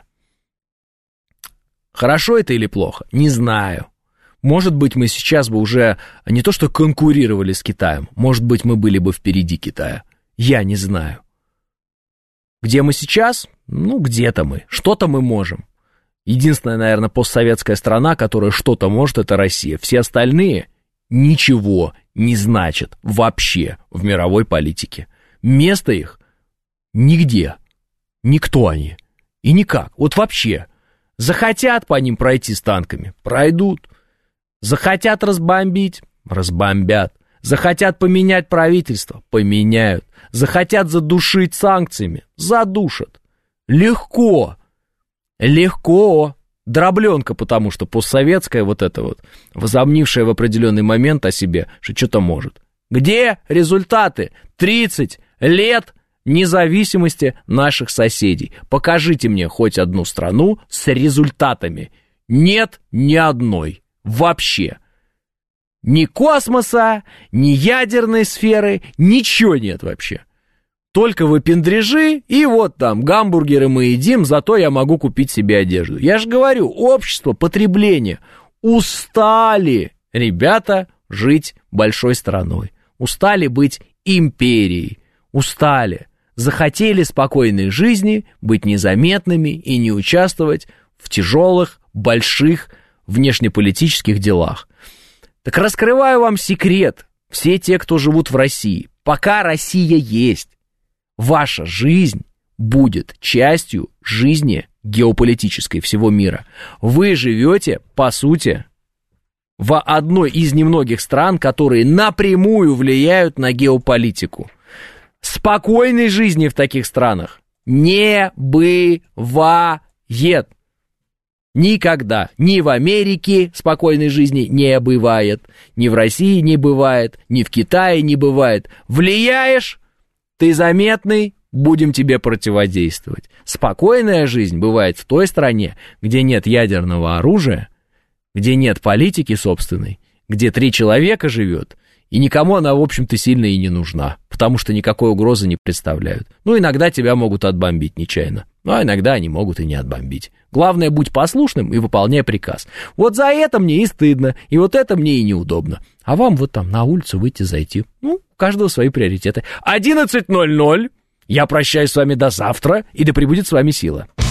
Хорошо это или плохо? Не знаю. Может быть, мы сейчас бы уже не то что конкурировали с Китаем, может быть, мы были бы впереди Китая. Я не знаю. Где мы сейчас? Где-то мы. Что-то мы можем. Единственная, наверное, постсоветская страна, которая что-то может, это Россия. Все остальные ничего не значат вообще в мировой политике. Место их нигде. Никто они. И никак. Вот вообще. Захотят по ним пройти с танками? Пройдут. Захотят разбомбить? Разбомбят. Захотят поменять правительство? Поменяют. Захотят задушить санкциями? Задушат. Легко. Легко. Дробленка, потому что постсоветская вот эта вот, возомнившая в определенный момент о себе, что что-то может. Где результаты? 30 лет независимости наших соседей. Покажите мне хоть одну страну с результатами. Нет ни одной. Вообще. Ни космоса, ни ядерной сферы, ничего нет вообще. только выпендрежи, и вот там гамбургеры мы едим, зато я могу купить себе одежду. Я же говорю, общество потребления устали, ребята, жить большой страной. Устали быть империей. Устали. Захотели спокойной жизни, быть незаметными и не участвовать в тяжелых, больших внешнеполитических делах. Так раскрываю вам секрет. Все те, кто живут в России. Пока Россия есть, ваша жизнь будет частью жизни геополитической всего мира. Вы живете, по сути, в одной из немногих стран, которые напрямую влияют на геополитику. Спокойной жизни в таких странах не бывает. Никогда. Ни в Америке спокойной жизни не бывает, ни в России не бывает, ни в Китае не бывает. Влияешь, ты заметный, будем тебе противодействовать. Спокойная жизнь бывает в той стране, где нет ядерного оружия, где нет политики собственной, где 3 человека живет, и никому она, в общем-то, сильно и не нужна, потому что никакой угрозы не представляют. Ну, иногда тебя могут отбомбить нечаянно, а иногда они могут и не отбомбить. Главное, будь послушным и выполняй приказ. Вот за это мне и стыдно, и вот это мне и неудобно. А вам вот там на улицу выйти, зайти. Ну, у каждого свои приоритеты. 11:00. Я прощаюсь с вами до завтра, и да пребудет с вами сила.